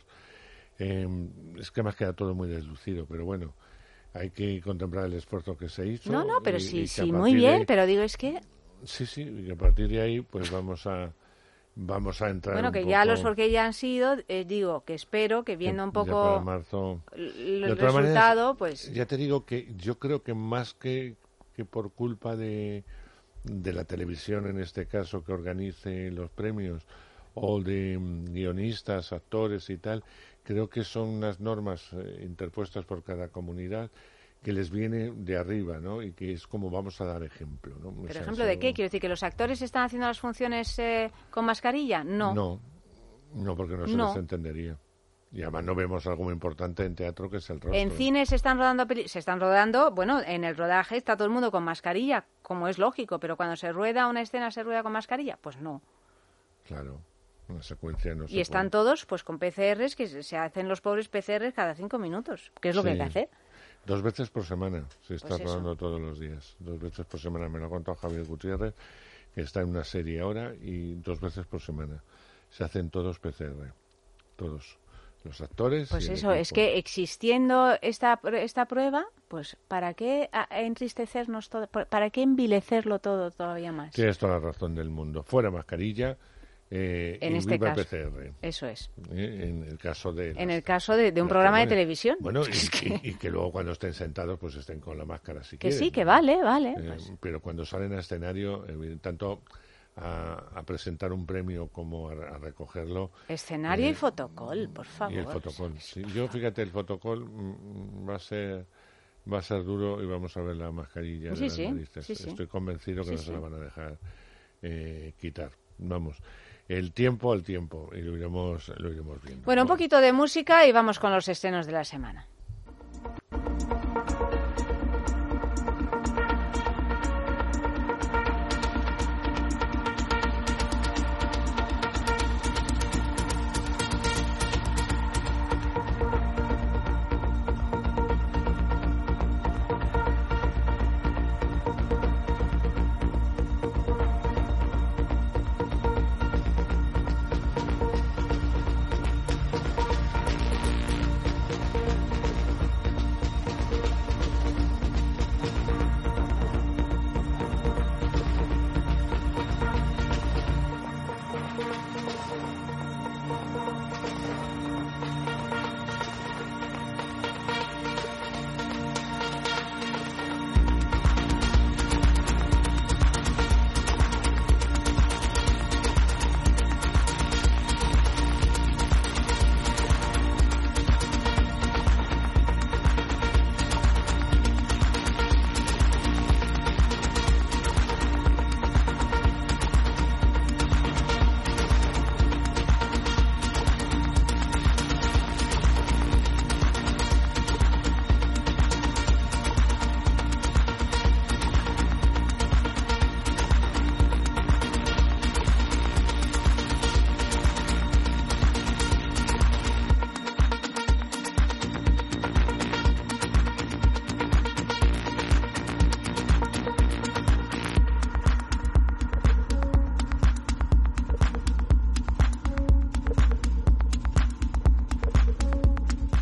Eh, es que más queda todo muy deslucido, pero bueno, hay que contemplar el esfuerzo que se hizo. No, no, pero y- sí, y que sí, a muy partir de bien, ahí- pero digo, es que... Sí, sí, y que a partir de ahí pues vamos a vamos a entrar Bueno, un que poco... ya los Forqué ya han sido, eh, digo, que espero que viendo un ya para poco marzo. el De todas maneras, resultado, pues... ya te digo que yo creo que más que, que por culpa de, de la televisión, en este caso, que organice los premios, o de mm, guionistas, actores y tal, creo que son unas normas eh, interpuestas por cada comunidad que les viene de arriba, ¿no? Y que es como vamos a dar ejemplo, ¿no? O ¿Pero sea, ejemplo de eso- qué? Quiero decir, ¿que los actores están haciendo las funciones eh, con mascarilla? No. No, no, porque no se No. les entendería. Y además no vemos algo muy importante en teatro, que es el rostro. En cine se están rodando, peli- se están rodando, bueno, en el rodaje está todo el mundo con mascarilla, como es lógico, pero cuando se rueda una escena, ¿se rueda con mascarilla? Pues no. Claro, una secuencia no se Y están todos pues con P C Rs, que se se hacen los pobres P C Rs cada cinco minutos, que es lo que hay Sí. que hacer. Dos veces por semana se está Pues eso. rodando todos los días. Dos veces por semana. Me lo ha contado Javier Gutiérrez, que está en una serie ahora, y dos veces por semana. Se hacen todos P C R. Todos. Los actores. Pues y el eso, es equipo. que existiendo esta, pr- esta prueba, pues ¿para qué a- entristecernos todo? ¿Para qué envilecerlo todo todavía más? Tienes toda la razón del mundo. Fuera mascarilla. Eh, En y este viva caso. P C R. Eso es. Eh, en el caso de... En las- el caso de, de un las programa de que ponen- televisión. Bueno, y, y- y que luego cuando estén sentados pues estén con la máscara si Que quieren. sí, que vale, vale. Eh, pues. Pero cuando salen a escenario, eh, tanto a, a presentar un premio como a, a recogerlo... Escenario eh, y fotocol, por favor. Y el fotocol, sí. Yo, fíjate, el fotocol mm, va a ser va a ser duro y vamos a ver la mascarilla de Sí, las sí, narices. sí, sí. Estoy convencido que Sí, no se la sí. van a dejar eh, quitar. Vamos, el tiempo al tiempo y lo iremos, lo iremos viendo. Bueno, un poquito de música y vamos con los estrenos de la semana.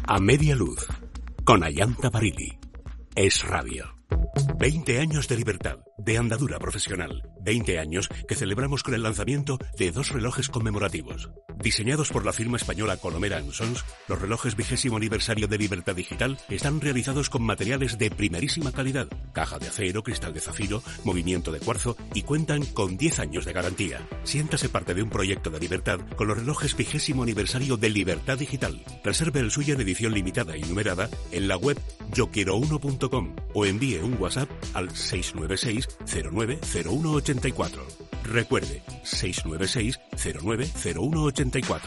A media luz, con Ayanta Barili. Es Radio. veinte años de libertad, de andadura profesional. veinte años que celebramos con el lanzamiento de dos relojes conmemorativos. Diseñados por la firma española Colomera and Sons, los relojes vigésimo aniversario de Libertad Digital están realizados con materiales de primerísima calidad, caja de acero, cristal de zafiro, movimiento de cuarzo y cuentan con diez años de garantía. Siéntase parte de un proyecto de libertad con los relojes vigésimo aniversario de Libertad Digital. Reserve el suyo en edición limitada y numerada en la web yo quiero uno punto com o envíe un WhatsApp al seis nueve seis cero nueve cero uno ocho cuatro. Recuerde, seis nueve seis cero nueve cero uno ocho cuatro.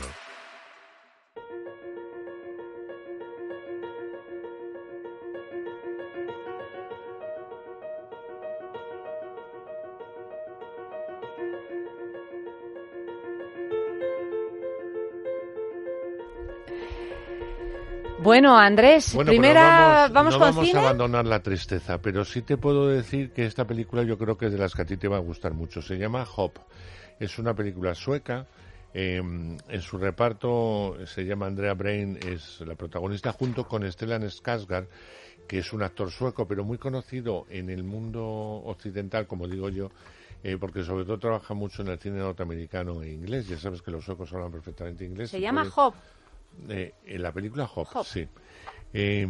Bueno, Andrés, Bueno, primera, vamos, vamos no con vamos cine. a abandonar la tristeza, pero sí te puedo decir que esta película yo creo que es de las que a ti te va a gustar mucho. Se llama Hop. Es una película sueca. Eh, en su reparto se llama Andrea Brain, es la protagonista, junto con Stellan Skarsgård, que es un actor sueco, pero muy conocido en el mundo occidental, como digo yo, eh, porque sobre todo trabaja mucho en el cine norteamericano e inglés. Ya sabes que los suecos hablan perfectamente inglés. Se llama Hop. Eh, en la película Hop, Hop. sí. Eh,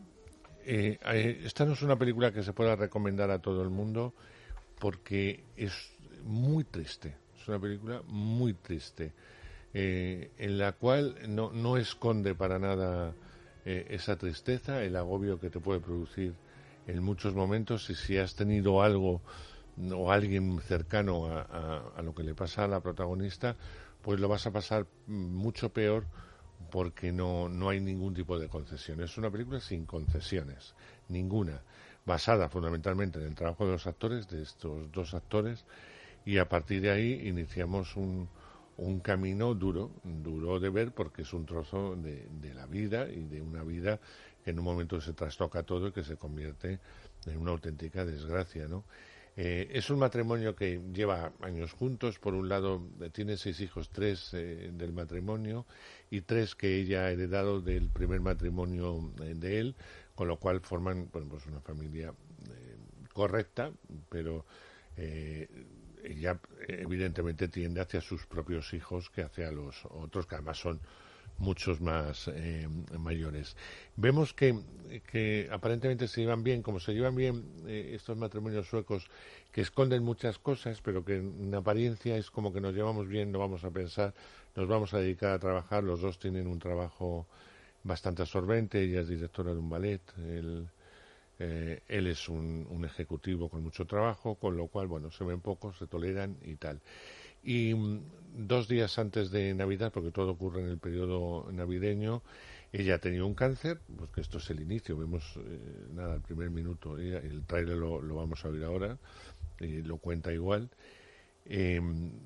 eh, eh, esta no es una película que se pueda recomendar a todo el mundo porque es muy triste. Es una película muy triste, eh, en la cual no, no esconde para nada eh, esa tristeza, el agobio que te puede producir en muchos momentos, y si has tenido algo o alguien cercano a, a, a lo que le pasa a la protagonista, pues lo vas a pasar mucho peor, porque no, no hay ningún tipo de concesión. Es una película sin concesiones, ninguna, basada fundamentalmente en el trabajo de los actores, de estos dos actores, y a partir de ahí iniciamos un, un camino duro, duro de ver, porque es un trozo de, de la vida, y de una vida que en un momento se trastoca todo y que se convierte en una auténtica desgracia, ¿no? Eh, es un matrimonio que lleva años juntos. Por un lado, tiene seis hijos, tres eh, del matrimonio y tres que ella ha heredado del primer matrimonio eh, de él, con lo cual forman, bueno, pues una familia eh, correcta, pero eh, ella evidentemente tiende hacia sus propios hijos que hacia los otros, que además son muchos más eh, mayores. Vemos que, que aparentemente se llevan bien, como se llevan bien eh, estos matrimonios suecos, que esconden muchas cosas, pero que en apariencia es como que nos llevamos bien, no vamos a pensar, nos vamos a dedicar a trabajar. Los dos tienen un trabajo bastante absorbente. Ella es directora de un ballet, él, eh, él es un, un ejecutivo con mucho trabajo, con lo cual, bueno, se ven poco, se toleran y tal. Y um, dos días antes de Navidad, porque todo ocurre en el periodo navideño, ella ha tenido un cáncer, pues que esto es el inicio, vemos eh, nada, el primer minuto, ella, el tráiler lo, lo vamos a oír ahora, y lo cuenta igual. Eh,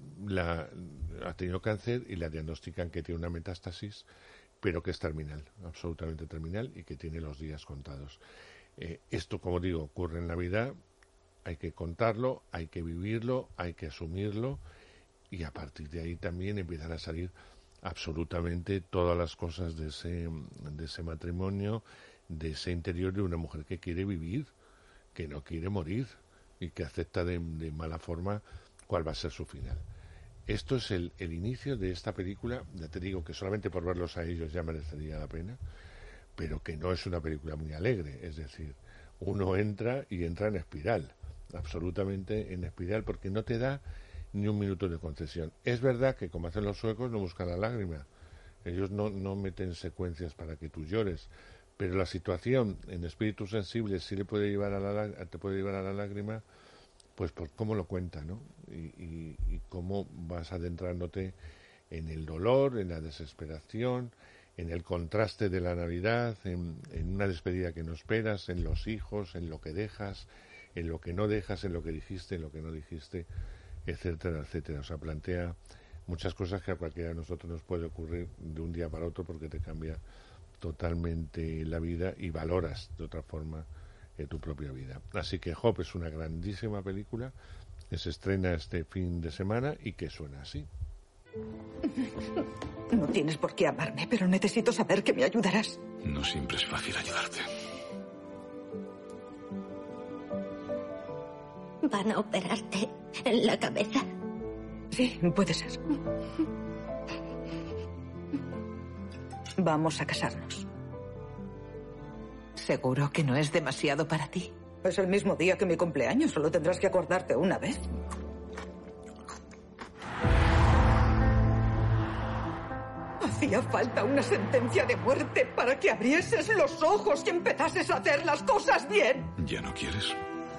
la, ha tenido cáncer y le diagnostican que tiene una metástasis, pero que es terminal, absolutamente terminal, y que tiene los días contados. Eh, esto, como digo, ocurre en Navidad, hay que contarlo, hay que vivirlo, hay que asumirlo. Y a partir de ahí también empiezan a salir absolutamente todas las cosas de ese, de ese matrimonio, de ese interior de una mujer que quiere vivir, que no quiere morir y que acepta de, de mala forma cuál va a ser su final. Esto es el, el inicio de esta película. Ya te digo que solamente por verlos a ellos ya merecería la pena, pero que no es una película muy alegre. Es decir, uno entra y entra en espiral, absolutamente en espiral, porque no te da ni un minuto de concesión. Es verdad que, como hacen los suecos, no buscan la lágrima. Ellos no, no meten secuencias para que tú llores, pero la situación en espíritus sensibles sí le puede llevar a la, te puede llevar a la lágrima, pues por cómo lo cuenta, ¿no? Y, y, y cómo vas adentrándote en el dolor, en la desesperación, en el contraste de la Navidad, en, en una despedida que no esperas, en los hijos, en lo que dejas, en lo que no dejas, en lo que dijiste, en lo que no dijiste, etcétera, etcétera. O sea, plantea muchas cosas que a cualquiera de nosotros nos puede ocurrir de un día para otro, porque te cambia totalmente la vida y valoras de otra forma eh, tu propia vida. Así que Hop es una grandísima película que se estrena este fin de semana y que suena así. No tienes por qué amarme, pero necesito saber que me ayudarás. No siempre es fácil ayudarte. ¿Van a operarte en la cabeza? Sí, puede ser. Vamos a casarnos. ¿Seguro que no es demasiado para ti? Es el mismo día que mi cumpleaños. Solo tendrás que acordarte una vez. Hacía falta una sentencia de muerte para que abrieses los ojos y empezases a hacer las cosas bien. ¿Ya no quieres?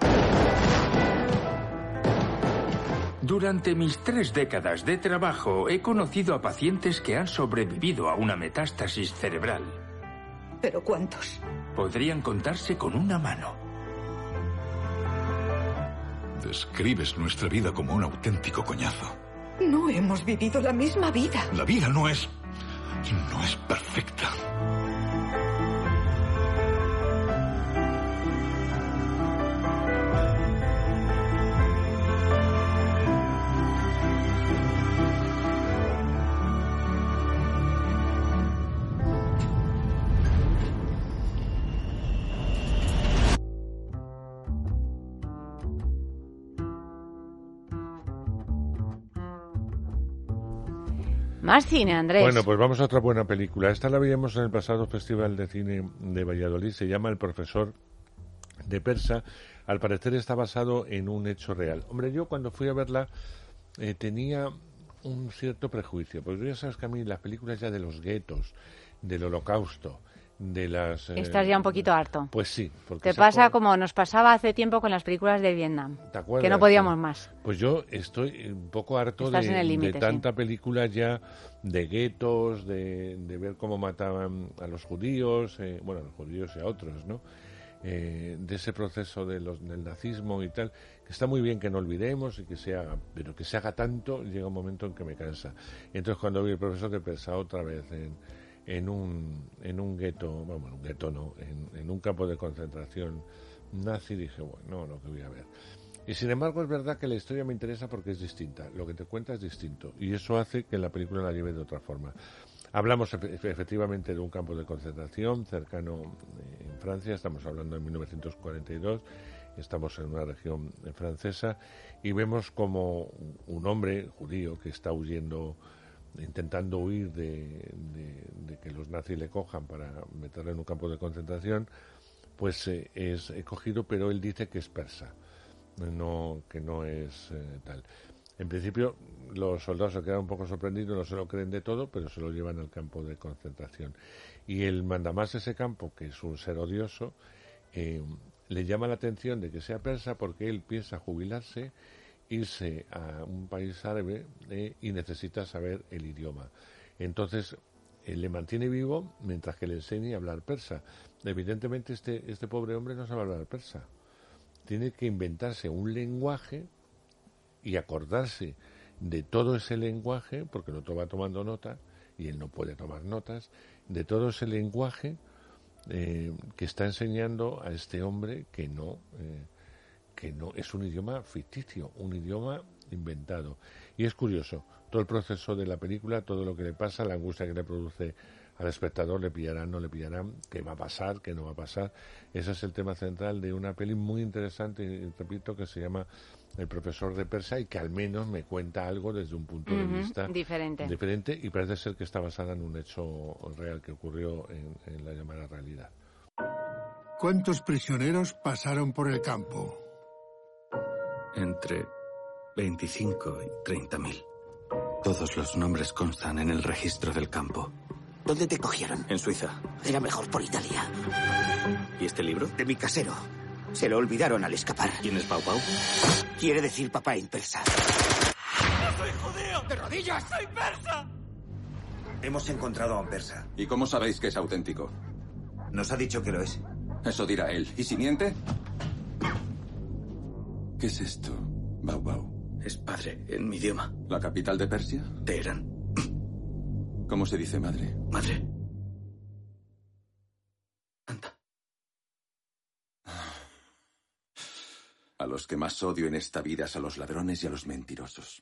Durante mis tres décadas de trabajo he conocido a pacientes que han sobrevivido a una metástasis cerebral. ¿Pero cuántos? Podrían contarse con una mano. Describes nuestra vida como un auténtico coñazo. No hemos vivido la misma vida. La vida no es... no es perfecta. Más cine, Andrés. Bueno, pues vamos a otra buena película. Esta la veíamos en el pasado Festival de Cine de Valladolid. Se llama El profesor de Persa. Al parecer está basado en un hecho real. Hombre, yo cuando fui a verla eh, tenía un cierto prejuicio. Porque ya sabes que a mí las películas ya de los guetos, del holocausto, de las... Eh, Estás ya un poquito harto. Pues sí. Porque Te pasa como nos pasaba hace tiempo con las películas de Vietnam. ¿Te acuerdas? Que no podíamos más. Pues yo estoy un poco harto Estás de, en el límite, de tanta sí. película ya de guetos, de, de ver cómo mataban a los judíos, eh, bueno, a los judíos y a otros, ¿no? Eh, de ese proceso de los, del nazismo y tal, que está muy bien que no olvidemos y que se haga, pero que se haga tanto, llega un momento en que me cansa. Entonces cuando vi El profesor de Persa otra vez en, en un en un gueto, bueno, un gueto no, en, en un campo de concentración nazi, dije, bueno, no, que voy a ver. Y sin embargo es verdad que la historia me interesa porque es distinta, lo que te cuenta es distinto y eso hace que la película la lleve de otra forma. Hablamos efectivamente de un campo de concentración cercano en Francia, estamos hablando de mil novecientos cuarenta y dos, estamos en una región francesa y vemos como un hombre judío que está huyendo, intentando huir de, de, de que los nazis le cojan para meterle en un campo de concentración, pues eh, es cogido, pero él dice que es persa. No, que no es eh, tal. En principio, los soldados se quedan un poco sorprendidos, no se lo creen de todo, pero se lo llevan al campo de concentración. Y el mandamás de ese campo, que es un ser odioso, eh, le llama la atención de que sea persa porque él piensa jubilarse, irse a un país árabe eh, y necesita saber el idioma. Entonces, él le mantiene vivo mientras que le enseña a hablar persa. Evidentemente, este, este pobre hombre no sabe hablar persa. Tiene que inventarse un lenguaje y acordarse de todo ese lenguaje, porque no va tomando nota, y él no puede tomar notas, de todo ese lenguaje eh, que está enseñando a este hombre que no, eh, que no es un idioma ficticio, un idioma inventado. Y es curioso, todo el proceso de la película, todo lo que le pasa, la angustia que le produce al espectador, le pillarán, no le pillarán, qué va a pasar, qué no va a pasar. Ese es el tema central de una peli muy interesante, y repito, que se llama El profesor de Persa y que al menos me cuenta algo desde un punto Uh-huh, de vista diferente. diferente y parece ser que está basada en un hecho real que ocurrió en, en la llamada realidad. ¿Cuántos prisioneros pasaron por el campo? Entre veinticinco y treinta mil. Todos los nombres constan en el registro del campo. ¿Dónde te cogieron? En Suiza. Era mejor por Italia. ¿Y este libro? De mi casero. Se lo olvidaron al escapar. ¿Quién es Pau Pau? Quiere decir papá en persa. ¡No soy judío! ¡De rodillas! ¡Soy persa! Hemos encontrado a un persa. ¿Y cómo sabéis que es auténtico? Nos ha dicho que lo es. Eso dirá él. ¿Y si miente? ¿Qué es esto, Bau Bau? Es padre en mi idioma. ¿La capital de Persia? Teherán. ¿Cómo se dice madre? Madre. A los que más odio en esta vida es a los ladrones y a los mentirosos.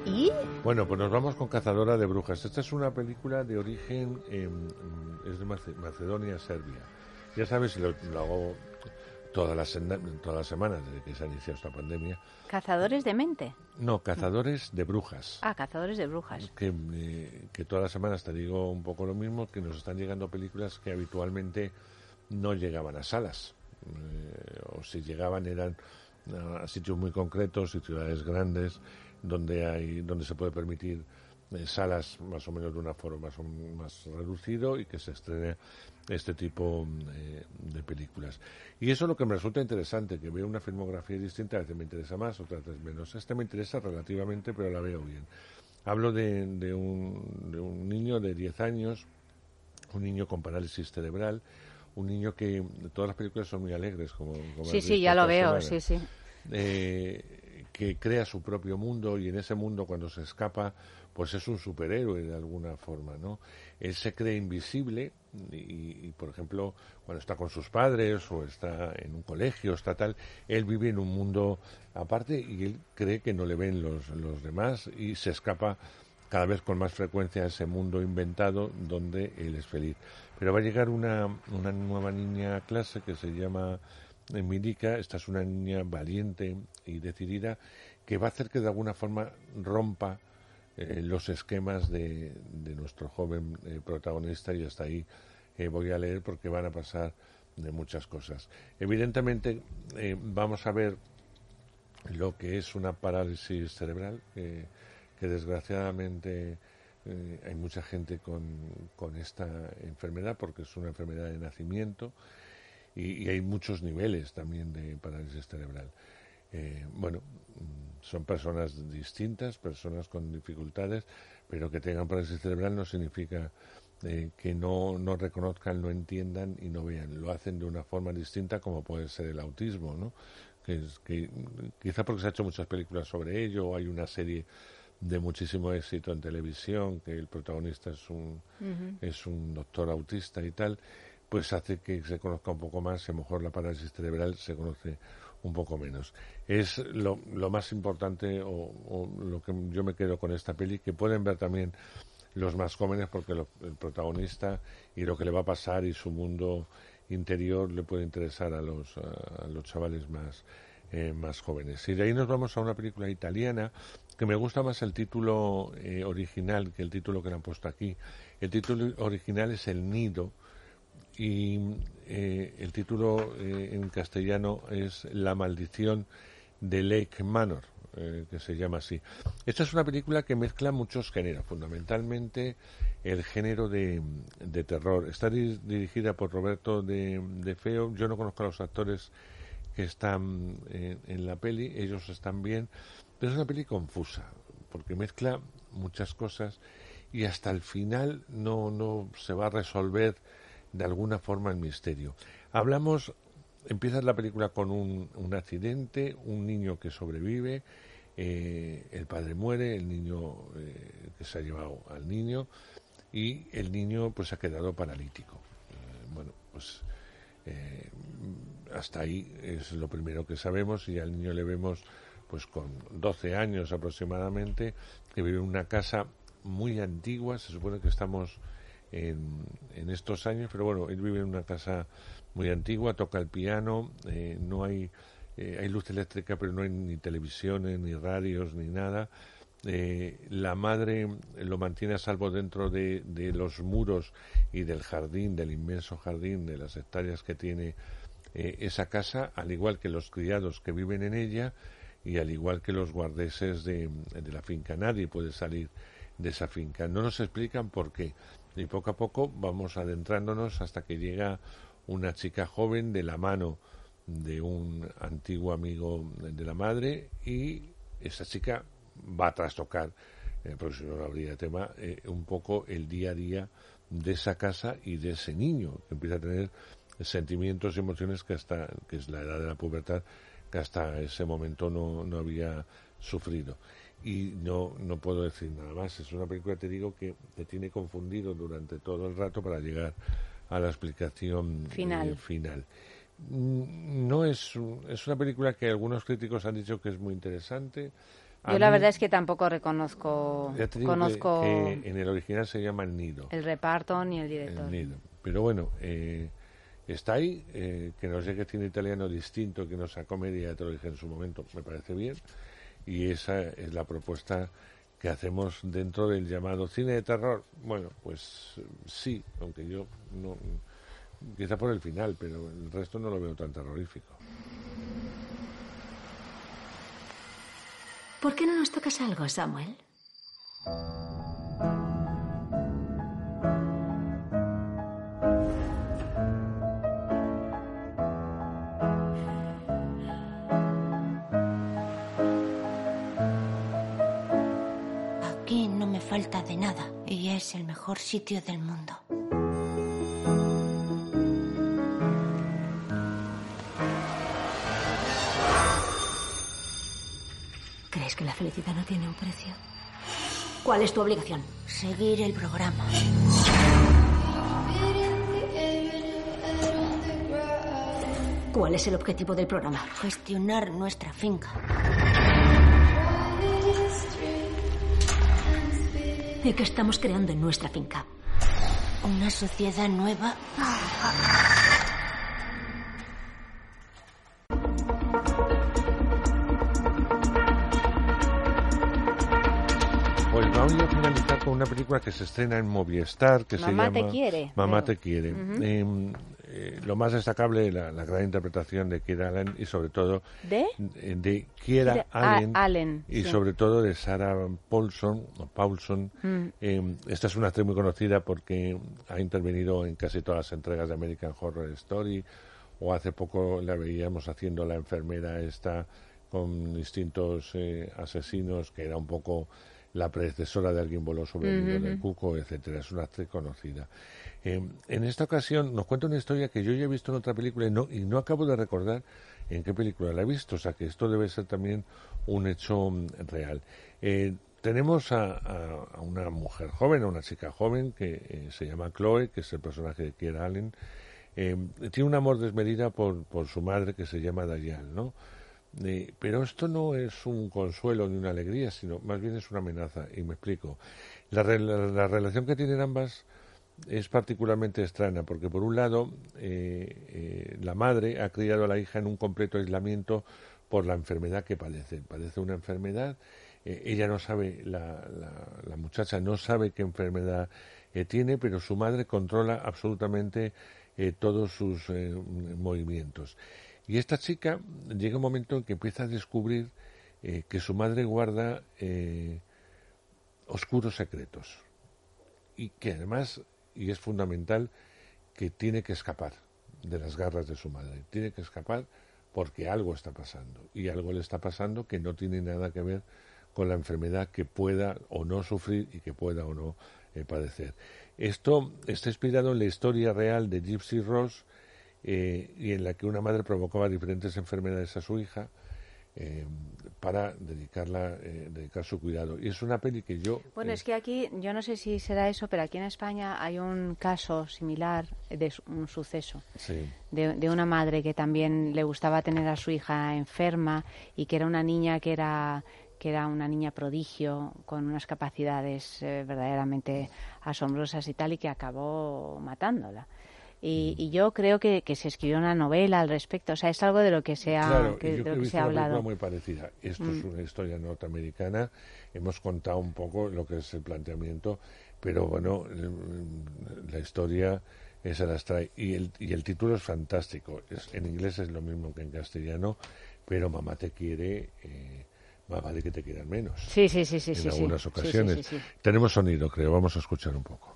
¿Y? Bueno, pues nos vamos con Cazadora de Brujas. Esta es una película de origen, eh, es de Mace- Macedonia, Serbia. Ya sabes, lo, lo hago todas las, todas las semanas desde que se ha iniciado esta pandemia. ¿Cazadores de mente? No, Cazadores de Brujas. Ah, Cazadores de Brujas. Que, eh, que todas las semanas te digo un poco lo mismo, que nos están llegando películas que habitualmente no llegaban a salas. Eh, o si llegaban eran a sitios muy concretos y ciudades grandes donde hay donde se puede permitir eh, salas más o menos de una forma más, más reducido y que se estrene este tipo eh, de películas. Y eso es lo que me resulta interesante, que veo una filmografía distinta, a veces me interesa más, otras veces menos. Este me interesa relativamente, pero la veo bien. Hablo de, de, un, de un niño de diez años, un niño con parálisis cerebral, un niño que todas las películas son muy alegres, como, como Sí, has sí, visto ya lo esta veo, semana. sí, sí. Eh, que crea su propio mundo y en ese mundo cuando se escapa pues es un superhéroe de alguna forma, ¿no? Él se cree invisible y, y por ejemplo cuando está con sus padres o está en un colegio, está tal, él vive en un mundo aparte y él cree que no le ven los, los demás y se escapa cada vez con más frecuencia a ese mundo inventado donde él es feliz. Pero va a llegar una, una nueva niña a clase que se llama Milika. Esta es una niña valiente y decidida que va a hacer que de alguna forma rompa eh, los esquemas de, de nuestro joven eh, protagonista y hasta ahí eh, voy a leer porque van a pasar de muchas cosas. Evidentemente eh, vamos a ver lo que es una parálisis cerebral eh, que desgraciadamente eh, hay mucha gente con, con esta enfermedad porque es una enfermedad de nacimiento. Y, y hay muchos niveles también de parálisis cerebral. Eh, bueno, son personas distintas, personas con dificultades, pero que tengan parálisis cerebral no significa eh, que no, no reconozcan, no entiendan y no vean. Lo hacen de una forma distinta como puede ser el autismo, ¿no? Que, es, que quizá porque se ha hecho muchas películas sobre ello, o hay una serie de muchísimo éxito en televisión, que el protagonista es un, uh-huh. es un doctor autista y tal, pues hace que se conozca un poco más y a lo mejor la parálisis cerebral se conoce un poco menos. Es lo, lo más importante o, o lo que yo me quedo con esta peli, que pueden ver también los más jóvenes porque lo, el protagonista y lo que le va a pasar y su mundo interior le puede interesar a los, a, a los chavales más, eh, más jóvenes. Y de ahí nos vamos a una película italiana que me gusta más el título eh, original que el título que le han puesto aquí. El título original es El Nido, y eh, el título eh, en castellano es La maldición de Lake Manor, eh, que se llama así. Esta es una película que mezcla muchos géneros, fundamentalmente el género de, de terror. Está di- dirigida por Roberto de, de Feo. Yo no conozco a los actores que están en, en la peli, ellos están bien, pero es una peli confusa, porque mezcla muchas cosas y hasta el final no, no se va a resolver de alguna forma el misterio. Hablamos, empieza la película con un, un accidente, un niño que sobrevive, eh, el padre muere, el niño eh, que se ha llevado al niño y el niño pues ha quedado paralítico. Eh, bueno, pues eh, hasta ahí es lo primero que sabemos y al niño le vemos pues con doce años aproximadamente, que vive en una casa muy antigua, se supone que estamos En, en estos años, pero bueno, él vive en una casa muy antigua, toca el piano, eh, no hay eh, hay luz eléctrica, pero no hay ni televisiones, ni radios, ni nada. Eh, la madre lo mantiene a salvo dentro de, de los muros y del jardín, del inmenso jardín, de las hectáreas que tiene eh, esa casa, al igual que los criados que viven en ella y al igual que los guardeses de, de la finca. Nadie puede salir de esa finca. No nos explican por qué. Y poco a poco vamos adentrándonos hasta que llega una chica joven de la mano de un antiguo amigo de la madre y esa chica va a trastocar, eh, porque si no, no habría tema, eh, un poco el día a día de esa casa y de ese niño que empieza a tener sentimientos y emociones que hasta, que es la edad de la pubertad, que hasta ese momento no, no había sufrido. Y no, no puedo decir nada más. Es una película, te digo, que te tiene confundido durante todo el rato para llegar a la explicación final. Eh, final. No es, es una película que algunos críticos han dicho que es muy interesante, Yo la verdad es que tampoco reconozco, ya te digo conozco que, que en el original se llama El Nido. el reparto ni el director. El Nido. Pero bueno, eh, está ahí, eh, que nos llegue cine italiano distinto, que no sea comedia, ya te lo dije en su momento, me parece bien. Y esa es la propuesta que hacemos dentro del llamado cine de terror. Bueno, pues sí, aunque yo no, quizá por el final, pero el resto no lo veo tan terrorífico. ¿Por qué no nos tocas algo, Samuel? Aquí no me falta de nada y es el mejor sitio del mundo. ¿Crees que la felicidad no tiene un precio? ¿Cuál es tu obligación? Seguir el programa. ¿Cuál es el objetivo del programa? Gestionar nuestra finca. ¿Y qué estamos creando en nuestra finca? Una sociedad nueva. Pues vamos a finalizar con una película que se estrena en Movistar, que Mamá se llama te quiere. Mamá Pero... te quiere. Uh-huh. eh, eh, lo más destacable, la, la gran interpretación de Keira Allen y sobre todo de, de Keira Keira Allen, Allen y sí. sobre todo de Sarah Paulson. O Paulson. Mm. Eh, esta es una actriz muy conocida porque ha intervenido en casi todas las entregas de American Horror Story, o hace poco la veíamos haciendo la enfermera esta con distintos eh, asesinos, que era un poco la predecesora de Alguien voló sobre el nido Uh-huh. del cuco, etcétera. Es una actriz conocida. Eh, en esta ocasión nos cuenta una historia que yo ya he visto en otra película y no, y no acabo de recordar en qué película la he visto, o sea que esto debe ser también un hecho mm, real. Eh, tenemos a, a, a una mujer joven, a una chica joven que eh, se llama Chloe, que es el personaje de Keira Allen. Eh, tiene un amor desmedida por, por su madre, que se llama Diane, ¿no? Eh, pero esto no es un consuelo ni una alegría, sino más bien es una amenaza, y me explico. La, la, la relación que tienen ambas es particularmente extraña, porque por un lado eh, eh, la madre ha criado a la hija en un completo aislamiento por la enfermedad que padece. Padece una enfermedad, eh, ella no sabe, la, la, la muchacha no sabe qué enfermedad eh, tiene, pero su madre controla absolutamente eh, todos sus eh, movimientos. Y esta chica llega un momento en que empieza a descubrir eh, que su madre guarda eh, oscuros secretos y que además, y es fundamental, que tiene que escapar de las garras de su madre. Tiene que escapar porque algo está pasando, y algo le está pasando que no tiene nada que ver con la enfermedad que pueda o no sufrir y que pueda o no eh, padecer. Esto está inspirado en la historia real de Gypsy Rose, Eh, y en la que una madre provocaba diferentes enfermedades a su hija eh, para dedicarla eh, dedicar su cuidado. Y es una peli que yo... Bueno, eh, es que aquí, yo no sé si será eso, pero aquí en España hay un caso similar de su- un suceso. sí. De, de una madre que también le gustaba tener a su hija enferma y que era una niña que era que era una niña prodigio con unas capacidades eh, verdaderamente asombrosas y tal, y que acabó matándola. Y, y yo creo que, que se escribió una novela al respecto. O sea, es algo de lo que se ha, Claro, que, yo de he lo que visto se ha una película hablado. muy parecida. Esto Mm. es una historia norteamericana. Hemos contado un poco lo que es el planteamiento, pero bueno, el- la historia eh, se las trae. Y el, y el título es fantástico. Es, en inglés es lo mismo que en castellano, pero Mamá te quiere... Eh, más vale que te quieran menos. Sí, sí, sí, sí, en sí, sí. algunas Sí, sí, ocasiones. sí, sí. Tenemos sonido, creo. Vamos a escuchar un poco.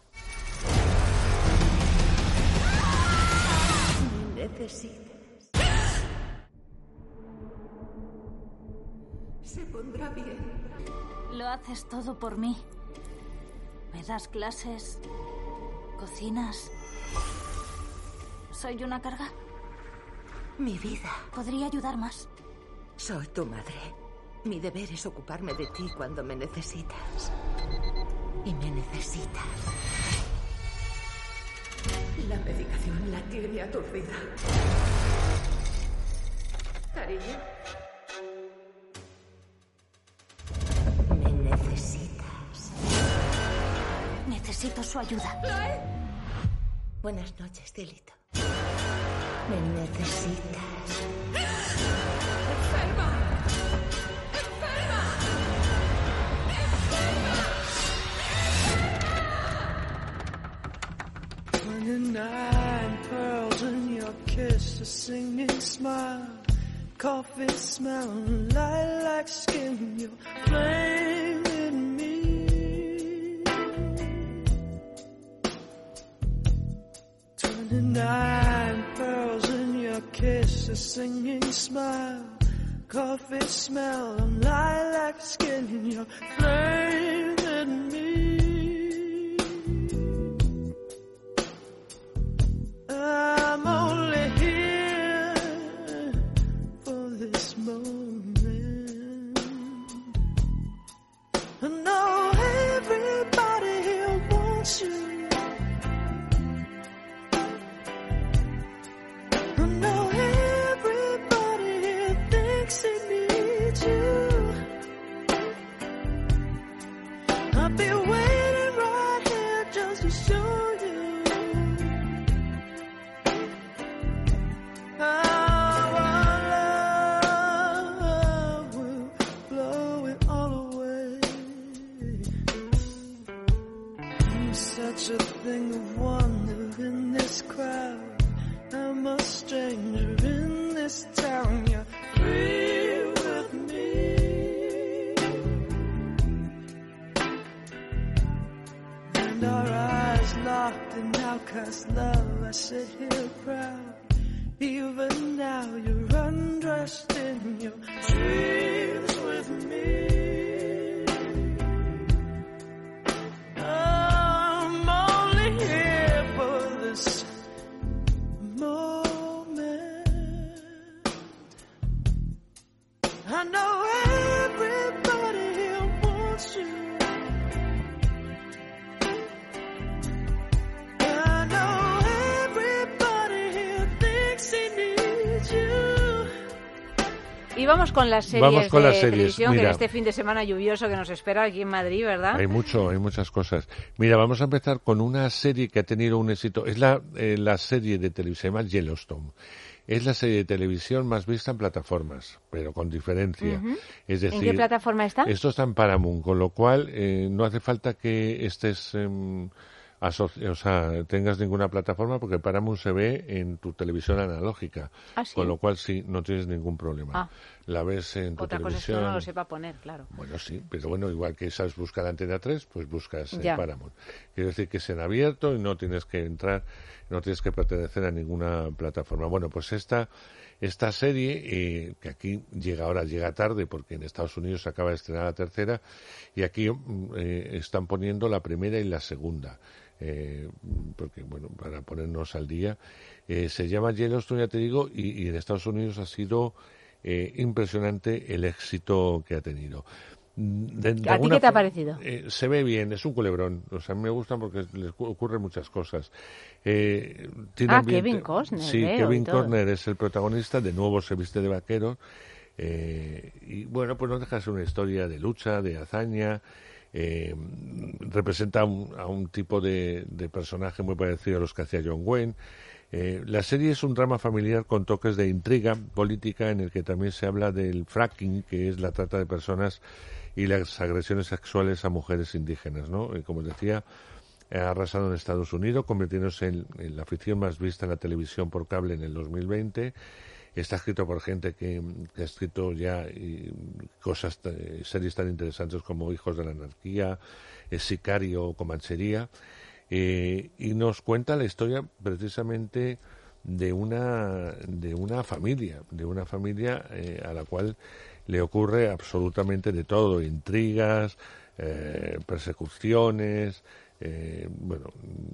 Necesites. Se pondrá bien. Lo haces todo por mí. Me das clases, cocinas. ¿Soy una carga? Mi vida. Podría ayudar más. Soy tu madre. Mi deber es ocuparme de ti cuando me necesitas. Y me necesitas. La medicación la tiene aturdida. Cariño. Necesito su ayuda. Buenas noches, cielito. Me necesitas. ¡Enferma! Twenty-nine pearls in your kiss, a singing smile, coffee smell, lilac skin, you're flaming me. Twenty-nine pearls in your kiss, a singing smile, coffee smell, lilac skin, you're flaming me. I'm only here for this moment. I know everybody here wants you. I know everybody here thinks they need you. I'll be waiting right here just to show you. Such a thing of wonder in this crowd. I'm a stranger in this town. You're free with me, and our eyes locked in outcast love. I sit here proud. Even now you're undressed in your dreams with me. I know everybody here wants you. I know everybody here thinks he needs you. Y vamos con las series Vamos con de las series. televisión, Mira, que en este fin de semana lluvioso que nos espera aquí en Madrid, ¿verdad? Hay mucho, hay muchas cosas. Mira, vamos a empezar con una serie que ha tenido un éxito. Es la, eh, la serie de televisión, se llama Yellowstone. Es la serie de televisión más vista en plataformas, pero con diferencia. Uh-huh. Es decir, ¿en qué plataforma está? Esto está en Paramount, con lo cual eh, no hace falta que estés eh, asoci- o sea, tengas ninguna plataforma, porque Paramount se ve en tu televisión analógica. ¿Ah, sí? Con lo cual sí, no tienes ningún problema. Ah. La ves en tu Otra cosa es que televisión. no lo sepa poner, claro. Bueno, sí, pero bueno, igual que sabes buscar Antena tres, pues buscas eh, Ya. Paramount. Quiero decir que es en abierto y no tienes que entrar, no tienes que pertenecer a ninguna plataforma. Bueno, pues esta esta serie, eh, que aquí llega ahora, llega tarde, porque en Estados Unidos se acaba de estrenar la tercera, y aquí eh, están poniendo la primera y la segunda. Eh, porque, bueno, para ponernos al día, eh, se llama Yellowstone, ya te digo, y, y en Estados Unidos ha sido eh, impresionante el éxito que ha tenido. De, de ¿A ti qué te ha parecido? Eh, se ve bien, es un culebrón. O sea, me gustan porque les ocurren muchas cosas. Eh, tiene ah, ambiente... Kevin Costner. Sí, veo, Kevin y todo. Costner es el protagonista. De nuevo se viste de vaquero. Eh, y bueno, pues no deja de ser una historia de lucha, de hazaña. Eh, representa a un, a un tipo de, de personaje muy parecido a los que hacía John Wayne. Eh, la serie es un drama familiar con toques de intriga política, en el que también se habla del fracking, que es la trata de personas y las agresiones sexuales a mujeres indígenas, ¿no? Y como decía, ha arrasado en Estados Unidos, convirtiéndose en, en la ficción más vista en la televisión por cable en el dos mil veinte. Está escrito por gente que, que ha escrito ya y, cosas, eh, series tan interesantes como Hijos de la Anarquía, eh, Sicario o Comanchería, eh, y nos cuenta la historia precisamente de una de una familia, de una familia eh, a la cual le ocurre absolutamente de todo, intrigas, eh, persecuciones, eh, bueno,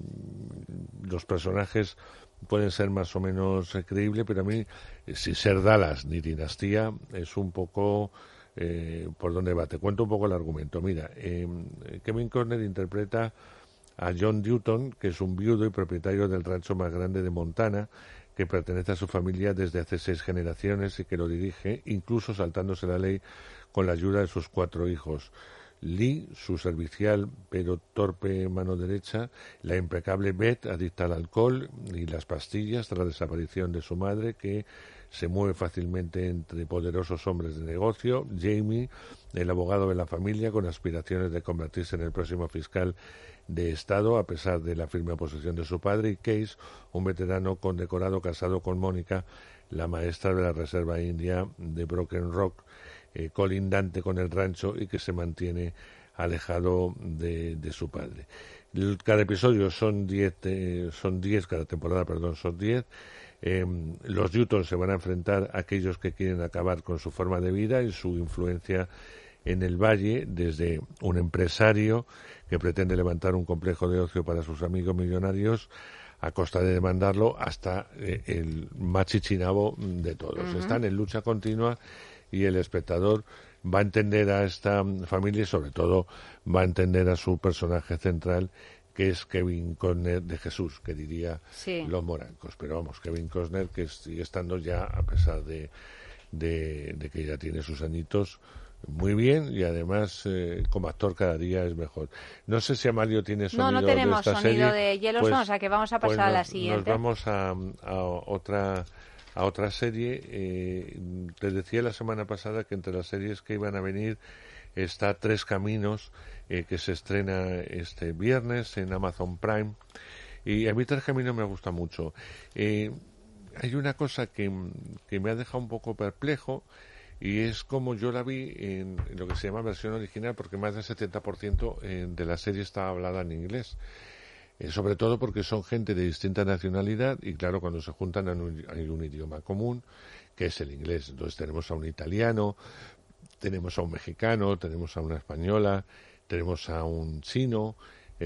los personajes pueden ser más o menos eh, creíbles, pero a mí, eh, sin ser Dallas ni Dinastía, es un poco eh, por dónde va. Te cuento un poco el argumento. Mira, eh, Kevin Costner interpreta a John Dutton, que es un viudo y propietario del rancho más grande de Montana, que pertenece a su familia desde hace seis generaciones y que lo dirige, incluso saltándose la ley con la ayuda de sus cuatro hijos. Lee, su servicial pero torpe mano derecha, la impecable Beth, adicta al alcohol y las pastillas tras la desaparición de su madre, que se mueve fácilmente entre poderosos hombres de negocio, Jamie, el abogado de la familia con aspiraciones de convertirse en el próximo fiscal de Estado a pesar de la firme oposición de su padre, y Case, un veterano condecorado casado con Mónica, la maestra de la Reserva India de Broken Rock, eh, colindante con el rancho y que se mantiene alejado de, de su padre. Cada episodio son diez, eh, son diez, cada temporada, perdón, son diez. Eh, los Newton se van a enfrentar a aquellos que quieren acabar con su forma de vida y su influencia en el valle, desde un empresario que pretende levantar un complejo de ocio para sus amigos millonarios a costa de demandarlo, hasta eh, el machichinabo de todos. Uh-huh. Están en lucha continua y el espectador va a entender a esta familia y sobre todo va a entender a su personaje central, que es Kevin Costner de Jesús, que diría sí. los morancos. Pero vamos, Kevin Costner, que sigue estando ya, a pesar de, de, de que ya tiene sus añitos, muy bien, y además eh, como actor cada día es mejor. No sé si Amalio tiene sonido no, no tenemos de esta sonido serie, de Yellowstone, pues, o sea que vamos a pasar pues a la nos, siguiente. Nos vamos a, a otra a otra serie. Eh, te decía la semana pasada que entre las series que iban a venir está Tres Caminos, eh, que se estrena este viernes en Amazon Prime, y a mí Tres Caminos me gusta mucho. Eh, hay una cosa que, que me ha dejado un poco perplejo, y es como yo la vi en lo que se llama versión original, porque más del setenta por ciento de la serie está hablada en inglés. Eh, sobre todo porque son gente de distinta nacionalidad y claro, cuando se juntan hay un, hay un idioma común, que es el inglés. Entonces tenemos a un italiano, tenemos a un mexicano, tenemos a una española, tenemos a un chino,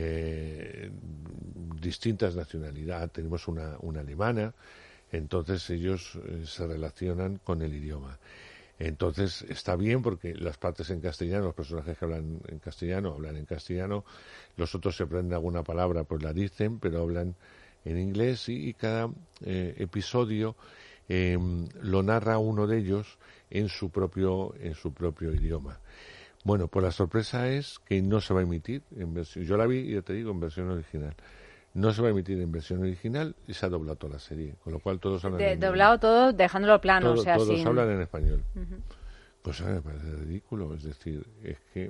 eh, distintas nacionalidades, tenemos una, una alemana. Entonces ellos eh, se relacionan con el idioma. Entonces está bien porque las partes en castellano, los personajes que hablan en castellano, hablan en castellano, los otros se aprenden alguna palabra, pues la dicen, pero hablan en inglés, y, y cada eh, episodio eh, lo narra uno de ellos en su propio en su propio idioma. Bueno, pues la sorpresa es que no se va a emitir en versión, yo la vi, ya te digo, en versión original. No se va a emitir en versión original y se ha doblado toda la serie, con lo cual todos hablan de, en doblado inglés. todo, dejándolo plano, todo, o sea, todos sin... hablan en español. Uh-huh. Cosa que me parece ridículo, es decir, es que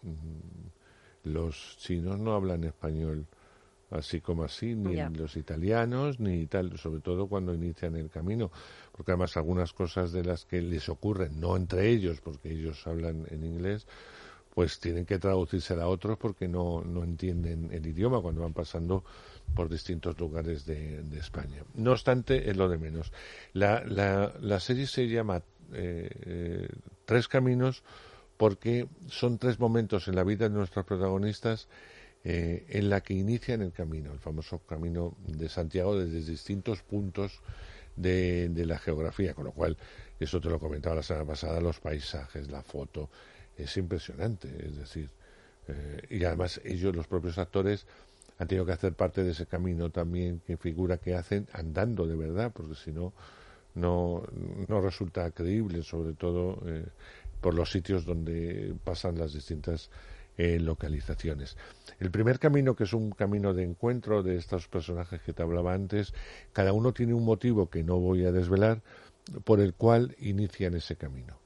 mmm, los chinos no hablan español así como así, ni yeah. los italianos, ni tal, sobre todo cuando inician el camino, porque además algunas cosas de las que les ocurren, no entre ellos, porque ellos hablan en inglés, pues tienen que traducirse a otros porque no, no entienden el idioma cuando van pasando por distintos lugares de, de España. No obstante, es lo de menos. La, la, la serie se llama eh, eh, Tres Caminos porque son tres momentos en la vida de nuestros protagonistas eh, en la que inician el camino, el famoso camino de Santiago, desde distintos puntos de, de la geografía, con lo cual, eso te lo comentaba la semana pasada, los paisajes, la foto, es impresionante, es decir, eh, y además ellos, los propios actores, han tenido que hacer parte de ese camino también, que figura que hacen andando de verdad, porque si no, no, no resulta creíble, sobre todo eh, por los sitios donde pasan las distintas eh, localizaciones. El primer camino, que es un camino de encuentro de estos personajes que te hablaba antes, cada uno tiene un motivo que no voy a desvelar, por el cual inician ese camino.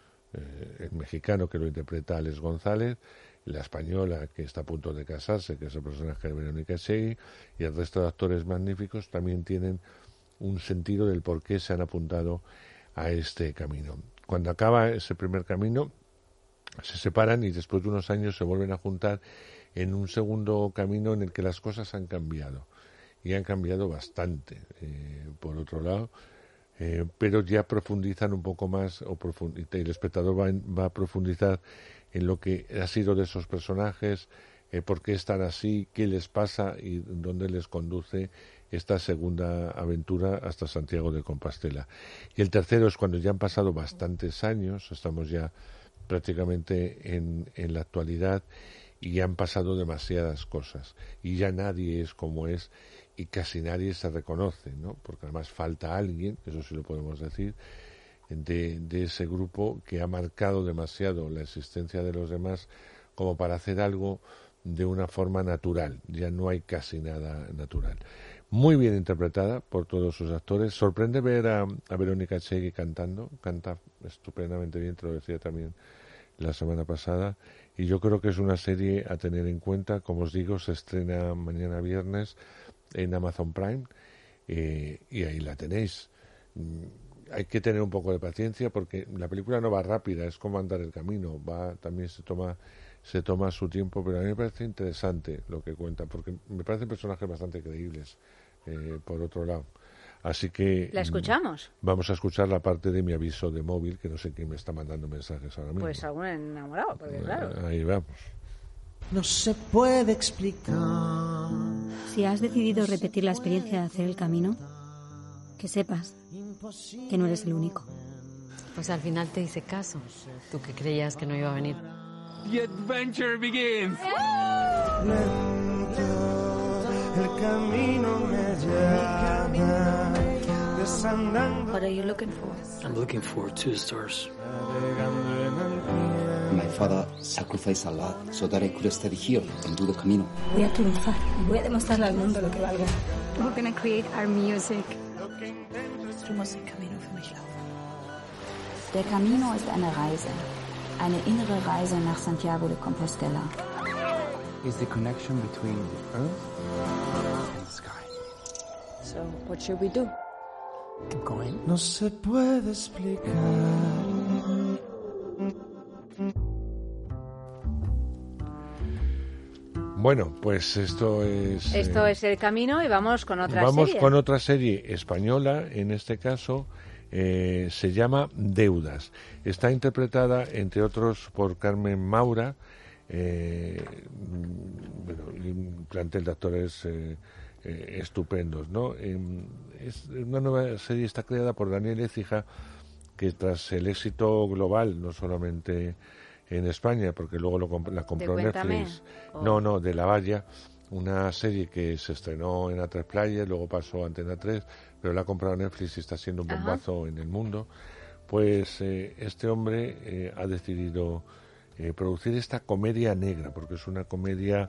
Eh, el mexicano, que lo interpreta Alex González, la española, que está a punto de casarse, que es el personaje de Verónica Chey, y el resto de actores magníficos también tienen un sentido del por qué se han apuntado a este camino. Cuando acaba ese primer camino, se separan y después de unos años se vuelven a juntar en un segundo camino en el que las cosas han cambiado, y han cambiado bastante, eh, por otro lado, Eh, pero ya profundizan un poco más, o profund- y el espectador va, en, va a profundizar en lo que ha sido de esos personajes, eh, por qué están así, qué les pasa y dónde les conduce esta segunda aventura hasta Santiago de Compostela. Y el tercero es cuando ya han pasado bastantes años, estamos ya prácticamente en, en la actualidad, y han pasado demasiadas cosas, y ya nadie es como es, y casi nadie se reconoce, ¿no? Porque además falta alguien, eso sí lo podemos decir, de, de ese grupo que ha marcado demasiado la existencia de los demás como para hacer algo de una forma natural. Ya no hay casi nada natural. Muy bien interpretada por todos sus actores. Sorprende ver a, a Verónica Chegui cantando. Canta estupendamente bien, te lo decía también la semana pasada. Y yo creo que es una serie a tener en cuenta. Como os digo, se estrena mañana viernes en Amazon Prime. Eh, y ahí la tenéis. Hay que tener un poco de paciencia porque la película no va rápida, es como andar el camino. Va, también se toma... se toma su tiempo, pero a mí me parece interesante lo que cuenta, porque me parecen personajes bastante creíbles, eh, por otro lado. Así que... ¿La escuchamos? Vamos a escuchar la parte de mi aviso de móvil, que no sé quién me está mandando mensajes ahora mismo. Pues algún enamorado, porque claro... Ahí vamos. No se puede explicar. Si has decidido repetir la experiencia de hacer el camino, que sepas que no eres el único. Pues al final te hice caso, tú que creías que no iba a venir. The adventure begins. El camino me llama, desandando. What are you looking for? I'm looking for two stars. My father sacrificed a lot so that I could study here and do the camino. Voy a triunfar. Voy a demostrarle al mundo lo que valgo. We're gonna create our music. Du musst den Camino für mich laufen. Der Camino ist eine Reise. Eine innere Reise nach Santiago de Compostela. Is the connection between the earth and the sky. So, what should we do? Keep going. No se puede explicar. Bueno, pues esto es... Esto eh, es El Camino y vamos con otra vamos serie. con otra serie española, en este caso... Eh, se llama Deudas. Está interpretada, entre otros, por Carmen Maura, eh, bueno, y un plantel de actores eh, eh, estupendos, ¿no? Eh, es una nueva serie, está creada por Daniel Écija, que tras el éxito global, no solamente en España, porque luego lo comp- la compró Netflix, oh. no, no, de La Valla, una serie que se estrenó en A tres Player, luego pasó a Antena tres, pero la ha comprado Netflix y está siendo un bombazo Ajá. en el mundo. Pues eh, este hombre eh, ha decidido eh, producir esta comedia negra, porque es una comedia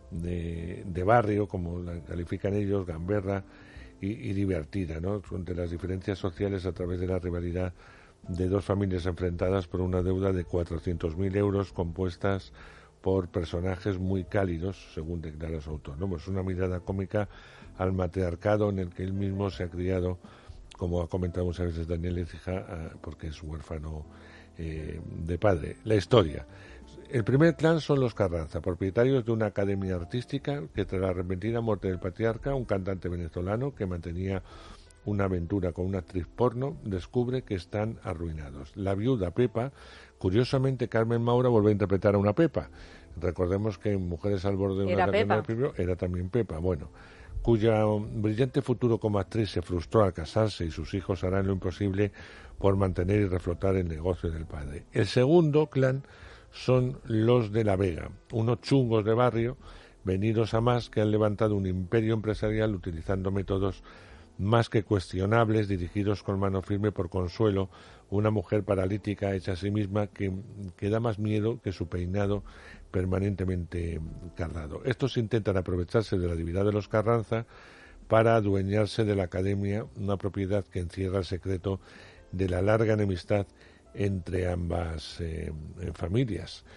de, de barrio, como la califican ellos, gamberra y, y divertida, ¿no? Entre las diferencias sociales a través de la rivalidad de dos familias enfrentadas por una deuda de cuatrocientos mil euros compuestas por personajes muy cálidos, según declara su autor, ¿no? Pues una mirada cómica al matriarcado en el que él mismo se ha criado, como ha comentado muchas veces Daniel Écija, porque es huérfano eh, de padre. La historia. El primer clan son los Carranza, propietarios de una academia artística que tras la repentina muerte del patriarca, un cantante venezolano que mantenía una aventura con una actriz porno, descubre que están arruinados. La viuda Pepa, curiosamente Carmen Maura vuelve a interpretar a una Pepa. Recordemos que en Mujeres al borde de una cadena de primero era también Pepa, bueno, cuya brillante futuro como actriz se frustró al casarse y sus hijos harán lo imposible por mantener y reflotar el negocio del padre. El segundo clan son los de La Vega, unos chungos de barrio venidos a más que han levantado un imperio empresarial utilizando métodos más que cuestionables, dirigidos con mano firme por Consuelo, una mujer paralítica hecha a sí misma que, que da más miedo que su peinado permanentemente cardado. Estos intentan aprovecharse de la debilidad de los Carranza para adueñarse de la academia, una propiedad que encierra el secreto de la larga enemistad entre ambas eh, familias.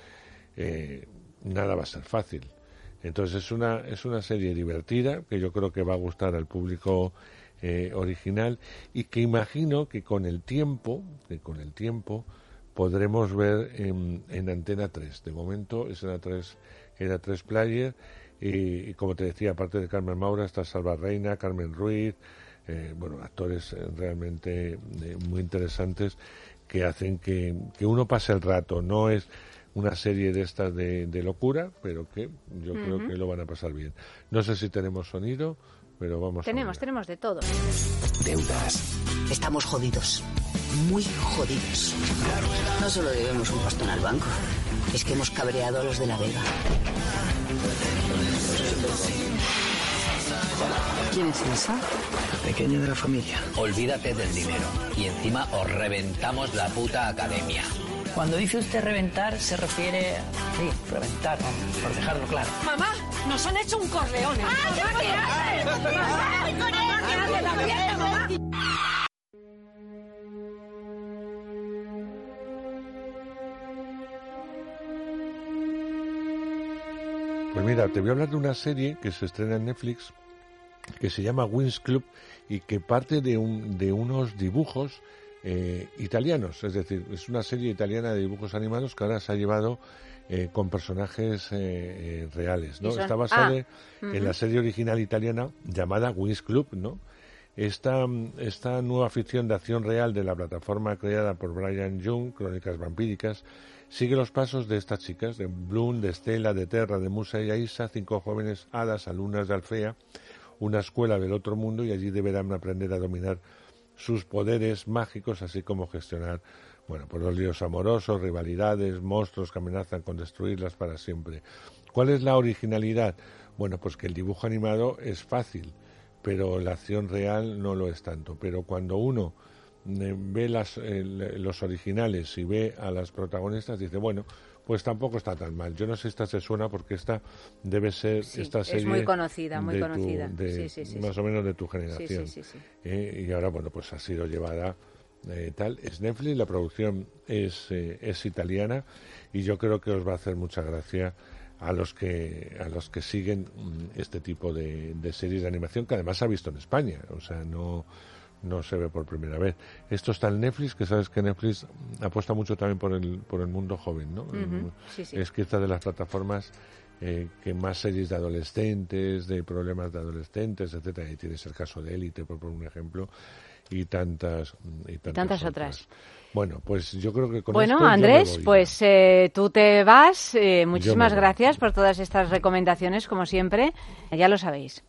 Eh, nada va a ser fácil. Entonces es una, es una serie divertida que yo creo que va a gustar al público Eh, original y que imagino que con el tiempo que con el tiempo podremos ver en, en Antena tres. De momento es en A tres, en A tres Player y, y como te decía, aparte de Carmen Maura está Salva Reina, Carmen Ruiz, eh, bueno, actores realmente eh, muy interesantes que hacen que, que uno pase el rato. No es una serie de estas de, de locura, pero que yo uh-huh. creo que lo van a pasar bien. No sé si tenemos sonido, pero vamos tenemos, a tenemos de todo. Deudas. Estamos jodidos. Muy jodidos. No solo debemos un pastón al banco. Es que hemos cabreado a los de La Vega. ¿Quién es esa? La pequeña de la familia. Olvídate del dinero. Y encima os reventamos la puta academia. Cuando dice usted reventar, se refiere a... Sí, reventar, por dejarlo claro. ¡Mamá! ¡Nos han hecho un corleone! ¡Ah, qué haces! ¿Qué haces con él? ¿Qué haces la fiesta, mamá? Pues mira, te voy a hablar de una serie que se estrena en Netflix que se llama Winx Club y que parte de, un, de unos dibujos eh, italianos. Es decir, es una serie italiana de dibujos animados que ahora se ha llevado eh, con personajes eh, eh, reales, ¿no? Está basada ah, uh-huh. en la serie original italiana llamada Winx Club, ¿no? Esta, esta nueva ficción de acción real de la plataforma creada por Brian Young, Crónicas Vampíricas, sigue los pasos de estas chicas, de Bloom, de Stella, de Terra, de Musa y Aisa, cinco jóvenes hadas, alumnas de Alfea, una escuela del otro mundo, y allí deberán aprender a dominar sus poderes mágicos, así como gestionar, bueno, pues los líos amorosos, rivalidades, monstruos que amenazan con destruirlas para siempre. ¿Cuál es la originalidad? Bueno, pues que el dibujo animado es fácil, pero la acción real no lo es tanto. Pero cuando uno eh, ve las, eh, los originales y ve a las protagonistas, dice, bueno, pues tampoco está tan mal. Yo no sé si esta se suena porque esta debe ser sí, esta serie es muy conocida, muy de conocida. Tu, de, sí, sí, sí, más sí. o menos de tu generación. Sí, sí, sí, sí. Eh, y ahora, bueno, pues ha sido llevada eh, tal. Es Netflix, la producción es, eh, es italiana y yo creo que os va a hacer mucha gracia a los que a los que siguen este tipo de, de series de animación que además se ha visto en España, o sea, no no se ve por primera vez. Esto está en Netflix, que sabes que Netflix apuesta mucho también por el por el mundo joven, ¿no? Uh-huh. Sí, sí. Es quizá de las plataformas eh, que más series de adolescentes, de problemas de adolescentes, etcétera. Y tienes el caso de Élite, por poner un ejemplo, y tantas y tantas, y tantas otras. otras. Bueno, pues yo creo que con bueno, esto Andrés, yo me voy, pues eh, tú te vas. Eh, muchísimas voy. gracias por todas estas recomendaciones, como siempre. Ya lo sabéis.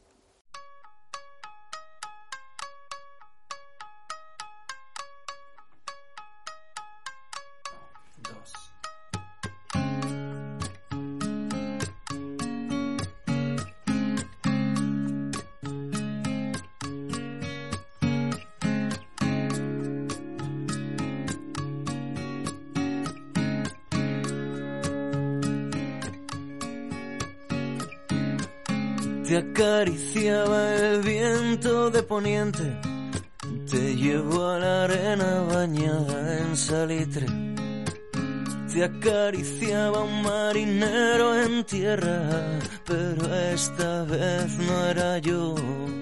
Te acariciaba el viento de poniente, te llevó a la arena bañada en salitre. Te acariciaba un marinero en tierra, pero esta vez no era yo.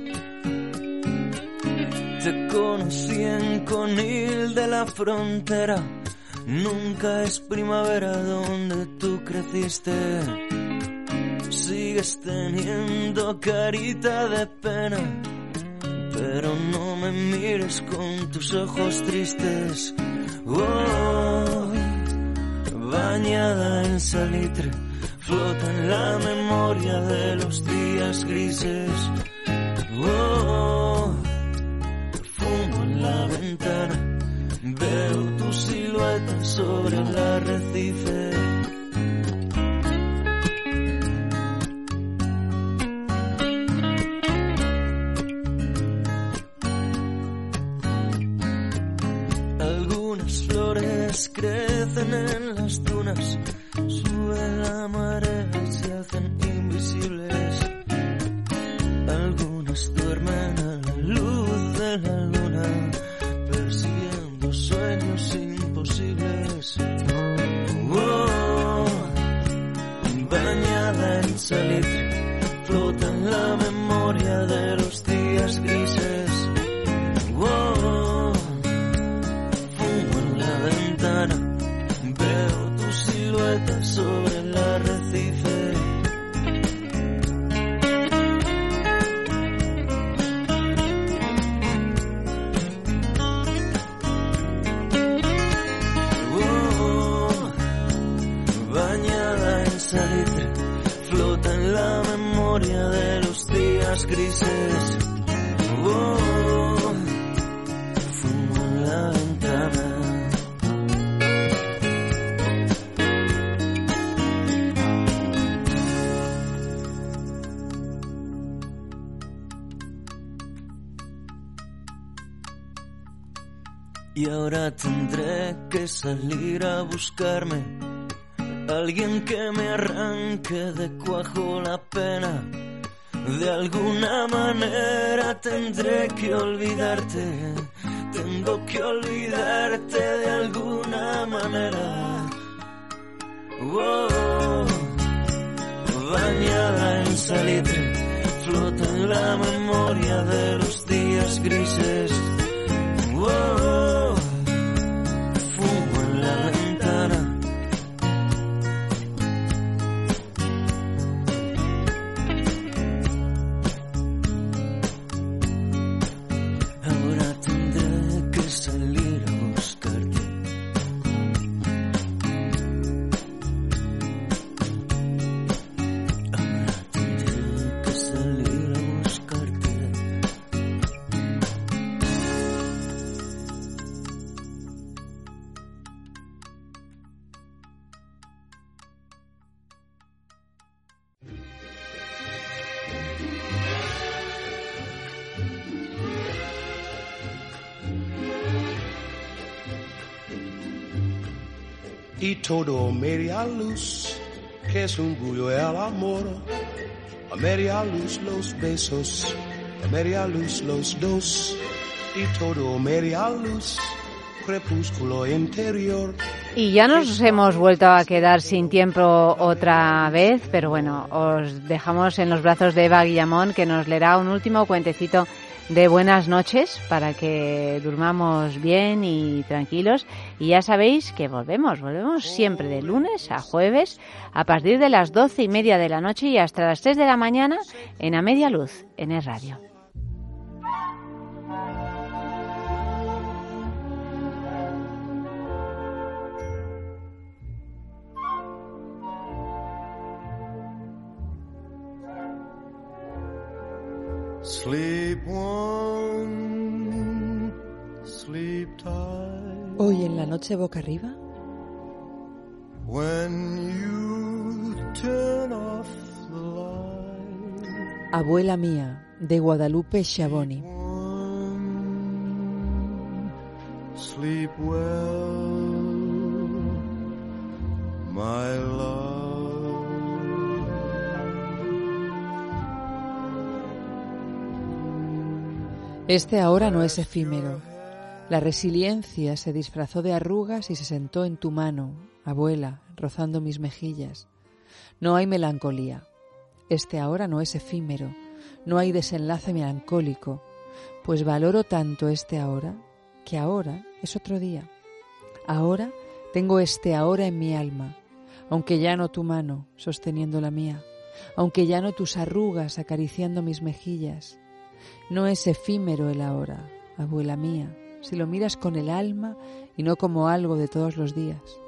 Te conocí en Conil de la Frontera, nunca es primavera donde tú creciste. Sigues teniendo carita de pena, pero no me mires con tus ojos tristes. Oh, bañada en salitre, flota en la memoria de los días grises. Oh, fumo en la ventana, veo tu silueta sobre el arrecife. Crecen en las dunas, sube la marea y se hacen invisibles. Algunas duermen a la luz de la luna, persiguiendo sueños imposibles. Oh, bañada en salitre, flota en la memoria de los días grises. Oh, veo tu silueta sobre el arrecife. Oh, bañada en salitre, flota en la memoria de los días grises. Oh, fumo en la ventana. Y ahora tendré que salir a buscarme alguien que me arranque de cuajo la pena. De alguna manera tendré que olvidarte. Tengo que olvidarte de alguna manera. Oh, bañada en salitre, flota en la memoria de los días grises. Oh, fumo en la ventana. Ahora tendré que salir a buscarte. Ahora tendré que salir a buscarte. Y todo media luz, que es un bullo el amor. A media luz los besos, a media luz los dos. Y todo media luz, crepúsculo interior. Y ya nos hemos vuelto a quedar sin tiempo otra vez, pero bueno, os dejamos en los brazos de Eva Guillamón, que nos leerá un último cuentecito de buenas noches para que durmamos bien y tranquilos. Y ya sabéis que volvemos, volvemos siempre de lunes a jueves a partir de las doce y media de la noche y hasta las tres de la mañana en A Media Luz, en Es Radio. Sleep one, sleep tight. Hoy en la noche boca arriba. When you turn off the light. Abuela mía, de Guadalupe Schiavoni. Sleep well, my love. Este ahora no es efímero. La resiliencia se disfrazó de arrugas y se sentó en tu mano, abuela, rozando mis mejillas. No hay melancolía. Este ahora no es efímero. No hay desenlace melancólico. Pues valoro tanto este ahora, que ahora es otro día. Ahora tengo este ahora en mi alma, aunque ya no tu mano sosteniendo la mía, aunque ya no tus arrugas acariciando mis mejillas. No es efímero el ahora, abuela mía, si lo miras con el alma y no como algo de todos los días.